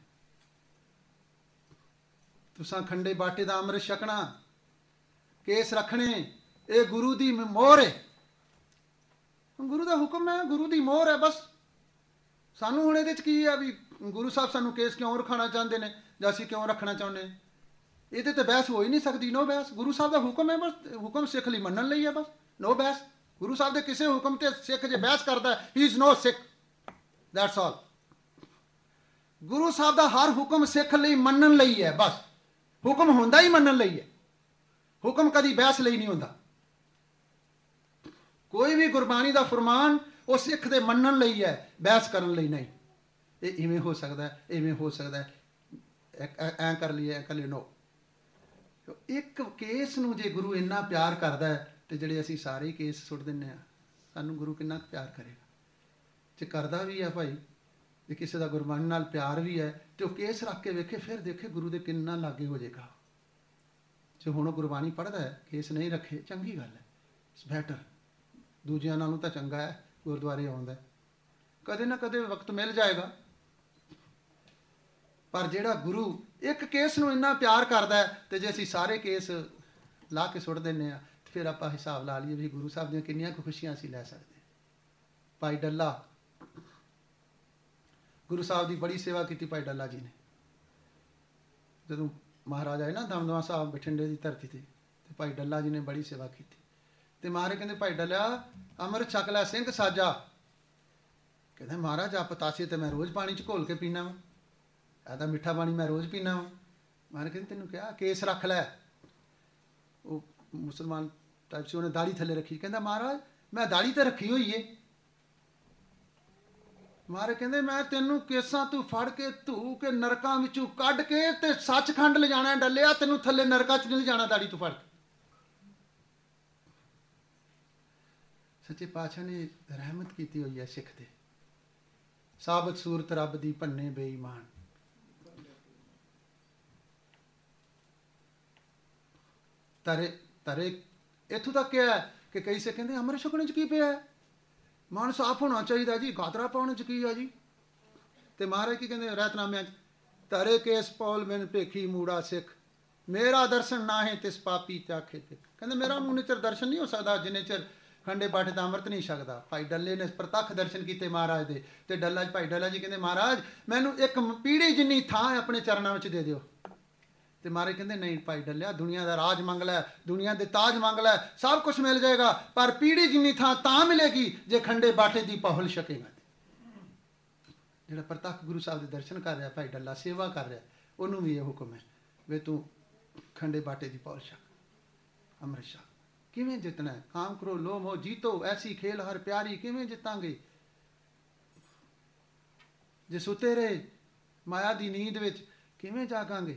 ਤੁਸਾਂ ਖੰਡੇ ਬਾਟੇ ਦਾ ਅੰਮ੍ਰਿਤ ਛਕਣਾ, ਕੇਸ ਰੱਖਣੇ, ਇਹ ਗੁਰੂ ਦੀ ਮੋਹਰ ਹੈ, ਗੁਰੂ ਦਾ ਹੁਕਮ ਹੈ, ਗੁਰੂ ਦੀ ਮੋਹਰ ਹੈ। ਬਸ ਸਾਨੂੰ ਹੁਣ ਇਹਦੇ 'ਚ ਕੀ ਹੈ ਵੀ ਗੁਰੂ ਸਾਹਿਬ ਸਾਨੂੰ ਕੇਸ ਕਿਉਂ ਰਖਾਉਣਾ ਚਾਹੁੰਦੇ ਨੇ ਜਾਂ ਅਸੀਂ ਕਿਉਂ ਰੱਖਣਾ ਚਾਹੁੰਦੇ ਹਾਂ? ਇਹਦੇ ਤੇ ਬਹਿਸ ਹੋ ਹੀ ਨਹੀਂ ਸਕਦੀ। ਨੋ ਬਹਿਸ। ਗੁਰੂ ਸਾਹਿਬ ਦਾ ਹੁਕਮ ਹੈ, ਬਸ ਹੁਕਮ ਸਿੱਖ ਲਈ ਮੰਨਣ ਲਈ ਹੈ, ਬਸ ਨੋ ਬਹਿਸ। ਗੁਰੂ ਸਾਹਿਬ ਦੇ ਕਿਸੇ ਹੁਕਮ ਤੇ ਸਿੱਖ ਜੇ ਬਹਿਸ ਕਰਦਾ, ਹੀ is no Sikh, that's all. Guru Sahib ਦਾ ਹਰ ਹੁਕਮ ਸਿੱਖ ਲਈ ਮੰਨਣ ਲਈ ਹੈ, ਬਸ ਹੁਕਮ ਹੁੰਦਾ ਹੀ ਮੰਨਣ ਲਈ ਹੈ। ਹੁਕਮ ਕਦੀ ਬਹਿਸ ਲਈ ਨਹੀਂ ਹੁੰਦਾ। ਕੋਈ ਵੀ ਗੁਰਬਾਣੀ ਦਾ ਫਰਮਾਨ ਉਹ ਸਿੱਖ ਦੇ ਮੰਨਣ ਲਈ ਹੈ, ਬਹਿਸ ਕਰਨ ਲਈ ਨਹੀਂ। ਇਹ ਇਵੇਂ ਹੋ ਸਕਦਾ, ਇਵੇਂ ਹੋ ਸਕਦਾ, ਐਂ ਕਰ ਲਈਏ, ਐਂ ਕਰ ਲਈਏ, ਨੋ। ਇੱਕ ਕੇਸ ਨੂੰ ਜੇ ਗੁਰੂ ਇੰਨਾ ਪਿਆਰ ਕਰਦਾ ਹੈ ਤੇ ਜਿਹੜੇ ਅਸੀਂ ਸਾਰੇ ਕੇਸ ਸੁੱਟ ਦਿੰਦੇ ਹਾਂ, ਸਾਨੂੰ ਗੁਰੂ ਕਿੰਨਾ ਕੁ ਪਿਆਰ ਕਰੇਗਾ? ਜੇ ਕਰਦਾ ਵੀ ਹੈ ਭਾਈ, ਜੇ ਕਿਸੇ ਦਾ ਗੁਰਬਾਣੀ ਨਾਲ ਪਿਆਰ ਵੀ ਹੈ ਤੇ ਉਹ ਕੇਸ ਰੱਖ ਕੇ ਵੇਖੇ, ਫਿਰ ਦੇਖੇ ਗੁਰੂ ਦੇ ਕਿੰਨਾ ਲਾਗੇ ਹੋ ਜਾਏਗਾ। ਜੇ ਹੁਣ ਉਹ ਗੁਰਬਾਣੀ ਪੜ੍ਹਦਾ ਹੈ, ਕੇਸ ਨਹੀਂ ਰੱਖੇ, ਚੰਗੀ ਗੱਲ ਹੈ, ਇਟਸ ਬੈਟਰ। ਦੂਜਿਆਂ ਨਾਲੋਂ ਤਾਂ ਚੰਗਾ ਹੈ ਗੁਰਦੁਆਰੇ ਆਉਂਦਾ। ਕਦੇ ਨਾ ਕਦੇ ਵਕਤ ਮਿਲ ਜਾਏਗਾ। ਪਰ ਜਿਹੜਾ ਗੁਰੂ ਇੱਕ ਕੇਸ ਨੂੰ ਇੰਨਾ ਪਿਆਰ ਕਰਦਾ ਹੈ ਤੇ ਜੇ ਅਸੀਂ ਸਾਰੇ ਕੇਸ ਲਾ ਕੇ ਸੁੱਟ ਦਿੰਦੇ ਹਾਂ, ਫਿਰ ਆਪਾਂ ਹਿਸਾਬ ਲਾ ਲਈਏ ਵੀ ਗੁਰੂ ਸਾਹਿਬ ਦੀਆਂ ਕਿੰਨੀਆਂ ਕੁ ਖੁਸ਼ੀਆਂ ਅਸੀਂ ਲੈ ਸਕਦੇ। ਭਾਈ ਡੱਲਾ, ਗੁਰੂ ਸਾਹਿਬ ਦੀ ਬੜੀ ਸੇਵਾ ਕੀਤੀ ਭਾਈ ਡੱਲਾ ਜੀ ਨੇ। ਜਦੋਂ ਮਹਾਰਾਜ ਆਏ ਨਾ ਦਮਦਮਾ ਸਾਹਿਬ ਬਠਿੰਡੇ ਦੀ ਧਰਤੀ ਤੇ ਭਾਈ ਡੱਲਾ ਜੀ ਨੇ ਬੜੀ ਸੇਵਾ ਕੀਤੀ। ਤੇ ਮਹਾਰਾਜ ਕਹਿੰਦੇ ਭਾਈ ਡੱਲਿਆ ਅੰਮ੍ਰਿਤ ਛਕ ਲੈ ਸਿੰਘ ਸਾਜਾ। ਕਹਿੰਦਾ ਮਹਾਰਾਜ ਆ ਪਤਾਸੇ ਤੇ ਮੈਂ ਰੋਜ਼ ਪਾਣੀ 'ਚ ਘੋਲ ਕੇ ਪੀਣਾ ਵਾ, ਇਹਦਾ ਮਿੱਠਾ ਪਾਣੀ ਮੈਂ ਰੋਜ਼ ਪੀਣਾ ਵਾ। ਮਹਾਰਾਜ ਕਹਿੰਦੇ ਤੈਨੂੰ ਕਿਹਾ ਕੇਸ ਰੱਖ ਲੈ। ਉਹ ਮੁਸਲਮਾਨ ਟਾਈਪ ਸੀ, ਉਹਨੇ ਦਾੜੀ ਥੱਲੇ ਰੱਖੀ। ਕਹਿੰਦਾ ਮਹਾਰਾਜ ਮੈਂ ਦਾੜੀ ਤੇ ਰੱਖੀ ਹੋਈ ਏ। ਮਹਾਰਾਜ ਕਹਿੰਦੇ ਮੈਂ ਤੈਨੂੰ ਕੇਸਾਂ ਤੂੰ ਫੜ ਕੇ ਧੂ ਕੇ ਨਰਕਾਂ ਵਿੱਚੋਂ ਕੱਢ ਕੇ ਤੇ ਸੱਚਖੰਡ ਲਿਜਾਣਾ ਡੱਲਿਆ, ਤੈਨੂੰ ਥੱਲੇ ਨਰਕਾਂ 'ਚ ਨਹੀਂ ਲਿਜਾਣਾ ਦਾੜੀ ਤੂੰ ਫੜ ਕੇ। ਸੱਚੇ ਪਾਤਸ਼ਾਹ ਨੇ ਰਹਿਮਤ ਕੀਤੀ ਹੋਈ ਹੈ ਸਿੱਖ ਤੇ। ਸਾਬਤ ਸੂਰਤ ਰੱਬ ਦੀ ਭੰਨੇ ਬੇਈਮਾਨ। ਤਰੇ ਇੱਥੋਂ ਤੱਕ ਕਿਹਾ ਕਿ ਕਈ ਸੇ ਕਹਿੰਦੇ ਅੰਮ੍ਰਿਤ ਛਕਣੇ 'ਚ ਕੀ ਪਿਆ ਹੈ? ਮਨ ਸਾਫ਼ ਹੋਣਾ ਚਾਹੀਦਾ ਜੀ, ਗਾਤਰਾ ਪਾਉਣ 'ਚ ਕੀ ਆ ਜੀ? ਤੇ ਮਹਾਰਾਜ ਕੀ ਕਹਿੰਦੇ ਰਹਿਤਨਾਮਿਆਂ 'ਚ? ਤਰੇ ਕੇਸ ਪੌਲ ਮੈਨ ਭੇਖੀ ਮੂੜਾ ਸਿੱਖ, ਮੇਰਾ ਦਰਸ਼ਨ ਨਾ ਹੈ ਤਿਸ ਪਾਪੀ ਚਾਖੇ ਤੇ। ਕਹਿੰਦੇ ਮੇਰਾ ਨੂੰ ਚਿਰ ਦਰਸ਼ਨ ਨਹੀਂ ਹੋ ਸਕਦਾ ਜਿੰਨੇ ਚਿਰ ਖੰਡੇ ਬਾਟੇ ਦਾ ਅੰਮ੍ਰਿਤ ਨਹੀਂ ਛਕਦਾ। ਭਾਈ ਡੱਲੇ ਨੇ ਪ੍ਰਤੱਖ ਦਰਸ਼ਨ ਕੀਤੇ ਮਹਾਰਾਜ ਦੇ। ਤੇ ਡੱਲਾ ਭਾਈ ਡੱਲਾ ਜੀ ਕਹਿੰਦੇ ਮਹਾਰਾਜ ਮੈਨੂੰ ਇੱਕ ਪੀੜੀ ਜਿੰਨੀ ਥਾਂ ਆਪਣੇ ਚਰਨਾਂ ਵਿੱਚ ਦੇ ਦਿਓ। ਤੇ ਮਹਾਰਾਜ ਕਹਿੰਦੇ ਨਹੀਂ ਭਾਈ ਡੱਲਿਆ, ਦੁਨੀਆ ਦਾ ਰਾਜ ਮੰਗ ਲੈ, ਦੁਨੀਆ ਦੇ ਤਾਜ ਮੰਗ ਲੈ, ਸਭ ਕੁਝ ਮਿਲ ਜਾਏਗਾ, ਪਰ ਪੀੜੀ ਜਿੰਨੀ ਥਾਂ ਤਾਂ ਮਿਲੇਗੀ ਜੇ ਖੰਡੇ ਬਾਟੇ ਦੀ ਪਹੁਲ ਛਕੇਗਾ। ਜਿਹੜਾ ਪ੍ਰਤੱਖ ਗੁਰੂ ਸਾਹਿਬ ਦੇ ਦਰਸ਼ਨ ਕਰ ਰਿਹਾ ਭਾਈ ਡੱਲਾ, ਸੇਵਾ ਕਰ ਰਿਹਾ, ਉਹਨੂੰ ਵੀ ਇਹ ਹੁਕਮ ਹੈ ਵੇ ਤੂੰ ਖੰਡੇ ਬਾਟੇ ਦੀ ਪਹੁਲ ਛਕ, ਅੰਮ੍ਰਿਤ ਛਕ। ਕਿਵੇਂ ਜਿੱਤਣਾ ਹੈ? ਕਾਮ ਕਰੋ ਲੋਭ ਮੋਹ ਜੀਤੋ, ਐਸੀ ਖੇਲ ਹਰ ਪਿਆਰੀ। ਕਿਵੇਂ ਜਿੱਤਾਂਗੇ? ਜੇ ਸੁੱਤੇ ਰਹੇ ਮਾਇਆ ਦੀ ਨੀਂਦ ਵਿੱਚ, ਕਿਵੇਂ ਜਾਗਾਂਗੇ?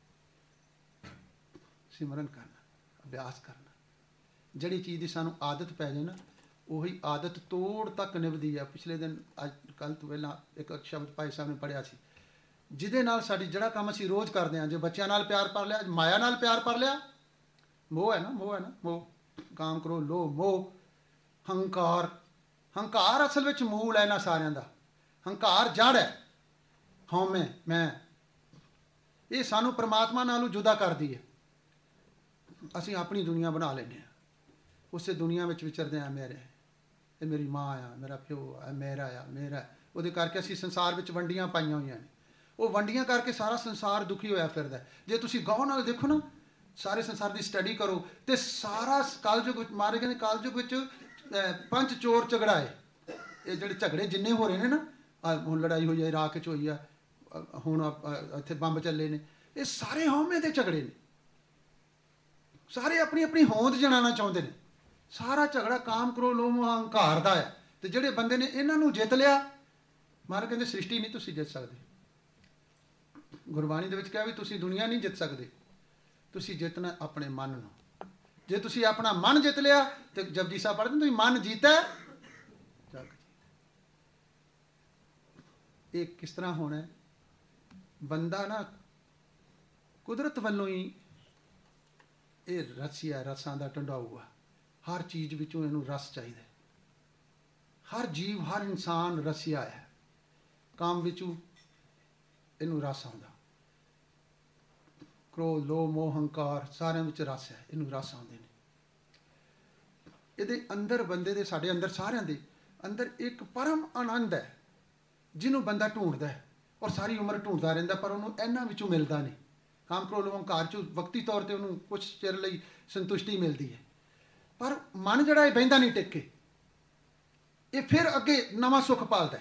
ਸਿਮਰਨ ਕਰਨਾ, ਅਭਿਆਸ ਕਰਨਾ। ਜਿਹੜੀ ਚੀਜ਼ ਦੀ ਸਾਨੂੰ ਆਦਤ ਪੈ ਜਾਏ ਨਾ, ਉਹੀ ਆਦਤ ਤੋੜ ਤੱਕ ਨਿਭਦੀ ਹੈ। ਪਿਛਲੇ ਦਿਨ ਅੱਜ ਕੱਲ੍ਹ ਤੋਂ ਪਹਿਲਾਂ ਇੱਕ ਸ਼ਬਦ ਭਾਈ ਸਾਹਿਬ ਨੇ ਪੜ੍ਹਿਆ ਸੀ, ਜਿਹਦੇ ਨਾਲ ਸਾਡੀ ਜਿਹੜਾ ਕੰਮ ਅਸੀਂ ਰੋਜ਼ ਕਰਦੇ ਹਾਂ, ਜੇ ਬੱਚਿਆਂ ਨਾਲ ਪਿਆਰ ਕਰ ਲਿਆ, ਮਾਇਆ ਨਾਲ ਪਿਆਰ ਕਰ ਲਿਆ, ਮੋਹ ਹੈ ਨਾ, ਮੋਹ ਹੈ ਨਾ, ਮੋਹ। ਕਾਮ ਕਰੋ ਲੋਭ ਮੋਹ ਹੰਕਾਰ। ਹੰਕਾਰ ਅਸਲ ਵਿੱਚ ਮੂਲ ਹੈ ਇਹਨਾਂ ਸਾਰਿਆਂ ਦਾ। ਹੰਕਾਰ ਜੜ ਹੈ, ਹਉਮੈ ਮੈਂ। ਇਹ ਸਾਨੂੰ ਪਰਮਾਤਮਾ ਨਾਲੋਂ ਜੁਦਾ ਕਰਦੀ ਹੈ। ਅਸੀਂ ਆਪਣੀ ਦੁਨੀਆ ਬਣਾ ਲੈਂਦੇ ਹਾਂ, ਉਸੇ ਦੁਨੀਆ ਵਿੱਚ ਵਿਚਰਦੇ ਹਾਂ। ਮੇਰੇ ਇਹ ਮੇਰੀ ਮਾਂ ਆ, ਮੇਰਾ ਪਿਓ ਆ, ਮੇਰਾ ਆ, ਮੇਰਾ। ਉਹਦੇ ਕਰਕੇ ਅਸੀਂ ਸੰਸਾਰ ਵਿੱਚ ਵੰਡੀਆਂ ਪਾਈਆਂ ਹੋਈਆਂ ਨੇ। ਉਹ ਵੰਡੀਆਂ ਕਰਕੇ ਸਾਰਾ ਸੰਸਾਰ ਦੁਖੀ ਹੋਇਆ ਫਿਰਦਾ। ਜੇ ਤੁਸੀਂ ਗੌਰ ਨਾਲ ਦੇਖੋ ਨਾ, ਸਾਰੇ ਸੰਸਾਰ ਦੀ ਸਟੱਡੀ ਕਰੋ ਤੇ ਸਾਰਾ ਕਲਯੁਗ ਵਿੱਚ, ਮਾਰੇ ਕਹਿੰਦੇ ਕਲਯੁਗ ਵਿੱਚ 5 ਚੋਰ ਝਗੜਾਏ। ਇਹ ਜਿਹੜੇ ਝਗੜੇ ਜਿੰਨੇ ਹੋ ਰਹੇ ਨੇ ਨਾ, ਹੁਣ ਲੜਾਈ ਹੋਈ ਹੈ ਇਰਾਕ 'ਚ ਹੋਈ ਆ, ਹੁਣ ਇੱਥੇ ਬੰਬ ਚੱਲੇ ਨੇ, ਇਹ ਸਾਰੇ ਹਉਮੈ ਦੇ ਝਗੜੇ ਨੇ। ਸਾਰੇ ਆਪਣੀ ਆਪਣੀ ਹੋਂਦ ਜਣਾਉਣਾ ਚਾਹੁੰਦੇ ਨੇ। ਸਾਰਾ ਝਗੜਾ ਕਾਮ ਕਰੋ ਲੋਭ ਮੋਹ ਹੰਕਾਰ ਦਾ ਹੈ। ਤੇ ਜਿਹੜੇ ਬੰਦੇ ਨੇ ਇਹਨਾਂ ਨੂੰ ਜਿੱਤ ਲਿਆ, ਮਹਾਰਾਜ ਕਹਿੰਦੇ ਸ੍ਰਿਸ਼ਟੀ ਨਹੀਂ ਤੁਸੀਂ ਜਿੱਤ ਸਕਦੇ। ਗੁਰਬਾਣੀ ਦੇ ਵਿੱਚ ਕਿਹਾ ਵੀ ਤੁਸੀਂ ਦੁਨੀਆ ਨਹੀਂ ਜਿੱਤ ਸਕਦੇ, ਤੁਸੀਂ ਜਿੱਤਣਾ ਆਪਣੇ ਮਨ ਨੂੰ। ਜੇ ਤੁਸੀਂ ਆਪਣਾ ਮਨ ਜਿੱਤ ਲਿਆ ਤੇ ਜਪਜੀ ਸਾਹਿਬ ਪੜ੍ਹਦੇ ਤੁਸੀਂ ਮਨ ਜੀਤਾ ਜਗ। ਇਹ ਕਿਸ ਤਰ੍ਹਾਂ ਹੋਣਾ? ਬੰਦਾ ਨਾ ਕੁਦਰਤ ਵੱਲੋਂ ਹੀ ਇਹ ਰਸੀਆ, ਰਸਾਂ ਦਾ ਢੰਡਾਊ ਆ। ਹਰ ਚੀਜ਼ ਵਿੱਚੋਂ ਇਹਨੂੰ ਰਸ ਚਾਹੀਦਾ। ਹਰ ਜੀਵ, ਹਰ ਇਨਸਾਨ ਰਸੀਆ ਹੈ। ਕੰਮ ਵਿੱਚੋਂ ਇਹਨੂੰ ਰਸ ਆਉਂਦਾ। ਕ੍ਰੋਧ, ਲੋਭ, ਮੋਹ, ਹੰਕਾਰ ਸਾਰਿਆਂ ਵਿੱਚ ਰਸ ਹੈ, ਇਹਨੂੰ ਰਸ ਆਉਂਦੇ ਨੇ। ਇਹਦੇ ਅੰਦਰ ਬੰਦੇ ਦੇ, ਸਾਡੇ ਅੰਦਰ ਸਾਰਿਆਂ ਦੇ ਅੰਦਰ ਇੱਕ ਪਰਮ ਆਨੰਦ ਹੈ ਜਿਹਨੂੰ ਬੰਦਾ ਢੂੰਡਦਾ ਹੈ ਔਰ ਸਾਰੀ ਉਮਰ ਢੂੰਡਦਾ ਰਹਿੰਦਾ, ਪਰ ਉਹਨੂੰ ਇਹਨਾਂ ਵਿੱਚੋਂ ਮਿਲਦਾ ਨਹੀਂ। ਕਾਮ, ਕ੍ਰੋਧ, ਲੋਭ, ਹੰਕਾਰ 'ਚੋਂ ਵਕਤੀ ਤੌਰ 'ਤੇ ਉਹਨੂੰ ਕੁਛ ਚਿਰ ਲਈ ਸੰਤੁਸ਼ਟੀ ਮਿਲਦੀ ਹੈ, ਪਰ ਮਨ ਜਿਹੜਾ ਇਹ ਬਹਿੰਦਾ ਨਹੀਂ ਟਿਕ ਕੇ। ਇਹ ਫਿਰ ਅੱਗੇ ਨਵਾਂ ਸੁੱਖ ਪਾਲਦਾ।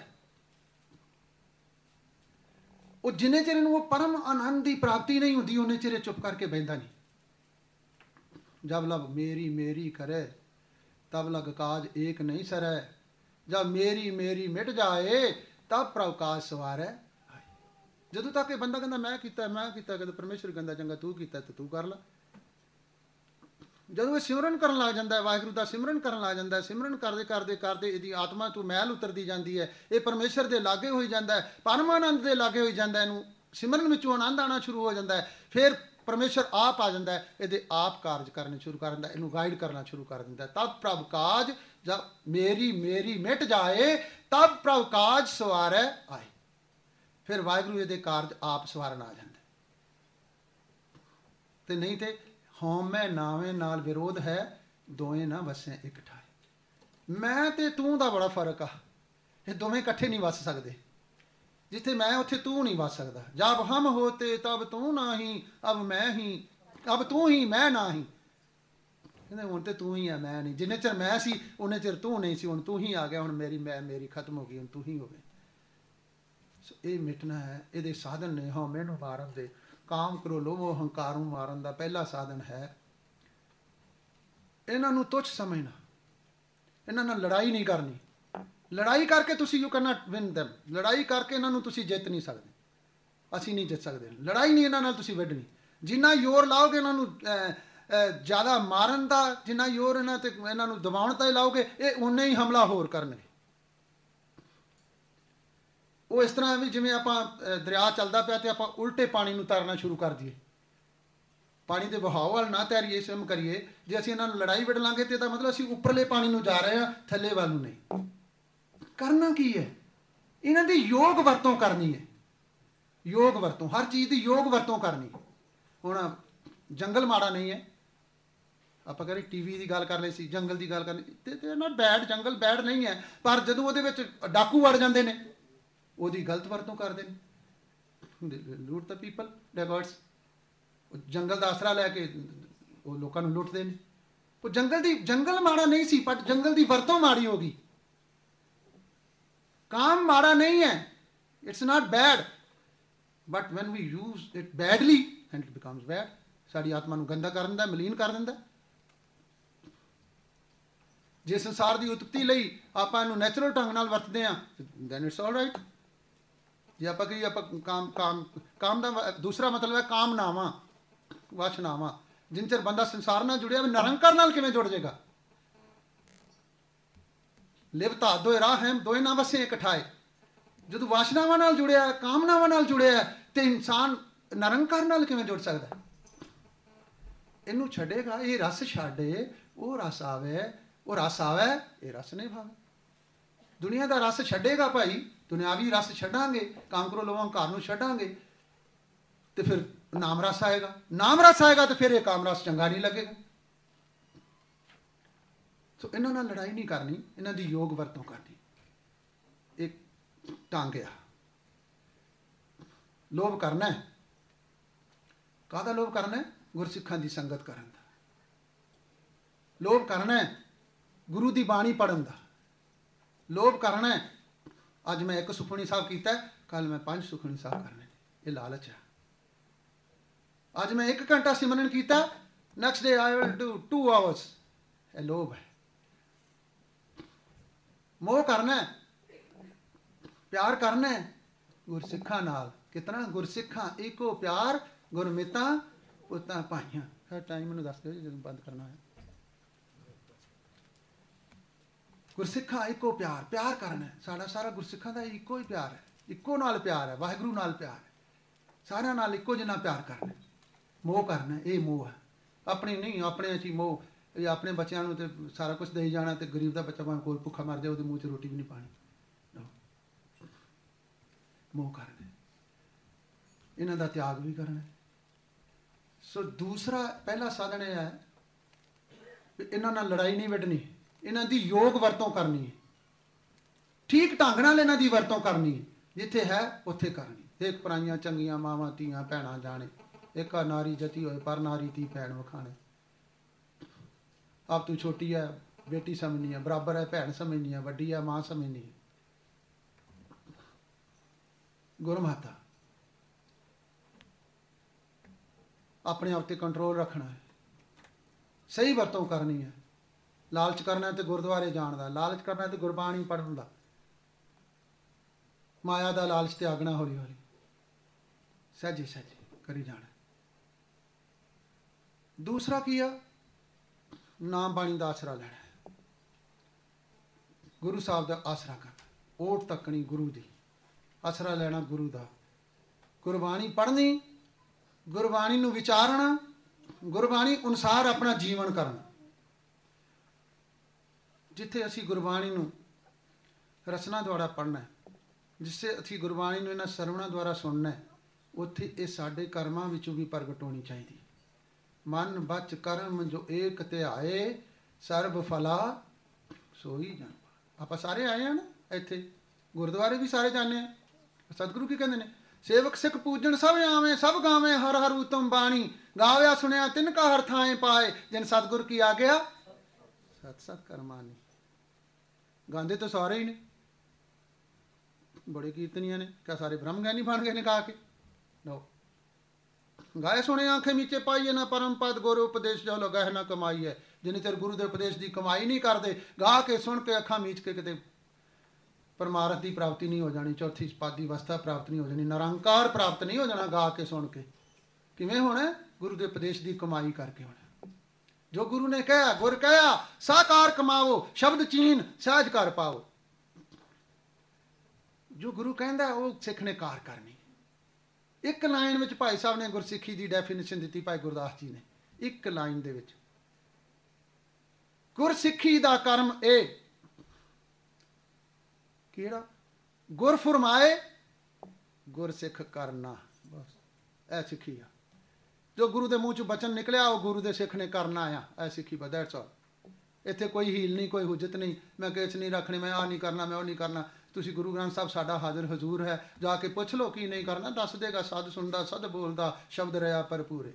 ਉਹ ਜਿੰਨੇ ਚਿਰ ਇਹਨੂੰ ਉਹ ਪਰਮ ਆਨੰਦ ਦੀ ਪ੍ਰਾਪਤੀ ਨਹੀਂ ਹੁੰਦੀ, ਉਹਨੇ ਚਿਰ ਚੁੱਪ ਕਰਕੇ ਬਹਿੰਦਾ ਨਹੀਂ। ਜਬ ਲਬ ਮੇਰੀ ਮੇਰੀ ਕਰੇ ਤਬ ਲਗ ਕਾਜ ਏਕ ਨਹੀਂ ਸਰੈ, ਜਬ ਮੇਰੀ ਮੇਰੀ ਮਿਟ ਜਾਏ ਤਬ ਪ੍ਰਭ ਕਾਜ ਸਵਾਰੈ। ਜਦੋਂ ਤੱਕ ਇਹ ਬੰਦਾ ਕਹਿੰਦਾ ਮੈਂ ਕੀਤਾ, ਕਹਿੰਦਾ ਪਰਮੇਸ਼ਰ ਕਹਿੰਦਾ ਚੰਗਾ ਤੂੰ ਕੀਤਾ ਤੇ ਤੂੰ ਕਰ ਲੈ। ਜਦੋਂ ਇਹ ਸਿਮਰਨ ਕਰਨ ਲੱਗ ਜਾਂਦਾ ਹੈ, ਵਾਹਿਗੁਰੂ ਦਾ ਸਿਮਰਨ ਕਰਨ ਲੱਗ ਜਾਂਦਾ ਹੈ, ਸਿਮਰਨ ਕਰਦੇ ਕਰਦੇ ਕਰਦੇ ਇਹਦੀ ਆਤਮਾ ਤੋਂ ਮੈਲ ਉਤਰਦੀ ਜਾਂਦੀ ਹੈ। ਇਹ ਪਰਮੇਸ਼ਰ ਦੇ ਲਾਗੇ ਹੋਈ ਜਾਂਦਾ ਹੈ, ਪਰਮਾਨੰਦ ਦੇ ਲਾਗੇ ਹੋਈ ਜਾਂਦਾ ਹੈ। ਇਹਨੂੰ ਸਿਮਰਨ ਵਿੱਚੋਂ ਆਨੰਦ ਆਉਣਾ ਸ਼ੁਰੂ ਹੋ ਜਾਂਦਾ ਹੈ। ਫਿਰ ਪਰਮੇਸ਼ਰ ਆਪ ਆ ਜਾਂਦਾ ਹੈ, ਇਹਦੇ ਆਪ ਕਾਰਜ ਕਰਨੇ ਸ਼ੁਰੂ ਕਰ ਦਿੰਦਾ, ਇਹਨੂੰ ਗਾਈਡ ਕਰਨਾ ਸ਼ੁਰੂ ਕਰ ਦਿੰਦਾ। ਤਬ ਪ੍ਰਭ ਕਾਜ ਜਬ ਮੇਰੀ ਮੇਰੀ ਮਿਟ ਜਾਏ ਤਬ ਪ੍ਰਭ ਕਾਜ ਸਵਾਰੈ ਆਏ। ਫਿਰ ਵਾਹਿਗੁਰੂ ਇਹਦੇ ਕਾਰਜ ਆਪ ਸਵਾਰਨ ਆ ਜਾਂਦਾ। ਤੇ ਨਹੀਂ ਤੇ ਹਉਮੈ ਨਾਵੇਂ ਨਾਲ ਵਿਰੋਧ ਹੈ, ਦੋਵੇਂ ਨਾ ਵਸਿਆ ਇੱਕ ਠਾਏ। ਮੈਂ ਤੇ ਤੂੰ ਦਾ ਬੜਾ ਫਰਕ ਆ। ਇਹ ਦੋਵੇਂ ਇਕੱਠੇ ਨਹੀਂ ਵਸ ਸਕਦੇ। ਜਿੱਥੇ ਮੈਂ ਉੱਥੇ ਤੂੰ ਨਹੀਂ ਵਸ ਸਕਦਾ। ਜਬ ਹਮ ਹੋਤੇ ਤਬ ਤੂੰ ਨਹੀਂ, ਅਬ ਮੈਂ ਹੀ, ਅਬ ਤੂੰ ਹੀ ਮੈਂ ਨਹੀਂ। ਕਹਿੰਦੇ ਹੁਣ ਤੇ ਤੂੰ ਹੀ ਆ, ਮੈਂ ਨਹੀਂ। ਜਿੰਨੇ ਚਿਰ ਮੈਂ ਸੀ ਉਹਨੇ ਚਿਰ ਤੂੰ ਨਹੀਂ ਸੀ, ਹੁਣ ਤੂੰ ਹੀ ਆ ਗਿਆ। ਹੁਣ ਮੇਰੀ ਖਤਮ ਹੋ ਗਈ, ਹੁਣ ਤੂੰ ਹੀ ਹੋਵੇ। ਸੋ ਇਹ ਮਿਟਣਾ ਹੈ। ਇਹਦੇ ਸਾਧਨ ਨੇ ਹਉਮੈ ਨੂੰ ਮਾਰਨ ਦੇ। ਕਾਮ, ਕ੍ਰੋਧ, ਲੋਭ, ਹੰਕਾਰ ਨੂੰ ਮਾਰਨ ਦਾ ਪਹਿਲਾ ਸਾਧਨ ਹੈ ਇਹਨਾਂ ਨੂੰ ਤੁੱਛ ਸਮਝਣਾ। ਇਹਨਾਂ ਨਾਲ ਲੜਾਈ ਨਹੀਂ ਕਰਨੀ। ਲੜਾਈ ਕਰਕੇ ਤੁਸੀਂ you can not win them. ਲੜਾਈ ਕਰਕੇ ਇਹਨਾਂ ਨੂੰ ਤੁਸੀਂ ਜਿੱਤ ਨਹੀਂ ਸਕਦੇ। ਅਸੀਂ ਨਹੀਂ ਜਿੱਤ ਸਕਦੇ। ਲੜਾਈ ਨਹੀਂ ਇਹਨਾਂ ਨਾਲ ਤੁਸੀਂ ਵਿੱਢਣੀ। ਜਿੰਨਾ ਜ਼ੋਰ ਲਾਓਗੇ ਇਹਨਾਂ ਨੂੰ ਜ਼ਿਆਦਾ ਮਾਰਨ ਦਾ, ਜਿੰਨਾ ਜ਼ੋਰ ਇਹਨਾਂ ਨੂੰ ਦਬਾਉਣ ਦਾ ਲਾਓਗੇ, ਇਹ ਉਨੇ ਹੀ ਹਮਲਾ ਹੋਰ ਕਰਨਗੇ। ਉਹ ਇਸ ਤਰ੍ਹਾਂ ਵੀ ਜਿਵੇਂ ਆਪਾਂ ਦਰਿਆ ਚੱਲਦਾ ਪਿਆ ਤੇ ਆਪਾਂ ਉਲਟੇ ਪਾਣੀ ਨੂੰ ਤੈਰਨਾ ਸ਼ੁਰੂ ਕਰ ਦਈਏ। ਪਾਣੀ ਦੇ ਵਹਾਅ ਵੱਲ ਨਾ ਤੈਰੀਏ, ਸਵਿਮ ਕਰੀਏ। ਜੇ ਅਸੀਂ ਇਹਨਾਂ ਨੂੰ ਲੜਾਈ ਵਿੱਢ ਲਾਂਗੇ ਤੇ ਇਹਦਾ ਮਤਲਬ ਅਸੀਂ ਉੱਪਰਲੇ ਪਾਣੀ ਨੂੰ ਜਾ ਰਹੇ ਹਾਂ, ਥੱਲੇ ਵੱਲ ਨੂੰ ਨਹੀਂ। ਕਰਨਾ ਕੀ ਹੈ? ਇਹਨਾਂ ਦੀ ਯੋਗ ਵਰਤੋਂ ਕਰਨੀ ਹੈ। ਯੋਗ ਵਰਤੋਂ, ਹਰ ਚੀਜ਼ ਦੀ ਯੋਗ ਵਰਤੋਂ ਕਰਨੀ। ਹੁਣ ਜੰਗਲ ਮਾੜਾ ਨਹੀਂ ਹੈ। ਆਪਾਂ ਕਹਿੰਦੇ ਟੀਵੀ ਦੀ ਗੱਲ ਕਰ ਲਈ ਸੀ, ਜੰਗਲ ਦੀ ਗੱਲ ਕਰਨੀ ਤੇ ਨਾਟ ਬੈਡ। ਜੰਗਲ ਬੈਡ ਨਹੀਂ ਹੈ, ਪਰ ਜਦੋਂ ਉਹਦੇ ਵਿੱਚ ਡਾਕੂ ਵੜ ਜਾਂਦੇ ਨੇ ਉਹਦੀ ਗਲਤ ਵਰਤੋਂ ਕਰਦੇ ਨੇ। Loot the people diverts. ਜੰਗਲ ਦਾ ਆਸਰਾ ਲੈ ਕੇ ਉਹ ਲੋਕਾਂ ਨੂੰ ਲੁੱਟਦੇ ਨੇ। ਉਹ ਜੰਗਲ ਮਾੜਾ ਨਹੀਂ ਸੀ, ਪਰ ਜੰਗਲ ਦੀ ਵਰਤੋਂ ਮਾੜੀ ਹੋ ਗਈ। ਕਾਮ ਮਾੜਾ ਨਹੀਂ ਹੈ, it's not bad, but when we use it badly and it becomes bad. ਸਾਡੀ ਆਤਮਾ ਨੂੰ ਗੰਦਾ ਕਰ ਦਿੰਦਾ, ਮਲੀਨ ਕਰ ਦਿੰਦਾ। ਜੇ ਸੰਸਾਰ ਦੀ ਉਤਪਤੀ ਲਈ ਆਪਾਂ ਇਹਨੂੰ ਨੈਚੁਰਲ ਢੰਗ ਨਾਲ ਵਰਤਦੇ ਹਾਂ, ਦੈਨ ਇਟਸ ਆਲ ਰਾਈਟ। ਜੇ ਆਪਾਂ ਕਹੀਏ ਆਪਾਂ ਕਾਮ ਦਾ ਦੂਸਰਾ ਮਤਲਬ ਹੈ ਕਾਮਨਾਵਾਂ, ਵਾਸ਼ਨਾਵਾਂ। ਜਿੰਨ ਚਿਰ ਬੰਦਾ ਸੰਸਾਰ ਨਾਲ ਜੁੜਿਆ, ਨਿਰੰਕਾਰ ਨਾਲ ਕਿਵੇਂ ਜੁੜ ਜਾਏਗਾ? ਲਿਵਤਾ ਦੋਏ ਰਾਹ ਹੈ, ਦੋਏ ਨਾ ਵਸੇ ਇੱਕ ਠਾਏ। ਜਦੋਂ ਵਾਸ਼ਨਾਵਾਂ ਨਾਲ ਜੁੜਿਆ, ਕਾਮਨਾਵਾਂ ਨਾਲ ਜੁੜਿਆ, ਤੇ ਇਨਸਾਨ ਨਿਰੰਕਾਰ ਨਾਲ ਕਿਵੇਂ ਜੁੜ ਸਕਦਾ? ਇਹਨੂੰ ਛੱਡੇਗਾ, ਇਹ ਰਸ ਛੱਡੇ, ਉਹ ਰਸ ਆਵੇ, ਉਹ ਰਸ ਆਵੇ, ਇਹ ਰਸ ਨਹੀਂ ਭਾਵੇ। ਦੁਨੀਆ ਦਾ ਰਸ ਛੱਡੇਗਾ ਭਾਈ, ਦੁਨਿਆਵੀ ਰਸ ਛੱਡਾਂਗੇ, ਕਾਮ, ਕ੍ਰੋਧ, ਲੋਭ, ਹੰਕਾਰ ਨੂੰ ਛੱਡਾਂਗੇ, ਤੇ ਫਿਰ ਨਾਮ ਰਸ ਆਏਗਾ। ਨਾਮ ਰਸ ਆਏਗਾ ਤੇ ਫਿਰ ਇਹ ਕਾਮ ਰਸ ਚੰਗਾ ਨਹੀਂ ਲੱਗੇਗਾ। ਸੋ ਇਹਨਾਂ ਨਾਲ ਲੜਾਈ ਨਹੀਂ ਕਰਨੀ, ਇਹਨਾਂ ਦੀ ਯੋਗ ਵਰਤੋਂ ਕਰਨੀ। ਇੱਕ ਢੰਗ ਆ। ਲੋਭ ਕਰਨਾ, ਕਾਹਦਾ ਲੋਭ ਕਰਨਾ? ਗੁਰਸਿੱਖਾਂ ਦੀ ਸੰਗਤ ਕਰਨ ਦਾ ਲੋਭ ਕਰਨਾ, ਗੁਰੂ ਦੀ ਬਾਣੀ ਪੜ੍ਹਨ ਦਾ ਲੋਭ ਕਰਨਾ। ਅੱਜ ਮੈਂ ਇੱਕ ਸੁਖਮਨੀ ਸਾਹਿਬ ਕੀਤਾ, ਕੱਲ ਮੈਂ 5 ਸੁਖਮਨੀ ਸਾਹਿਬ ਕਰਨੇ, ਇਹ ਲਾਲਚ ਹੈ। ਅੱਜ ਮੈਂ 1 ਘੰਟਾ ਸਿਮਰਨ ਕੀਤਾ, next day I will do 2 hours, ਇਹ ਲੋਭ ਹੈ। ਮੋਹ ਕਰਨਾ, ਪਿਆਰ ਕਰਨਾ ਗੁਰਸਿੱਖਾਂ ਨਾਲ। ਕਿਤਨਾ? ਗੁਰਸਿੱਖਾਂ ਏਕੋ ਪਿਆਰ, ਗੁਰਮਿਤਾਂ ਪੁੱਤਾਂ ਭਾਈਆਂ। ਟਾਈਮ ਮੈਨੂੰ ਦੱਸ ਦਿਓ ਜਦੋਂ ਬੰਦ ਕਰਨਾ ਹੈ। ਗੁਰਸਿੱਖਾਂ ਇੱਕੋ ਪਿਆਰ, ਪਿਆਰ ਕਰਨਾ ਸਾਡਾ ਸਾਰਾ ਗੁਰਸਿੱਖਾਂ ਦਾ ਇੱਕੋ ਹੀ ਪਿਆਰ ਹੈ, ਇੱਕੋ ਨਾਲ ਪਿਆਰ ਹੈ, ਵਾਹਿਗੁਰੂ ਨਾਲ ਪਿਆਰ ਹੈ, ਸਾਰਿਆਂ ਨਾਲ ਇੱਕੋ ਜਿੰਨਾ ਪਿਆਰ ਕਰਨਾ, ਮੋਹ ਕਰਨਾ, ਇਹ ਮੋਹ ਹੈ। ਆਪਣੀ ਨਹੀਂ, ਆਪਣੇ 'ਚ ਹੀ ਮੋਹ, ਇਹ ਆਪਣੇ ਬੱਚਿਆਂ ਨੂੰ ਤੇ ਸਾਰਾ ਕੁਝ ਦੇਈ ਜਾਣਾ, ਤੇ ਗਰੀਬ ਦਾ ਬੱਚਾ ਭਾਵੇਂ ਕੋਲ ਭੁੱਖਾ ਮਰ ਜਾਏ, ਉਹਦੇ ਮੂੰਹ 'ਚ ਰੋਟੀ ਵੀ ਨਹੀਂ ਪਾਣੀ। ਮੋਹ ਕਰਨਾ, ਇਹਨਾਂ ਦਾ ਤਿਆਗ ਵੀ ਕਰਨਾ। ਸੋ ਦੂਸਰਾ ਪਹਿਲਾ ਸਾਧਨ ਇਹ ਹੈ ਵੀ ਇਹਨਾਂ ਨਾਲ ਲੜਾਈ ਨਹੀਂ ਵੱਢਣੀ, ਇਹਨਾਂ ਦੀ ਯੋਗ ਵਰਤੋਂ ਕਰਨੀ ਹੈ, ਠੀਕ ਢੰਗ ਨਾਲ ਇਹਨਾਂ ਦੀ ਵਰਤੋਂ ਕਰਨੀ ਹੈ, ਜਿੱਥੇ ਹੈ ਉੱਥੇ ਕਰਨੀ। ਦੇਖ ਪਰਾਈਆਂ ਚੰਗੀਆਂ ਮਾਵਾਂ ਧੀਆਂ ਭੈਣਾਂ ਜਾਣੇ, ਏਕਾ ਨਾਰੀ ਜਤੀ ਹੋਏ ਪਰ ਨਾਰੀ ਧੀ ਭੈਣ ਵਖਾਣੇ। ਆਪ ਤੂੰ ਛੋਟੀ ਹੈ ਬੇਟੀ ਸਮਝਣੀ ਹੈ, ਬਰਾਬਰ ਹੈ ਭੈਣ ਸਮਝਣੀ ਹੈ, ਵੱਡੀ ਹੈ ਮਾਂ ਸਮਝਣੀ ਹੈ। ਗੁਰਮਾਤਾ ਆਪਣੇ ਆਪ ਤੇ ਕੰਟਰੋਲ ਰੱਖਣਾ ਹੈ, ਸਹੀ ਵਰਤੋਂ ਕਰਨੀ ਹੈ। ਲਾਲਚ ਕਰਨਾ ਤੇ ਗੁਰਦੁਆਰੇ ਜਾਣ ਦਾ, ਲਾਲਚ ਕਰਨਾ ਤੇ ਗੁਰਬਾਣੀ ਪੜ੍ਹਨ ਦਾ, ਮਾਇਆ ਦਾ ਲਾਲਚ ਤਿਆਗਣਾ, ਹੌਲੀ ਹੌਲੀ ਸਹਿਜੇ ਸਹਿਜੇ ਕਰੀ ਜਾਣਾ। ਦੂਸਰਾ ਕੀ ਆ? ਨਾਮ ਬਾਣੀ ਦਾ ਆਸਰਾ ਲੈਣਾ, ਗੁਰੂ ਸਾਹਿਬ ਦਾ ਆਸਰਾ ਕਰਨਾ, ਓਟ ਤੱਕਣੀ ਗੁਰੂ ਦੀ, ਆਸਰਾ ਲੈਣਾ ਗੁਰੂ ਦਾ, ਗੁਰਬਾਣੀ ਪੜ੍ਹਨੀ, ਗੁਰਬਾਣੀ ਨੂੰ ਵਿਚਾਰਨਾ, ਗੁਰਬਾਣੀ ਅਨੁਸਾਰ ਆਪਣਾ ਜੀਵਨ ਕਰਨਾ। ਜਿੱਥੇ ਅਸੀਂ ਗੁਰਬਾਣੀ ਨੂੰ ਰਸਨਾ ਦੁਆਰਾ ਪੜ੍ਹਨਾ, ਜਿੱਥੇ ਅਸੀਂ ਗੁਰਬਾਣੀ ਨੂੰ ਇਹਨਾਂ ਸਰਵਣਾਂ ਦੁਆਰਾ ਸੁਣਨਾ, ਉੱਥੇ ਇਹ ਸਾਡੇ ਕਰਮਾਂ ਵਿੱਚੋਂ ਵੀ ਪ੍ਰਗਟ ਹੋਣੀ ਚਾਹੀਦੀ। ਮਨ ਬਚ ਕਰਮ ਜੋ ਏਕ ਧਿਆਏ, ਸਰਬ ਫਲਾ ਸੋਈ ਜਨ। ਆਪਾਂ ਸਾਰੇ ਆਏ ਹਾਂ ਨਾ ਇੱਥੇ, ਗੁਰਦੁਆਰੇ ਵੀ ਸਾਰੇ ਜਾਂਦੇ ਹਾਂ। ਸਤਿਗੁਰੂ ਕੀ ਕਹਿੰਦੇ ਨੇ? ਸੇਵਕ ਸਿੱਖ ਪੂਜਣ ਸਭ ਆਵੇਂ, ਸਭ ਗਾਵੇਂ ਹਰ ਹਰ ਉਤਮ ਬਾਣੀ, ਗਾਵਿਆ ਸੁਣਿਆ ਤਿਨ ਕਾ ਹਰ ਥਾਏ ਪਾਏ, ਜਿਨ ਸਤਿਗੁਰ ਕੀ ਆ ਗਿਆ ਸਤ ਸਤ ਕਰਮਾਨੀ। ਗਾਉਂਦੇ ਤਾਂ ਸਾਰੇ ਹੀ ਨੇ, ਬੜੇ ਕੀਰਤਨੀਆਂ ਨੇ, ਕਿਆ ਸਾਰੇ ਬ੍ਰਹਮ ਗਿਆਨੀ ਬਣ ਗਏ ਨੇ ਗਾ ਕੇ? ਨੋ। ਗਾਏ ਸੁਣੇ ਆਂਖੇ ਨੀਚੇ ਪਾਈਏ ਨਾ ਪਰਮ ਪਦ, ਗੁਰੂ ਉਪਦੇਸ਼ ਜੋ ਲਗਾਏ ਨਾ ਕਮਾਈ ਹੈ। ਜਿੰਨੇ ਚਿਰ ਗੁਰੂ ਦੇ ਉਪਦੇਸ਼ ਦੀ ਕਮਾਈ ਨਹੀਂ ਕਰਦੇ, ਗਾ ਕੇ ਸੁਣ ਕੇ ਅੱਖਾਂ ਮੀਚ ਕੇ ਕਿਤੇ ਪਰਮਾਰਥ ਦੀ ਪ੍ਰਾਪਤੀ ਨਹੀਂ ਹੋ ਜਾਣੀ, ਚੌਥੀ ਪਦ ਦੀ ਅਵਸਥਾ ਪ੍ਰਾਪਤ ਨਹੀਂ ਹੋ ਜਾਣੀ, ਨਿਰੰਕਾਰ ਪ੍ਰਾਪਤ ਨਹੀਂ ਹੋ ਜਾਣਾ। ਗਾ ਕੇ ਸੁਣ ਕੇ ਕਿਵੇਂ ਹੋਣਾ? ਗੁਰੂ ਦੇ ਉਪਦੇਸ਼ ਦੀ ਕਮਾਈ ਕਰਕੇ ਹੋਣਾ। ਜੋ ਗੁਰੂ ਨੇ ਕਿਹਾ, ਗੁਰ ਕਹਿਆ ਸਾਕਾਰ ਕਮਾਵੋ, ਸ਼ਬਦ ਚੀਨ ਸਹਿਜ ਕਰ ਪਾਓ। ਜੋ ਗੁਰੂ ਕਹਿੰਦਾ ਉਹ ਸਿੱਖ ਨੇ ਕਾਰ ਕਰਨੀ। ਇੱਕ ਲਾਈਨ ਵਿੱਚ ਭਾਈ ਸਾਹਿਬ ਨੇ ਗੁਰਸਿੱਖੀ ਦੀ ਡੈਫੀਨੇਸ਼ਨ ਦਿੱਤੀ, ਭਾਈ ਗੁਰਦਾਸ ਜੀ ਨੇ, ਇੱਕ ਲਾਈਨ ਦੇ ਵਿੱਚ। ਗੁਰਸਿੱਖੀ ਦਾ ਕਰਮ ਇਹ ਕਿਹੜਾ? ਗੁਰ ਫਰਮਾਏ ਗੁਰਸਿੱਖ ਕਰਨਾ, ਬਸ ਇਹ ਸਿੱਖੀ ਆ। ਜੋ ਗੁਰੂ ਦੇ ਮੂੰਹ 'ਚ ਬਚਨ ਨਿਕਲਿਆ ਉਹ ਗੁਰੂ ਦੇ ਸਿੱਖ ਨੇ ਕਰਨਾ ਆ, ਇਹ ਸਿੱਖੀ ਬਸ, ਦੈਟਸ ਆਲ। ਇੱਥੇ ਕੋਈ ਹੀਲ ਨਹੀਂ, ਕੋਈ ਹੁਜਤ ਨਹੀਂ, ਮੈਂ ਕੇਸ ਨਹੀਂ ਰੱਖਣੇ, ਮੈਂ ਆਹ ਨਹੀਂ ਕਰਨਾ, ਮੈਂ ਉਹ ਨਹੀਂ ਕਰਨਾ। ਤੁਸੀਂ ਗੁਰੂ ਗ੍ਰੰਥ ਸਾਹਿਬ ਸਾਡਾ ਹਾਜ਼ਰ ਹਜ਼ੂਰ ਹੈ, ਜਾ ਕੇ ਪੁੱਛ ਲਓ ਕੀ ਨਹੀਂ ਕਰਨਾ, ਦੱਸ ਦੇਗਾ। ਸਦ ਸੁਣਦਾ ਸਦ ਬੋਲਦਾ, ਸ਼ਬਦ ਰਿਹਾ ਭਰਪੂਰੇ।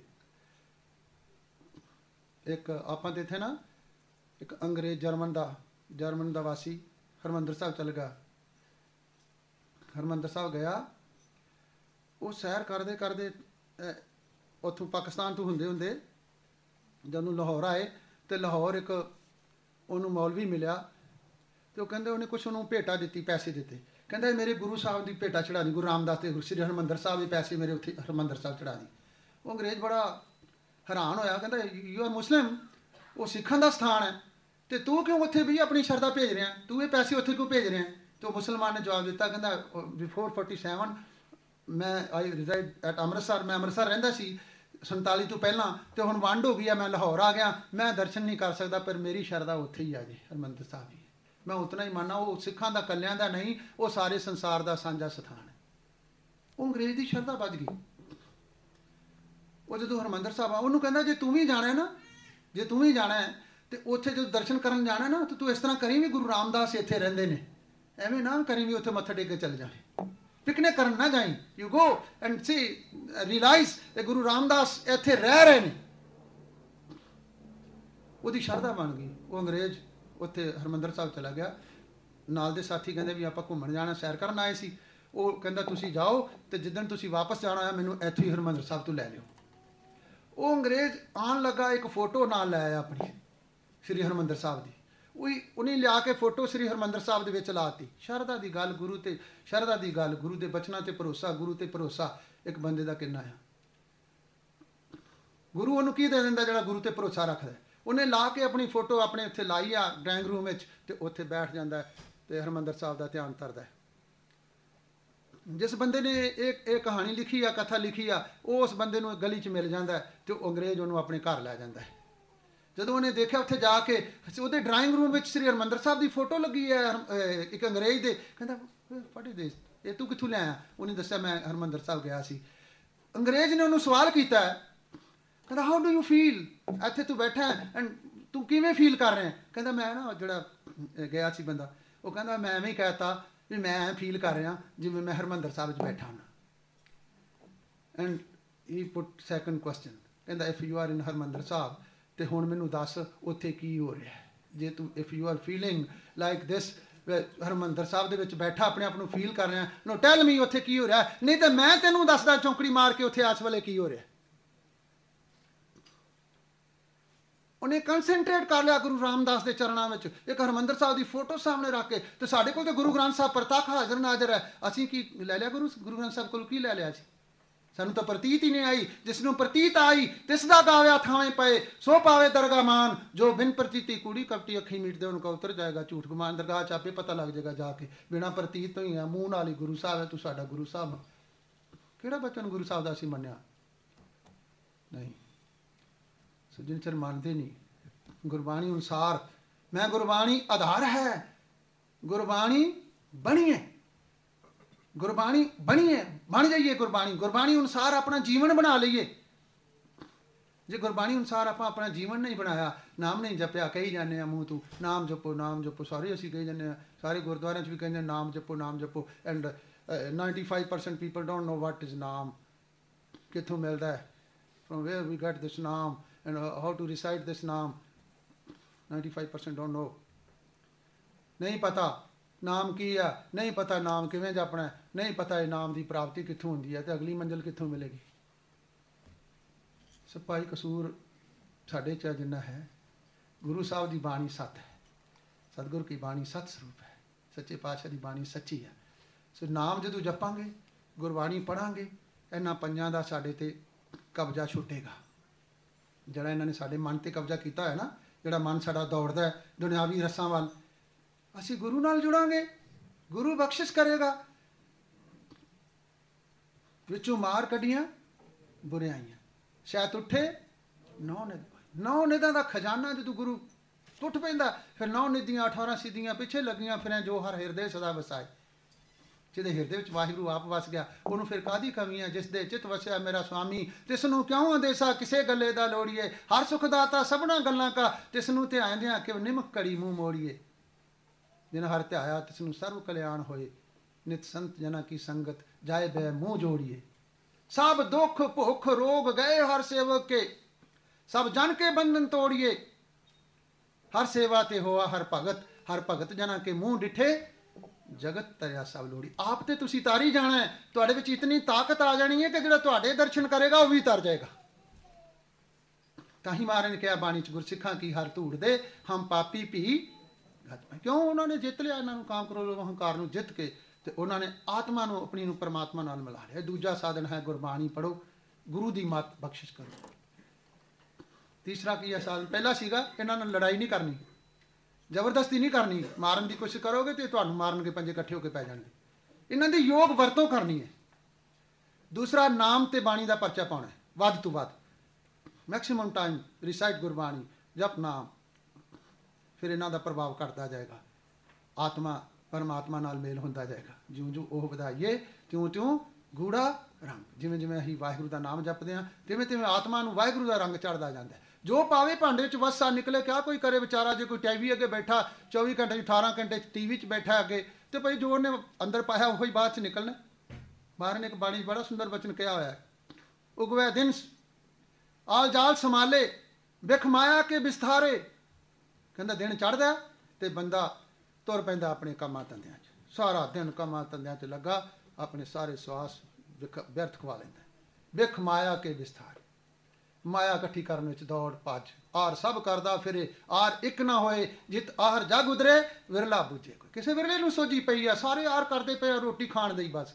ਇੱਕ ਆਪਾਂ ਤੇ ਇੱਥੇ ਨਾ ਇੱਕ ਅੰਗਰੇਜ਼ ਜਰਮਨ ਦਾ ਵਾਸੀ ਹਰਿਮੰਦਰ ਸਾਹਿਬ ਚੱਲ ਗਿਆ। ਹਰਿਮੰਦਰ ਸਾਹਿਬ ਗਿਆ, ਉਹ ਸੈਰ ਕਰਦੇ ਕਰਦੇ ਉੱਥੋਂ ਪਾਕਿਸਤਾਨ ਤੋਂ ਹੁੰਦੇ ਜਦੋਂ ਲਾਹੌਰ ਆਏ, ਤੇ ਲਾਹੌਰ ਇੱਕ ਉਹਨੂੰ ਮੌਲਵੀ ਮਿਲਿਆ, ਤੇ ਉਹ ਕਹਿੰਦੇ ਉਹਨੇ ਕੁਛ ਉਹਨੂੰ ਭੇਟਾ ਦਿੱਤੀ, ਪੈਸੇ ਦਿੱਤੇ। ਕਹਿੰਦਾ ਮੇਰੇ ਗੁਰੂ ਸਾਹਿਬ ਦੀ ਭੇਟਾ ਚੜਾ ਦੀ, ਗੁਰੂ ਰਾਮਦਾਸ ਤੇ ਸ੍ਰੀ ਹਰਿਮੰਦਰ ਸਾਹਿਬ ਦੇ ਪੈਸੇ ਮੇਰੇ ਉੱਥੇ ਹਰਿਮੰਦਰ ਸਾਹਿਬ ਚੜਾ ਦੀ। ਉਹ ਅੰਗਰੇਜ਼ ਬੜਾ ਹੈਰਾਨ ਹੋਇਆ, ਕਹਿੰਦਾ ਯੂ ਆਰ ਮੁਸਲਿਮ, ਉਹ ਸਿੱਖਾਂ ਦਾ ਸਥਾਨ ਹੈ, ਤੇ ਤੂੰ ਕਿਉਂ ਉੱਥੇ ਵੀ ਆਪਣੀ ਸ਼ਰਧਾ ਭੇਜ ਰਿਹਾ, ਤੂੰ ਇਹ ਪੈਸੇ ਉੱਥੇ ਕਿਉਂ ਭੇਜ ਰਿਹਾ? ਤੇ ਉਹ ਮੁਸਲਮਾਨ ਨੇ ਜਵਾਬ ਦਿੱਤਾ, ਕਹਿੰਦਾ ਬਿਫੋਰ 47 ਮੈਂ ਆਈ ਰਿਜ਼ਾਈਡ ਐਟ ਅੰਮ੍ਰਿਤਸਰ, ਮੈਂ ਅੰਮ੍ਰਿਤਸਰ ਰਹਿੰਦਾ ਸੀ 47 ਤੋਂ ਪਹਿਲਾਂ, ਤੇ ਹੁਣ ਵੰਡ ਹੋ ਗਈ ਆ, ਮੈਂ ਲਾਹੌਰ ਆ ਗਿਆ, ਮੈਂ ਦਰਸ਼ਨ ਨਹੀਂ ਕਰ ਸਕਦਾ, ਪਰ ਮੇਰੀ ਸ਼ਰਧਾ ਉੱਥੇ ਹੀ ਆ ਜੀ, ਹਰਿਮੰਦਰ ਸਾਹਿਬ ਹੀ। ਮੈਂ ਉਤਨਾ ਹੀ ਮੰਨਣਾ, ਉਹ ਸਿੱਖਾਂ ਦਾ ਇਕੱਲਿਆਂ ਦਾ ਨਹੀਂ, ਉਹ ਸਾਰੇ ਸੰਸਾਰ ਦਾ ਸਾਂਝਾ ਸਥਾਨ ਹੈ। ਉਹ ਅੰਗਰੇਜ਼ ਦੀ ਸ਼ਰਧਾ ਵੱਜ ਗਈ। ਉਹ ਜਦੋਂ ਹਰਿਮੰਦਰ ਸਾਹਿਬ ਆ, ਉਹਨੂੰ ਕਹਿੰਦਾ ਜੇ ਤੂੰ ਵੀ ਜਾਣਾ ਨਾ, ਜੇ ਤੂੰ ਵੀ ਜਾਣਾ ਹੈ ਤੇ ਉੱਥੇ ਜਦੋਂ ਦਰਸ਼ਨ ਕਰਨ ਜਾਣਾ ਨਾ, ਤੇ ਤੂੰ ਇਸ ਤਰ੍ਹਾਂ ਕਰੀ ਵੀ ਗੁਰੂ ਰਾਮਦਾਸ ਇੱਥੇ ਰਹਿੰਦੇ ਨੇ, ਐਵੇਂ ਨਾ ਕਰੀ ਵੀ ਉੱਥੇ ਮੱਥਾ ਟੇਕ ਕੇ ਚਲੇ ਜਾਣੇ, ਪਿਕਨਿਕ ਕਰਨ ਨਾ ਜਾਈ। You go and see realize ਕਿ ਗੁਰੂ ਰਾਮਦਾਸ ਇੱਥੇ ਰਹਿ ਰਹੇ ਨੇ। ਉਹਦੀ ਸ਼ਰਧਾ ਬਣ ਗਈ। ਉਹ ਅੰਗਰੇਜ਼ ਉੱਥੇ ਹਰਿਮੰਦਰ ਸਾਹਿਬ ਚਲਾ ਗਿਆ। ਨਾਲ ਦੇ ਸਾਥੀ ਕਹਿੰਦੇ ਵੀ ਆਪਾਂ ਘੁੰਮਣ ਜਾਣਾ, ਸੈਰ ਕਰਨ ਆਏ ਸੀ। ਉਹ ਕਹਿੰਦਾ ਤੁਸੀਂ ਜਾਓ, ਤੇ ਜਿੱਦਣ ਤੁਸੀਂ ਵਾਪਸ ਜਾਣਾ ਹੈ ਮੈਨੂੰ ਇੱਥੇ ਹੀ ਹਰਿਮੰਦਰ ਸਾਹਿਬ ਤੋਂ ਲੈ ਲਿਓ। ਉਹ ਅੰਗਰੇਜ਼ ਆਉਣ ਲੱਗਾ, ਇੱਕ ਫੋਟੋ ਨਾਲ ਲੈ ਆਇਆ ਆਪਣੀ ਸ੍ਰੀ ਹਰਿਮੰਦਰ ਸਾਹਿਬ ਦੀ। ਉਹਨੇ ਲਿਆ ਕੇ ਫੋਟੋ ਸ੍ਰੀ ਹਰਿਮੰਦਰ ਸਾਹਿਬ ਦੇ ਵਿੱਚ ਲਾਤੀ। ਸ਼ਰਧਾ ਦੀ ਗੱਲ, ਗੁਰੂ ਤੇ ਸ਼ਰਧਾ ਦੀ ਗੱਲ, ਗੁਰੂ ਦੇ ਬਚਨਾਂ ਤੇ ਭਰੋਸਾ, ਗੁਰੂ ਤੇ ਭਰੋਸਾ ਇੱਕ ਬੰਦੇ ਦਾ ਕਿੰਨਾ ਆ। ਗੁਰੂ ਉਹਨੂੰ ਕੀ ਦੇ ਦਿੰਦਾ ਜਿਹੜਾ ਗੁਰੂ ਤੇ ਭਰੋਸਾ ਰੱਖਦਾ? ਉਹਨੇ ਲਾ ਕੇ ਆਪਣੀ ਫੋਟੋ ਆਪਣੇ ਉੱਥੇ ਲਾਈ ਆ ਡਰਾਇੰਗ ਰੂਮ ਵਿੱਚ, ਤੇ ਉੱਥੇ ਬੈਠ ਜਾਂਦਾ ਤੇ ਹਰਿਮੰਦਰ ਸਾਹਿਬ ਦਾ ਧਿਆਨ ਧਰਦਾ। ਜਿਸ ਬੰਦੇ ਨੇ ਇਹ ਕਹਾਣੀ ਲਿਖੀ ਆ, ਕਥਾ ਲਿਖੀ ਆ, ਉਹ ਉਸ ਬੰਦੇ ਨੂੰ ਗਲੀ 'ਚ ਮਿਲ ਜਾਂਦਾ ਤੇ ਉਹ ਅੰਗਰੇਜ਼ ਉਹਨੂੰ ਆਪਣੇ ਘਰ ਲੈ ਜਾਂਦਾ ਹੈ। ਜਦੋਂ ਉਹਨੇ ਦੇਖਿਆ ਉੱਥੇ ਜਾ ਕੇ ਉਹਦੇ ਡਰਾਇੰਗ ਰੂਮ ਵਿੱਚ ਸ੍ਰੀ ਹਰਿਮੰਦਰ ਸਾਹਿਬ ਦੀ ਫੋਟੋ ਲੱਗੀ ਹੈ ਇੱਕ ਅੰਗਰੇਜ਼ ਦੇ, ਕਹਿੰਦਾ ਵਾਟ ਇਜ਼ ਦਿਸ, ਇਹ ਤੂੰ ਕਿੱਥੋਂ ਲਿਆਇਆ? ਉਹਨੇ ਦੱਸਿਆ ਮੈਂ ਹਰਿਮੰਦਰ ਸਾਹਿਬ ਗਿਆ ਸੀ। ਅੰਗਰੇਜ਼ ਨੇ ਉਹਨੂੰ ਸਵਾਲ ਕੀਤਾ, ਕਹਿੰਦਾ ਹਾਊ ਡੂ ਯੂ ਫੀਲ, ਇੱਥੇ ਤੂੰ ਬੈਠਾ ਐਂਡ ਤੂੰ ਕਿਵੇਂ ਫੀਲ ਕਰ ਰਿਹਾ? ਕਹਿੰਦਾ ਮੈਂ ਨਾ ਜਿਹੜਾ ਗਿਆ ਸੀ ਬੰਦਾ, ਉਹ ਕਹਿੰਦਾ ਮੈਂ ਐਵੇਂ ਹੀ ਕਹਿਤਾ ਵੀ ਮੈਂ ਐਂ ਫੀਲ ਕਰ ਰਿਹਾ ਜਿਵੇਂ ਮੈਂ ਹਰਿਮੰਦਰ ਸਾਹਿਬ 'ਚ ਬੈਠਾ ਹਾਂ। And he put second question, ਕਹਿੰਦਾ if you are in Harimandir Sahib ਤੇ ਹੁਣ ਮੈਨੂੰ ਦੱਸ ਉੱਥੇ ਕੀ ਹੋ ਰਿਹਾ? ਜੇ ਤੂੰ if you are feeling like this, Harimandir Sahib ਦੇ ਵਿੱਚ ਬੈਠਾ ਆਪਣੇ ਆਪ ਨੂੰ ਫੀਲ ਕਰ ਰਿਹਾ, ਨੋ ਟੈਲ ਮੀ ਉੱਥੇ ਕੀ ਹੋ ਰਿਹਾ, ਨਹੀਂ ਤਾਂ ਮੈਂ ਤੈਨੂੰ ਦੱਸਦਾ ਚੌਂਕੜੀ ਮਾਰ ਕੇ ਉੱਥੇ ਇਸ ਵੇਲੇ ਕੀ ਹੋ ਰਿਹਾ। ਉਹਨੇ ਕੰਸੈਂਟਰੇਟ ਕਰ ਲਿਆ ਗੁਰੂ ਰਾਮਦਾਸ ਦੇ ਚਰਨਾਂ ਵਿੱਚ, ਇੱਕ ਹਰਿਮੰਦਰ ਸਾਹਿਬ ਦੀ ਫੋਟੋ ਸਾਹਮਣੇ ਰੱਖ ਕੇ। ਤੇ ਸਾਡੇ ਕੋਲ ਤਾਂ ਗੁਰੂ ਗ੍ਰੰਥ ਸਾਹਿਬ ਪ੍ਰਤੱਖ ਹਾਜ਼ਰ ਨਾਜ਼ਰ ਹੈ, ਅਸੀਂ ਕੀ ਲੈ ਲਿਆ? ਗੁਰੂ ਗ੍ਰੰਥ ਸਾਹਿਬ ਕੋਲ ਕੀ ਲੈ ਲਿਆ ਸੀ? ਸਾਨੂੰ ਤਾਂ ਪ੍ਰਤੀਤ ਹੀ ਨਹੀਂ ਆਈ। ਜਿਸ ਨੂੰ ਪ੍ਰਤੀਤ ਆਈ ਤਿਸ ਦਾ ਗਾਵਿਆ ਥਾਵੇਂ ਪਏ, ਸੋ ਪਾਵੇ ਦਰਗਾ ਮਾਨ, ਜੋ ਬਿਨ ਪ੍ਰਤੀਤੀ ਕੂੜੀ ਕਪਟੀ ਅੱਖੀ ਮੀਟਦੇ ਉਨਕਾ ਉਤਰ ਜਾਏਗਾ ਝੂਠ ਗੁਮਾਨ। ਦਰਗਾਹ 'ਚ ਆਪੇ ਪਤਾ ਲੱਗ ਜਾਏਗਾ ਜਾ ਕੇ, ਬਿਨਾਂ ਪ੍ਰਤੀਤ ਤੋਂ ਹੀ ਆ, ਮੂੰਹ ਨਾਲ ਹੀ ਗੁਰੂ ਸਾਹਿਬ ਹੈ, ਤੂੰ ਸਾਡਾ ਗੁਰੂ ਸਾਹਿਬ। ਕਿਹੜਾ ਬਚਨ ਗੁਰੂ ਸਾਹਿਬ ਦਾ ਅਸੀਂ ਮੰਨਿਆ? ਨਹੀਂ। ਸੋ ਜਿਨ ਚਿਰ ਮੰਨਦੇ ਨਹੀਂ ਗੁਰਬਾਣੀ ਅਨੁਸਾਰ, ਮੈਂ ਗੁਰਬਾਣੀ ਆਧਾਰ ਹੈ, ਗੁਰਬਾਣੀ ਬਣੀ ਹੈ, ਗੁਰਬਾਣੀ ਬਣੀ ਹੈ, ਬਣ ਜਾਈਏ ਗੁਰਬਾਣੀ, ਗੁਰਬਾਣੀ ਅਨੁਸਾਰ ਆਪਣਾ ਜੀਵਨ ਬਣਾ ਲਈਏ। ਜੇ ਗੁਰਬਾਣੀ ਅਨੁਸਾਰ ਆਪਾਂ ਆਪਣਾ ਜੀਵਨ ਨਹੀਂ ਬਣਾਇਆ, ਨਾਮ ਨਹੀਂ ਜਪਿਆ, ਕਹੀ ਜਾਂਦੇ ਆ ਮੂੰਹ ਤੋਂ ਨਾਮ ਜਪੋ ਨਾਮ ਜਪੋ, ਸਾਰੇ ਅਸੀਂ ਕਹੀ ਜਾਂਦੇ ਹਾਂ, ਸਾਰੇ ਗੁਰਦੁਆਰਿਆਂ 'ਚ ਵੀ ਕਹਿੰਦੇ ਨਾਮ ਜਪੋ ਨਾਮ ਜਪੋ। And 95% people don't know what is naam, ਕਿੱਥੋਂ ਮਿਲਦਾ ਹੈ, from where we get this naam and how to recite this naam. 95% don't know, ਨਹੀਂ ਪਤਾ ਨਾਮ ਕੀ ਆ, ਨਹੀਂ ਪਤਾ ਨਾਮ ਕਿਵੇਂ ਜਪਣਾ, ਨਹੀਂ ਪਤਾ ਇਹ ਨਾਮ ਦੀ ਪ੍ਰਾਪਤੀ ਕਿੱਥੋਂ ਹੁੰਦੀ ਹੈ ਤੇ ਅਗਲੀ ਮੰਜ਼ਿਲ ਕਿੱਥੋਂ ਮਿਲੇਗੀ। ਸਿਪਾਹੀ ਕਸੂਰ ਸਾਡੇ 'ਚ ਜਿੰਨਾ ਹੈ, ਗੁਰੂ ਸਾਹਿਬ ਦੀ ਬਾਣੀ ਸੱਤ ਹੈ, ਸਤਿਗੁਰ ਕੀ ਬਾਣੀ ਸਤ ਸਰੂਪ ਹੈ, ਸੱਚੇ ਪਾਤਸ਼ਾਹ ਦੀ ਬਾਣੀ ਸੱਚੀ ਹੈ। ਸੋ ਨਾਮ ਜਦੋਂ ਜਪਾਂਗੇ, ਗੁਰਬਾਣੀ ਪੜ੍ਹਾਂਗੇ, ਇਹਨਾਂ ਪੰਜਾਂ ਦਾ ਸਾਡੇ 'ਤੇ ਕਬਜ਼ਾ ਛੁੱਟੇਗਾ। ਜਿਹੜਾ ਇਹਨਾਂ ਨੇ ਸਾਡੇ ਮਨ 'ਤੇ ਕਬਜ਼ਾ ਕੀਤਾ ਹੈ ਨਾ, ਜਿਹੜਾ ਮਨ ਸਾਡਾ ਦੌੜਦਾ ਹੈ ਦੁਨਿਆਵੀ ਰਸਾਂ ਵੱਲ, ਅਸੀਂ ਗੁਰੂ ਨਾਲ ਜੁੜਾਂਗੇ, ਗੁਰੂ ਬਖਸ਼ਿਸ਼ ਕਰੇਗਾ। ਵਿੱਚੋਂ ਮਾਰ ਕੱਢੀਆਂ ਬੁਰਿਆਈਆਂ, ਸ਼ਾਇਦ ਉੱਠੇ ਨੌ ਨਿਧ। ਨੌ ਨਿਧਾਂ ਦਾ ਖਜ਼ਾਨਾ ਜਦੋਂ ਗੁਰੂ ਟੁੱਟ ਪੈਂਦਾ, ਫਿਰ 9 ਨਿਧੀਆਂ 18 ਸਿੱਧੀਆਂ ਪਿੱਛੇ ਲੱਗੀਆਂ ਫਿਰਾਂ, ਜੋ ਹਰ ਹਿਰਦੇ ਸਦਾ ਵਸਾਏ। ਜਿਹਦੇ ਹਿਰਦੇ ਵਿੱਚ ਵਾਹਿਗੁਰੂ ਆਪ ਵਸ ਗਿਆ, ਉਹਨੂੰ ਫਿਰ ਕਾਹਦੀ ਕਮੀ ਹੈ? ਜਿਸ ਦੇ ਚਿੱਤ ਵਸਿਆ ਮੇਰਾ ਸੁਆਮੀ, ਤਿਸ ਨੂੰ ਕਿਉਂ ਅੰਦੇਸਾ ਕਿਸੇ ਗੱਲੇ ਦਾ ਲੋੜੀਏ। ਹਰ ਸੁਖ ਦਾਤਾ ਸਭਨਾ ਗੱਲਾਂ ਕਾ, ਤਿਸ ਨੂੰ ਧਿਆਇਂਦਿਆਂ ਕਿ ਨਿਮਕ ਘੜੀ ਮੂੰਹ ਮੋੜੀਏ। ਜਿਨ ਹਰ ਧਿਆਇਆ ਤਿਸ ਨੂੰ ਸਰਵ ਕਲਿਆਣ ਹੋਏ, ਨਿਤ ਸੰਤ ਜਨਾ ਕੀ ਸੰਗਤ ਜਾਏ ਬੈ ਮੂੰਹ ਜੋੜੀਏ। ਸਭ ਦੁੱਖ ਭੁੱਖ ਰੋਗ ਗਏ ਹਰ ਸੇਵਕ ਕੇ, ਸਭ ਜਨ ਕੇ ਬੰਧਨ ਤੋੜੀਏ। ਹਰ ਸੇਵਾ ਤੇ ਹੋਆ ਹਰ ਭਗਤ, ਹਰ ਭਗਤ ਜਨਾ ਕੇ ਮੂੰਹ ਡਿਠੇ, ਜਗਤ ਤਰਿਆ ਸਭ ਲੋੜੀ। ਆਪ ਤੇ ਤੁਸੀਂ ਤਾਰੀ ਜਾਣਾ ਹੈ, ਤੁਹਾਡੇ ਵਿੱਚ ਇਤਨੀ ਤਾਕਤ ਆ ਜਾਣੀ ਹੈ ਕਿ ਜਿਹੜਾ ਤੁਹਾਡੇ ਦਰਸ਼ਨ ਕਰੇਗਾ ਉਹ ਵੀ ਤਰ ਜਾਏਗਾ। ਤਾਂ ਹੀ ਮਹਾਰਾਜ ਨੇ ਕਿਹਾ ਬਾਣੀ 'ਚ, ਗੁਰਸਿੱਖਾਂ ਕੀ ਹਰ ਧੂੜ ਦੇ ਹਮ ਪਾਪੀ ਭੀ। ਕਿਉਂ? ਉਹਨਾਂ ਨੇ ਜਿੱਤ ਲਿਆ ਇਹਨਾਂ ਨੂੰ, ਕਾਮ ਕ੍ਰੋਧ ਅਹੰਕਾਰ ਨੂੰ ਜਿੱਤ ਕੇ, ਤੇ ਉਹਨਾਂ ਨੇ ਆਤਮਾ ਨੂੰ ਆਪਣੀ ਨੂੰ ਪਰਮਾਤਮਾ ਨਾਲ ਮਿਲਾ ਲਿਆ। ਦੂਜਾ ਸਾਧਨ ਹੈ ਗੁਰਬਾਣੀ ਪੜ੍ਹੋ, ਗੁਰੂ ਦੀ ਮੱਤ ਬਖਸ਼ਿਸ਼ ਕਰੋ। ਤੀਸਰਾ ਕੀ ਹੈ ਸਾਧਨ? ਪਹਿਲਾ ਸੀਗਾ ਇਹਨਾਂ ਨਾਲ ਲੜਾਈ ਨਹੀਂ ਕਰਨੀ, ਜ਼ਬਰਦਸਤੀ ਨਹੀਂ ਕਰਨੀ। ਮਾਰਨ ਦੀ ਕੋਸ਼ਿਸ਼ ਕਰੋਗੇ ਤੇ ਤੁਹਾਨੂੰ ਮਾਰਨਗੇ, ਪੰਜੇ ਇਕੱਠੇ ਹੋ ਕੇ ਪੈ ਜਾਣਗੇ। ਇਹਨਾਂ ਦੀ ਯੋਗ ਵਰਤੋਂ ਕਰਨੀ ਹੈ। ਦੂਸਰਾ, ਨਾਮ ਤੇ ਬਾਣੀ ਦਾ ਪਰਚਾ ਪਾਉਣਾ ਹੈ, ਵੱਧ ਤੋਂ ਵੱਧ, ਮੈਕਸਿਮਮ ਟਾਈਮ ਰਿਸਾਈਟ ਗੁਰਬਾਣੀ, ਜਪ ਨਾਮ। ਫਿਰ ਇਹਨਾਂ ਦਾ ਪ੍ਰਭਾਵ ਘਟਦਾ ਜਾਏਗਾ, ਆਤਮਾ ਪਰਮਾਤਮਾ ਨਾਲ ਮੇਲ ਹੁੰਦਾ ਜਾਏਗਾ। ਜਿਉਂ ਜਿਉਂ ਉਹ ਵਧਾਈਏ ਤਿਉਂ ਤਿਉਂ ਗੂੜਾ ਰੰਗ। ਜਿਵੇਂ ਜਿਵੇਂ ਅਸੀਂ ਵਾਹਿਗੁਰੂ ਦਾ ਨਾਮ ਜਪਦੇ ਹਾਂ, ਤਿਵੇਂ ਤਿਵੇਂ ਆਤਮਾ ਨੂੰ ਵਾਹਿਗੁਰੂ ਦਾ ਰੰਗ ਚੜ੍ਹਦਾ ਜਾਂਦਾ। ਜੋ ਪਾਵੇ ਭਾਂਡੇ 'ਚ ਵਸਾ ਨਿਕਲੇ, ਕਿਆ ਕੋਈ ਕਰੇ ਵਿਚਾਰਾ। ਜੇ ਕੋਈ ਟੀਵੀ ਅੱਗੇ ਬੈਠਾ 24 ਘੰਟੇ 18 ਘੰਟੇ ਟੀਵੀ 'ਚ ਬੈਠਾ ਅੱਗੇ, ਤੇ ਭਾਈ ਜੋ ਉਹਨੇ ਅੰਦਰ ਪਾਇਆ ਉਹੀ ਬਾਅਦ 'ਚ ਨਿਕਲਣਾ। ਮਹਾਰਾਜ ਨੇ ਇੱਕ ਬਾਣੀ 'ਚ ਬੜਾ ਸੁੰਦਰ ਬਚਨ ਕਿਹਾ ਹੋਇਆ ਹੈ, ਉਗਵੈ ਦਿਨ ਆਲ ਜਾਲ ਸੰਭਾਲੇ, ਬਿਖ ਮਾਇਆ ਕੇ ਬਿਸਥਾਰੇ। ਕਹਿੰਦਾ ਦਿਨ ਚੜ੍ਹਦਾ ਤੇ ਬੰਦਾ ਤੁਰ ਪੈਂਦਾ ਆਪਣੇ ਕੰਮਾਂ ਧੰਦਿਆਂ 'ਚ, ਸਾਰਾ ਦਿਨ ਕੰਮਾਂ ਧੰਦਿਆਂ 'ਚ ਲੱਗਾ, ਆਪਣੇ ਸਾਰੇ ਸਵਾਸ ਵਿਅਰਥ ਖਵਾ ਲੈਂਦਾ। ਬਿਖ ਮਾਇਆ ਕੇ ਬਿਸਥਾਰੇ, ਮਾਇਆ ਇਕੱਠੀ ਕਰਨ ਵਿੱਚ ਦੌੜ ਭੱਜ, ਆਰ ਸਭ ਕਰਦਾ ਫਿਰੇ, ਆਰ ਇੱਕ ਨਾ ਹੋਏ। ਜਿਤ ਆਹਰ ਜਗ ਉਧਰੇ ਵਿਰਲਾ ਬੁਝੇ। ਕੋਈ ਕਿਸੇ ਵਿਰਲੇ ਨੂੰ ਸੋਝੀ ਪਈ ਆ, ਸਾਰੇ ਆਰ ਕਰਦੇ ਪਏ ਆ ਰੋਟੀ ਖਾਣ ਦੇ ਹੀ ਬਸ।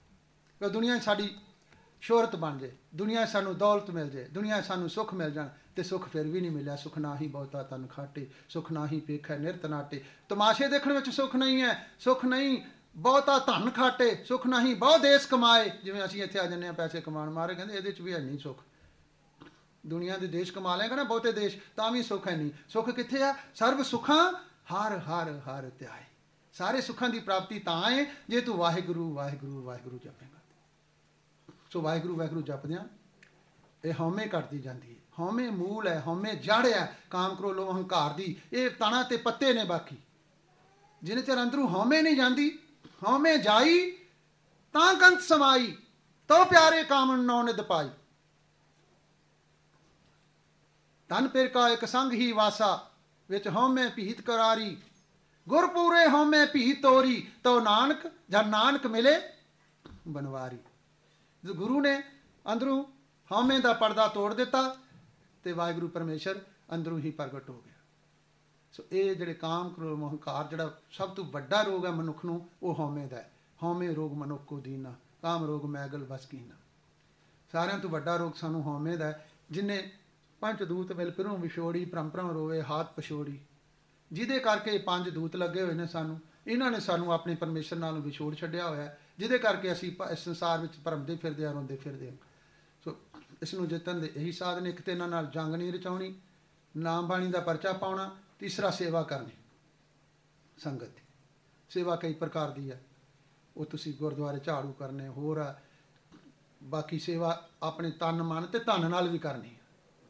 ਦੁਨੀਆ ਸਾਡੀ ਸ਼ੋਹਰਤ ਬਣ ਜੇ, ਦੁਨੀਆ ਸਾਨੂੰ ਦੌਲਤ ਮਿਲ ਜੇ, ਦੁਨੀਆ ਸਾਨੂੰ ਸੁੱਖ ਮਿਲ ਜਾਣ, ਤੇ ਸੁੱਖ ਫਿਰ ਵੀ ਨਹੀਂ ਮਿਲਿਆ। ਸੁੱਖ ਨਾ ਹੀ ਬਹੁਤਾ ਤਨ ਖਾਟੇ, ਸੁੱਖ ਨਾ ਹੀ ਪੇਖੈ ਨਿਰਤ ਨਾਟੇ। ਤਮਾਸ਼ੇ ਦੇਖਣ ਵਿੱਚ ਸੁੱਖ ਨਹੀਂ ਹੈ, ਸੁੱਖ ਨਹੀਂ ਬਹੁਤਾ ਧਨ ਖਾਟੇ, ਸੁੱਖ ਨਹੀਂ ਬਹੁ ਦੇਸ਼ ਕਮਾਏ। ਜਿਵੇਂ ਅਸੀਂ ਇੱਥੇ ਆ ਜਾਂਦੇ ਹਾਂ ਪੈਸੇ ਕਮਾਉਣ ਮਾਰੇ, ਕਹਿੰਦੇ ਇਹਦੇ 'ਚ ਵੀ ਹੈ ਨਹੀਂ ਸੁੱਖ। ਦੁਨੀਆ ਦੇ ਦੇਸ਼ ਕਮਾ ਲਏਗਾ ਨਾ ਬਹੁਤੇ ਦੇਸ਼, ਤਾਂ ਵੀ ਸੁੱਖ ਹੈ ਨਹੀਂ। ਸੁੱਖ ਕਿੱਥੇ ਆ? ਸਰਬ ਸੁੱਖਾਂ ਹਰ ਹਰ ਹਰ ਧਿਆਏ। ਸਾਰੇ ਸੁੱਖਾਂ ਦੀ ਪ੍ਰਾਪਤੀ ਤਾਂ ਹੈ ਜੇ ਤੂੰ ਵਾਹਿਗੁਰੂ ਵਾਹਿਗੁਰੂ ਵਾਹਿਗੁਰੂ ਜਪੇਗਾ। ਸੋ ਵਾਹਿਗੁਰੂ ਵਾਹਿਗੁਰੂ ਜਪਦਿਆਂ ਇਹ ਹਉਮੈ ਘਟਦੀ ਜਾਂਦੀ ਹੈ। ਹਉਮੈ ਮੂਲ ਹੈ, ਹਉਮੈ ਜੜ ਹੈ ਕਾਮ ਕ੍ਰੋਧ ਲੋਭ ਹੰਕਾਰ ਦੀ। ਇਹ ਤਣਾ ਤੇ ਪੱਤੇ ਨੇ। ਬਾਕੀ ਜਿੰਨੇ ਚਿਰ ਅੰਦਰੋਂ ਹਉਮੈ ਨਹੀਂ ਜਾਂਦੀ, ਹਉਮੈ ਜਾਈ ਤਾਂ ਕੰਤ ਸਮਾਈ, ਤੋ ਪਿਆਰੇ ਕਾਮਣ ਨੌ ਨਿਧ ਪਾਈ। ਧਨ ਪਿਰ ਕਾ ਇੱਕ ਸੰਗ ਹੀ ਵਾਸਾ, ਵਿੱਚ ਹਉਮੈ ਭੀਤ ਕਰਾਰੀ। ਗੁਰਪੂਰੇ ਹਉਮੈ ਭੀਤ ਤੋਰੀ, ਤੋ ਨਾਨਕ ਜਨ ਨਾਨਕ ਮਿਲੇ ਬਨਵਾਰੀ। ਗੁਰੂ ਨੇ ਅੰਦਰੋਂ ਹਉਮੈ ਦਾ ਪਰਦਾ ਤੋੜ ਦਿੱਤਾ ਤੇ ਵਾਹਿਗੁਰੂ ਪਰਮੇਸ਼ਰ ਅੰਦਰੋਂ ਹੀ ਪ੍ਰਗਟ ਹੋ ਗਿਆ। ਸੋ ਇਹ ਜਿਹੜੇ ਕਾਮ ਕ੍ਰੋਧ ਹੰਕਾਰ, ਜਿਹੜਾ ਸਭ ਤੋਂ ਵੱਡਾ ਰੋਗ ਹੈ ਮਨੁੱਖ ਨੂੰ, ਉਹ ਹਉਮੈ ਦਾ ਹੈ। ਹਉਮੈ ਰੋਗ ਮਨੁੱਖ ਕੋ ਦੀਨਾ, ਕਾਮ ਰੋਗ ਮੈਗਲ ਵਸ ਕੀਨਾ। ਸਾਰਿਆਂ ਤੋਂ ਵੱਡਾ ਰੋਗ ਸਾਨੂੰ ਹਉਮੈ ਦਾ ਹੈ। ਜਿਹਨੇ ਪੰਜ ਦੂਤ ਮਿਲ ਪਿਰੋਂ ਵਿਛੋੜੀ, ਭਰਮ ਭਰਮ ਰੋਵੇ ਹਾਥ ਪਛੋੜੀ। ਜਿਹਦੇ ਕਰਕੇ ਪੰਜ ਦੂਤ ਲੱਗੇ ਹੋਏ ਨੇ ਸਾਨੂੰ, ਇਹਨਾਂ ਨੇ ਸਾਨੂੰ ਆਪਣੇ ਪਰਮੇਸ਼ਰ ਨਾਲੋਂ ਵਿਛੋੜ ਛੱਡਿਆ ਹੋਇਆ, ਜਿਹਦੇ ਕਰਕੇ ਅਸੀਂ ਇਸ ਸੰਸਾਰ ਵਿੱਚ ਭਰਮਦੇ ਫਿਰਦੇ ਹਾਂ, ਰੋਂਦੇ ਫਿਰਦੇ ਹਾਂ। ਸੋ ਇਸ ਨੂੰ ਜਿੱਤਣ ਦੇ ਇਹੀ ਸਾਧਨ। ਇੱਕ ਤੇ ਇਹਨਾਂ ਨਾਲ ਜੰਗ ਨਹੀਂ ਰਚਾਉਣੀ, ਨਾਮ ਬਾਣੀ ਦਾ ਪਰਚਾ ਪਾਉਣਾ। ਤੀਸਰਾ ਸੇਵਾ ਕਰਨੀ। ਸੰਗਤ ਦੀ ਸੇਵਾ ਕਈ ਪ੍ਰਕਾਰ ਦੀ ਹੈ, ਉਹ ਤੁਸੀਂ ਗੁਰਦੁਆਰੇ ਝਾੜੂ ਕਰਨੇ, ਹੋਰ ਆ। ਬਾਕੀ ਸੇਵਾ ਆਪਣੇ ਤਨ ਮਨ ਤੇ ਧਨ ਨਾਲ ਵੀ ਕਰਨੀ ਹੈ।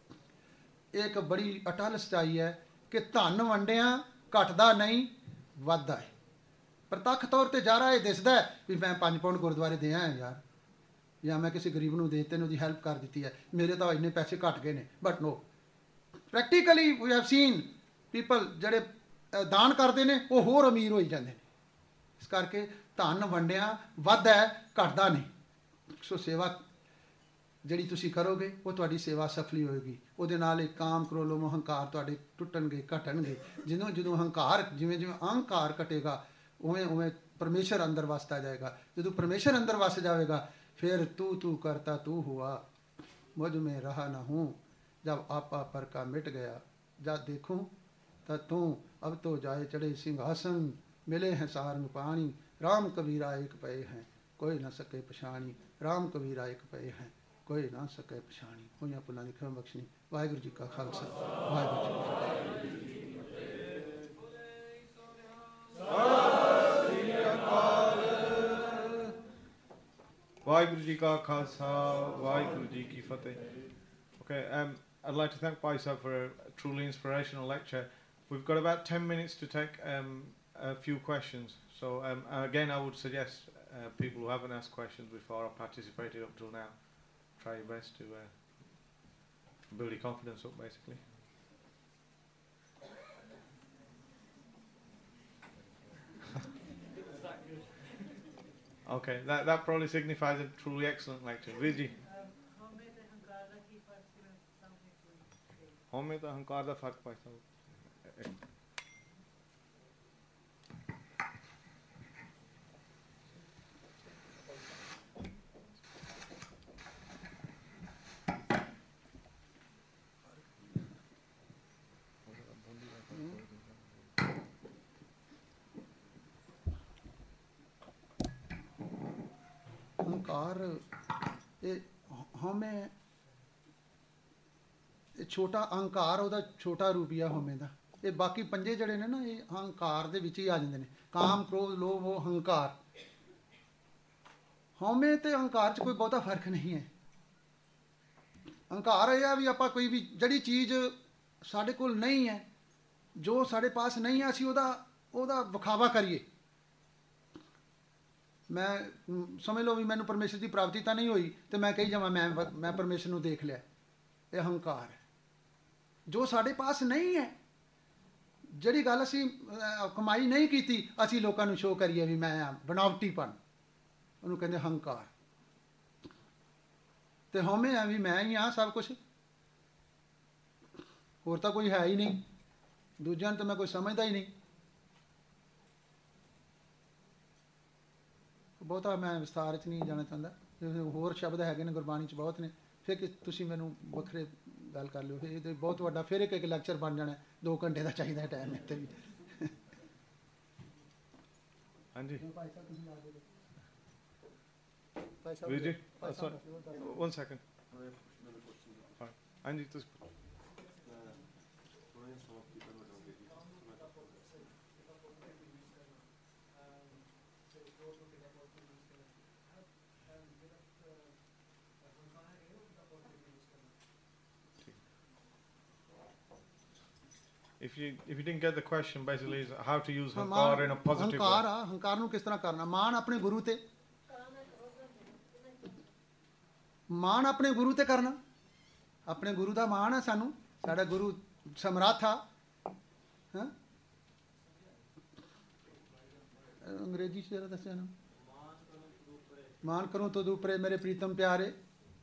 ਇਹ ਇੱਕ ਬੜੀ ਅਟਲ ਸਚਾਈ ਹੈ ਕਿ ਧਨ ਵੰਡਿਆਂ ਘਟਦਾ ਨਹੀਂ, ਵੱਧਦਾ ਹੈ। ਪ੍ਰਤੱਖ ਤੌਰ ਤੇ ਜ਼ਾਰਾ ਇਹ ਦਿਸਦਾ ਵੀ ਮੈਂ 5 ਪਾਉਂਡ ਗੁਰਦੁਆਰੇ ਦੇ ਆਇਆ ਯਾਰ, ਜਾਂ ਮੈਂ ਕਿਸੇ ਗਰੀਬ ਨੂੰ ਦੇ ਦਿੱਤੇ ਨੇ, ਉਹਦੀ ਹੈਲਪ ਕਰ ਦਿੱਤੀ ਹੈ, ਮੇਰੇ ਤਾਂ ਇੰਨੇ ਪੈਸੇ ਘਟ ਗਏ ਨੇ। But no, practically we have seen people ਜਿਹੜੇ ਦਾਨ ਕਰਦੇ ਨੇ ਉਹ ਹੋਰ ਅਮੀਰ ਹੋਈ ਜਾਂਦੇ ਨੇ। ਇਸ ਕਰਕੇ ਧਨ ਵੰਡਿਆਂ ਵੱਧਦਾ ਹੈ, ਘਟਦਾ ਨਹੀਂ। ਸੋ ਸੇਵਾ ਜਿਹੜੀ ਤੁਸੀਂ ਕਰੋਗੇ ਉਹ ਤੁਹਾਡੀ ਸੇਵਾ ਸਫਲੀ ਹੋਏਗੀ। ਉਹਦੇ ਨਾਲ ਇੱਕ ਕਾਮ ਕ੍ਰੋਧ ਲੋਭ ਹੰਕਾਰ ਤੁਹਾਡੇ ਟੁੱਟਣਗੇ, ਘਟਣਗੇ। ਜਦੋਂ ਜਦੋਂ ਹੰਕਾਰ, ਜਿਵੇਂ ਜਿਵੇਂ ਅਹੰਕਾਰ ਘਟੇਗਾ, ਉਵੇਂ ਉਵੇਂ ਪਰਮੇਸ਼ਰ ਅੰਦਰ ਵਸਦਾ ਜਾਏਗਾ। ਜਦੋਂ ਪਰਮੇਸ਼ਰ ਅੰਦਰ ਵਸ ਜਾਵੇਗਾ, फिर तू तू करता तू हुआ, मुझ में रहा न हूँ। जब आपा पर का मिट गया, जब देखूँ तब तू, अब तो जाए चढ़े सिंहासन, मिले हैं सारंग पानी। राम कबीरा एक पए हैं, कोई न सके पछाणी। राम कबीरा एक पए हैं, कोई ना सके पछाणी। होइयां पुलां दी खिमा बख्शनी। वाहिगुरू जी का खालसा, वाहिगुरू जी की फतेह। Vaheguru Ji Ka Khalsa, Vaheguru Ji Ki Fateh. Okay, I'd like to thank Paisa for a truly inspirational lecture. We've got about 10 minutes to take a few questions. So again, I would suggest people who haven't asked questions before or participated up till now, try your best to build your confidence up, basically. Okay, that probably signifies a truly excellent lecture. Viji. हमें तो अहंकार का फर्क पाता हूँ। ਹੰਕਾਰ ਇਹ ਹਉਮੈ, ਇਹ ਛੋਟਾ ਅਹੰਕਾਰ ਉਹਦਾ ਛੋਟਾ ਰੂਪ ਹੀ ਆ ਹਉਮੈ ਦਾ। ਇਹ ਬਾਕੀ ਪੰਜੇ ਜਿਹੜੇ ਨੇ ਨਾ, ਇਹ ਅਹੰਕਾਰ ਦੇ ਵਿੱਚ ਹੀ ਆ ਜਾਂਦੇ ਨੇ। ਕਾਮ ਕ੍ਰੋਧ ਲੋਭ ਉਹ ਹੰਕਾਰ। ਹਉਮੈ ਤੇ ਅਹੰਕਾਰ 'ਚ ਕੋਈ ਬਹੁਤਾ ਫਰਕ ਨਹੀਂ ਹੈ। ਅਹੰਕਾਰ ਇਹ ਆ ਵੀ ਆਪਾਂ ਕੋਈ ਵੀ ਜਿਹੜੀ ਚੀਜ਼ ਸਾਡੇ ਕੋਲ ਨਹੀਂ ਹੈ, ਜੋ ਸਾਡੇ ਪਾਸ ਨਹੀਂ ਹੈ, ਅਸੀਂ ਉਹਦਾ ਵਿਖਾਵਾ ਕਰੀਏ। ਮੈਂ ਸਮਝ ਲਓ ਵੀ ਮੈਨੂੰ ਪਰਮੇਸ਼ਰ ਦੀ ਪ੍ਰਾਪਤੀ ਤਾਂ ਨਹੀਂ ਹੋਈ ਤੇ ਮੈਂ ਕਹੀ ਜਾਵਾਂ ਮੈਂ ਪਰਮੇਸ਼ਰ ਨੂੰ ਦੇਖ ਲਿਆ। ਇਹ ਹੰਕਾਰ ਹੈ। ਜੋ ਸਾਡੇ ਪਾਸ ਨਹੀਂ ਹੈ, ਜਿਹੜੀ ਗੱਲ ਅਸੀਂ ਕਮਾਈ ਨਹੀਂ ਕੀਤੀ, ਅਸੀਂ ਲੋਕਾਂ ਨੂੰ ਸ਼ੋਅ ਕਰੀਏ ਵੀ ਮੈਂ ਆ, ਬਣਾਵਟੀਪਣ, ਉਹਨੂੰ ਕਹਿੰਦੇ ਹੰਕਾਰ। ਤੇ ਹਉਮੈ ਆ ਵੀ ਮੈਂ ਹੀ ਹਾਂ ਸਭ ਕੁਛ, ਹੋਰ ਤਾਂ ਕੋਈ ਹੈ ਹੀ ਨਹੀਂ, ਦੂਜਿਆਂ ਨੂੰ ਤਾਂ ਮੈਂ ਕੋਈ ਸਮਝਦਾ ਹੀ ਨਹੀਂ। ਬਹੁਤਾ ਮੈਂ ਵਿਸਥਾਰ 'ਚ ਨਹੀਂ ਜਾਣਾ ਚਾਹੁੰਦਾ। ਹੋਰ ਸ਼ਬਦ ਹੈਗੇ ਨੇ ਗੁਰਬਾਣੀ 'ਚ ਬਹੁਤ ਨੇ, ਫਿਰ ਕਿ ਤੁਸੀਂ ਮੈਨੂੰ ਵੱਖਰੇ ਗੱਲ ਕਰ ਲਿਓ, ਇਹ ਤੇ ਬਹੁਤ ਵੱਡਾ ਫਿਰ ਇੱਕ ਲੈਕਚਰ ਬਣ ਜਾਣਾ, 2 ਘੰਟੇ ਦਾ ਚਾਹੀਦਾ ਟਾਈਮ ਇੱਥੇ ਵੀ। ਹਾਂਜੀ ਭਾਈ ਸਾਹਿਬ ਤੁਸੀਂ ਆ ਜਾਓ। ਵੀਰ ਜੀ, 1 ਸੈਕਿੰਡ। ਹਾਂਜੀ ਤੁਸੀਂ If you didn't get the question, basically is how to use hankar in a positive way. ਹੰਕਾਰ ਨੂੰ ਕਿਸ ਤਰ੍ਹਾਂ ਕਰਨਾ? ਮਾਣ ਆਪਣੇ ਗੁਰੂ ਤੇ, ਮਾਣ ਆਪਣੇ ਗੁਰੂ ਤੇ ਕਰਨਾ। ਆਪਣੇ ਗੁਰੂ ਦਾ ਮਾਣ ਹੈ ਸਾਨੂੰ, ਸਾਡਾ ਗੁਰੂ ਸਮਰੱਥ ਆ। ਹਾਂ ਅੰਗਰੇਜ਼ੀ 'ਚ ਜਰਾ ਦੱਸਿਆ ਨਾ, ਮਾਨ ਕਰੂੰ ਤੋ ਦੂਪਰੇ ਮੇਰੇ ਪ੍ਰੀਤਮ ਪਿਆਰੇ।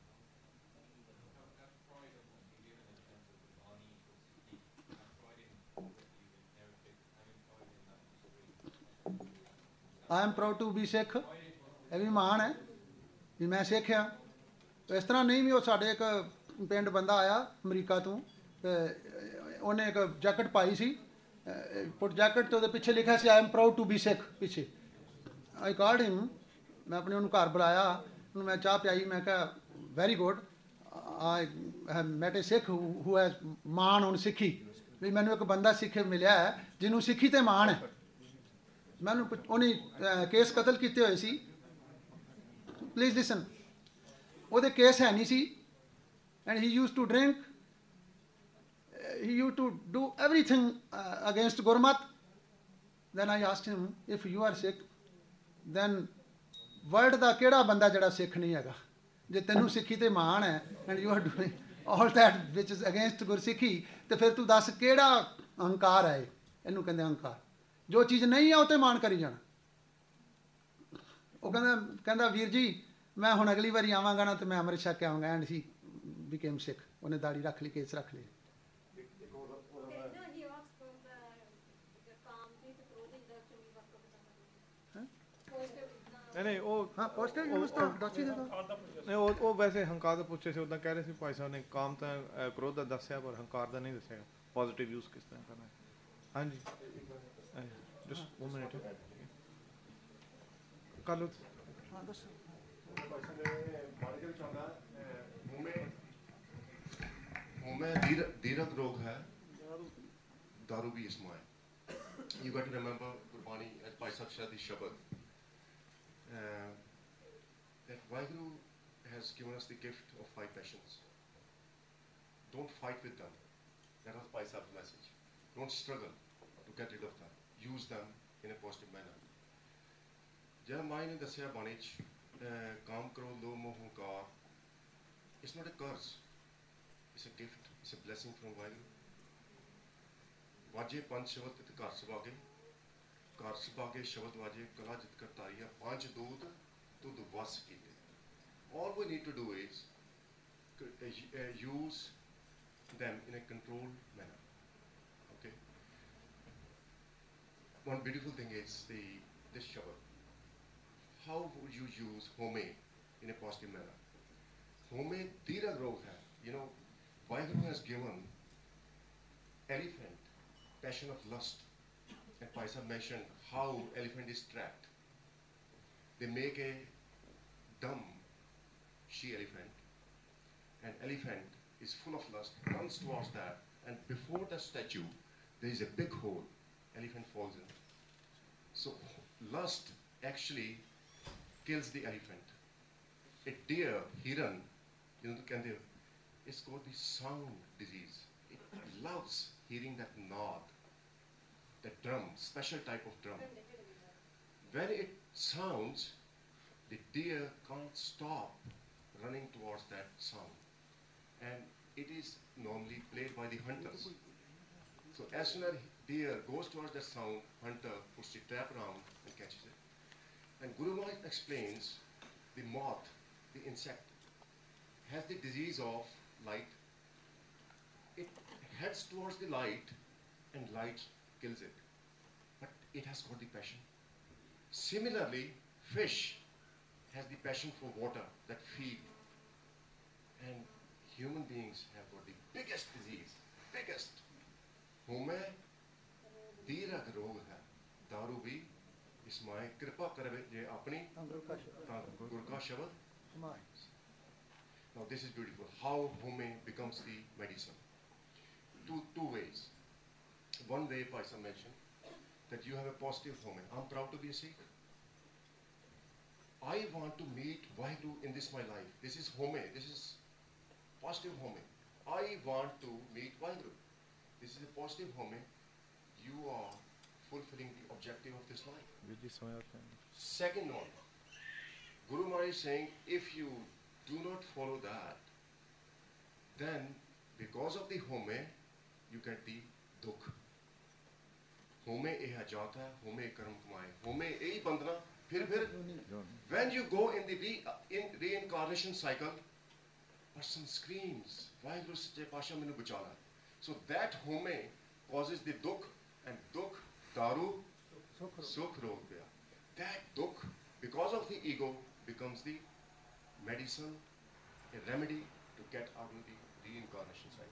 I am proud to be Sikh, ਇਹ ਵੀ ਮਾਣ ਹੈ ਵੀ ਮੈਂ ਸਿੱਖ ਹਾਂ। ਇਸ ਤਰ੍ਹਾਂ ਨਹੀਂ ਵੀ ਉਹ ਸਾਡੇ ਇੱਕ ਪਿੰਡ ਬੰਦਾ ਆਇਆ ਅਮਰੀਕਾ ਤੋਂ, ਉਹਨੇ ਇੱਕ ਜੈਕਟ ਪਾਈ ਸੀ, ਪੁੱਟ ਜੈਕਟ, ਤੇ ਉਹਦੇ ਪਿੱਛੇ ਲਿਖਿਆ ਸੀ I am proud to be Sikh ਪਿੱਛੇ। ਆਈ ਕਾਲਡ ਹਿਮ, ਮੈਂ ਆਪਣੇ ਉਹਨੂੰ ਘਰ ਬੁਲਾਇਆ, ਉਹਨੂੰ ਮੈਂ ਚਾਹ ਪਿਆਈ, ਮੈਂ ਕਿਹਾ very good, I have met a Sikh who has ਮਾਣ ਹੁਣ ਸਿੱਖੀ, ਵੀ ਮੈਨੂੰ ਇੱਕ ਬੰਦਾ ਸਿੱਖ ਮਿਲਿਆ ਹੈ ਜਿਹਨੂੰ ਸਿੱਖੀ ਤੇ ਮਾਣ ਹੈ। ਮੈਨੂੰ ਉਹਨੇ ਕੇਸ ਕਤਲ ਕੀਤੇ ਹੋਏ ਸੀ, ਪਲੀਜ਼ ਲਿਸਨ, ਉਹਦੇ ਕੇਸ ਹੈ ਨਹੀਂ ਸੀ, and he used to drink, he used to do everything against Gurmat. Then I asked him, if you are Sikh, then world ਦਾ ਕਿਹੜਾ ਬੰਦਾ ਜਿਹੜਾ ਸਿੱਖ ਨਹੀਂ ਹੈਗਾ? ਜੇ ਤੈਨੂੰ ਸਿੱਖੀ ਤੇ ਮਾਣ ਹੈ and you are doing all that which is against ਗੁਰਸਿੱਖੀ, ਤੇ ਫਿਰ ਤੂੰ ਦੱਸ ਕਿਹੜਾ ਹੰਕਾਰ ਹੈ? ਇਹਨੂੰ ਕਹਿੰਦੇ ਹੰਕਾਰ। ਜੋ ਚੀਜ਼ ਨਹੀਂ ਹੈ ਉਹ ਤੇ ਮਾਣ ਕਰੀ ਜਾਣਾ। ਉਹ ਕਹਿੰਦਾ ਵੀਰ ਜੀ ਮੈਂ ਹੁਣ ਅਗਲੀ ਵਾਰੀ ਆਵਾਂਗਾ ਨਾ ਤੇ ਮੈਂ ਅੰਮ੍ਰਿਤ ਛਕ ਕੇ ਆਵਾਂਗਾ, ਐਂਡ ਹੀ ਬਿਕੇਮ ਸਿੱਖ। ਉਹਨੇ ਦਾੜੀ ਰੱਖ ਲਈ, ਕੇਸ ਰੱਖ ਲਈ। ਨਹੀਂ ਉਹ ਹਾਂ ਪੋਸਟਰ ਯੂਜ਼ ਤਾਂ ਦੱਸ ਹੀ ਦੇਗਾ। ਨਹੀਂ ਉਹ ਵੈਸੇ ਹੰਕਾਰ ਦਾ ਪੁੱਛੇ ਸੀ, ਉੱਦਾਂ ਕਹਿ ਰਹੇ ਸੀ ਭਾਈ ਸਾਹਿਬ ਨੇ ਕਾਮ ਤਾਂ ਕ੍ਰੋਧ ਦਾ ਦੱਸਿਆ, ਪਰ ਹੰਕਾਰ ਦਾ ਨਹੀਂ ਦੱਸਿਆ ਪੋਜ਼ਿਟਿਵ ਯੂਜ਼ ਕਿਸ ਤਰ੍ਹਾਂ ਕਰਨਾ ਹੈ। ਹਾਂਜੀ ਜਸਟ 1 ਮਿੰਟ ਕਰ ਲਓ। ਹਾਂ ਦੱਸੋ। मुंह में दीर्घ रोग है, दारू भी इसमें है। You got to remember Gurbani, as Bhai Sahib said, the Shabad, that Vaheguru has given us the gift of 5 passions. Don't fight with them. That was Bhai Sahib's message. Don't struggle to get rid of them. Use them in a positive manner. जब माई ने दसिया बाणी काम करो लो मोह हंकार, it's not a curse. It's a gift, it's a blessing from Vaheguru. वाजे 5 शब्द ते घर सभागे, घर सभागे शब्द वाजे कला जित करतारिया 5 दूध तुद वस कीते. All we need to do is use them in a controlled manner. Okay. One beautiful thing is this shabad. How would you use home in a positive manner? Home dira growth hai. You know, Vaheguru has given elephant passion of lust, and Paisa mentioned how elephant is trapped. They make a dumb she elephant, and elephant is full of lust, runs towards that, and before the statue there is a big hole, elephant falls in. So lust actually kills the elephant. A deer, hiran, it's called the sound disease. It loves hearing that nod, that drum, special type of drum. When it sounds, the deer can't stop running towards that sound. And it is normally played by the hunters. So as soon as deer goes towards that sound, hunter puts the trap around and catches it. And Guru Maharaj explains the moth, the insect, has the disease of light. It heads towards the light and light kills it. But it has got the passion. Similarly, fish has the passion for water, that feed. And human beings have got the biggest disease, biggest. Home दीरघ रोग है दारू भी इसमाय कृपा करवे जे अपनी गुर का शब्द. Now this is beautiful. How home becomes the medicine. Two ways. One way, Paisa mentioned that you have a positive home. I'm proud to be a Sikh. I want to meet Vaheguru in this my life. This is home. This is positive home. I want to meet Vaheguru. This is a positive home. You are fulfilling the objective of this life. Second one, Guru Maharaj is saying, if you do not follow that, then because of the home, you get the dukh. Home eh jata, home karam kamaye, home eh bandhana, phir. When you go in the reincarnation cycle, person screams, Vaheguru Sache Pasha mainu bachana. So that home causes the dukh, and dukh, daru, sukh rog gaya. That dukh, because of the ego, becomes the medicine, a remedy to get out of the reincarnation cycle.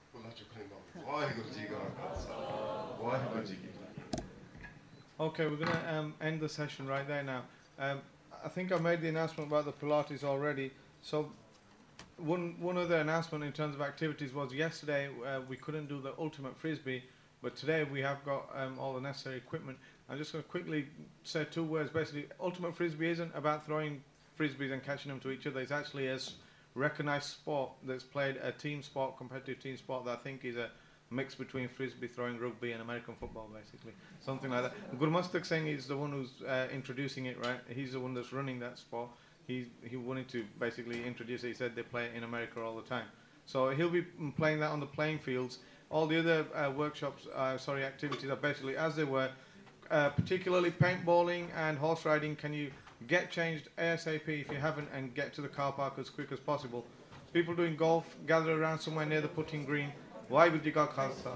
Okay, we're going to end the session right there now. I think I made the announcement about the Pilates already. So one other announcement in terms of activities was yesterday we couldn't do the ultimate frisbee, but today we have got all the necessary equipment. I'm just going to quickly say two words. Basically, ultimate frisbee isn't about throwing frisbees and catching them to each other. It's actually a recognised sport that's played, a team sport, competitive team sport that I think is a mix between frisbee throwing, rugby and American football, basically. Something like that. Gurmastak Singh is the one who's introducing it, right? He's the one that's running that sport. He wanted to basically introduce it. He said they play it in America all the time. So he'll be playing that on the playing fields. All the other activities are basically as they were, particularly paintballing and horse riding. Can you get changed ASAP if you haven't and get to the car park as quick as possible? People doing golf, gather around somewhere near the putting green. Waheguru Ji Ka Khalsa.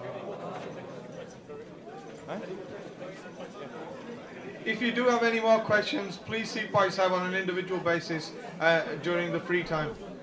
If you do have any more questions, please see Pai Sahib on an individual basis during the free time.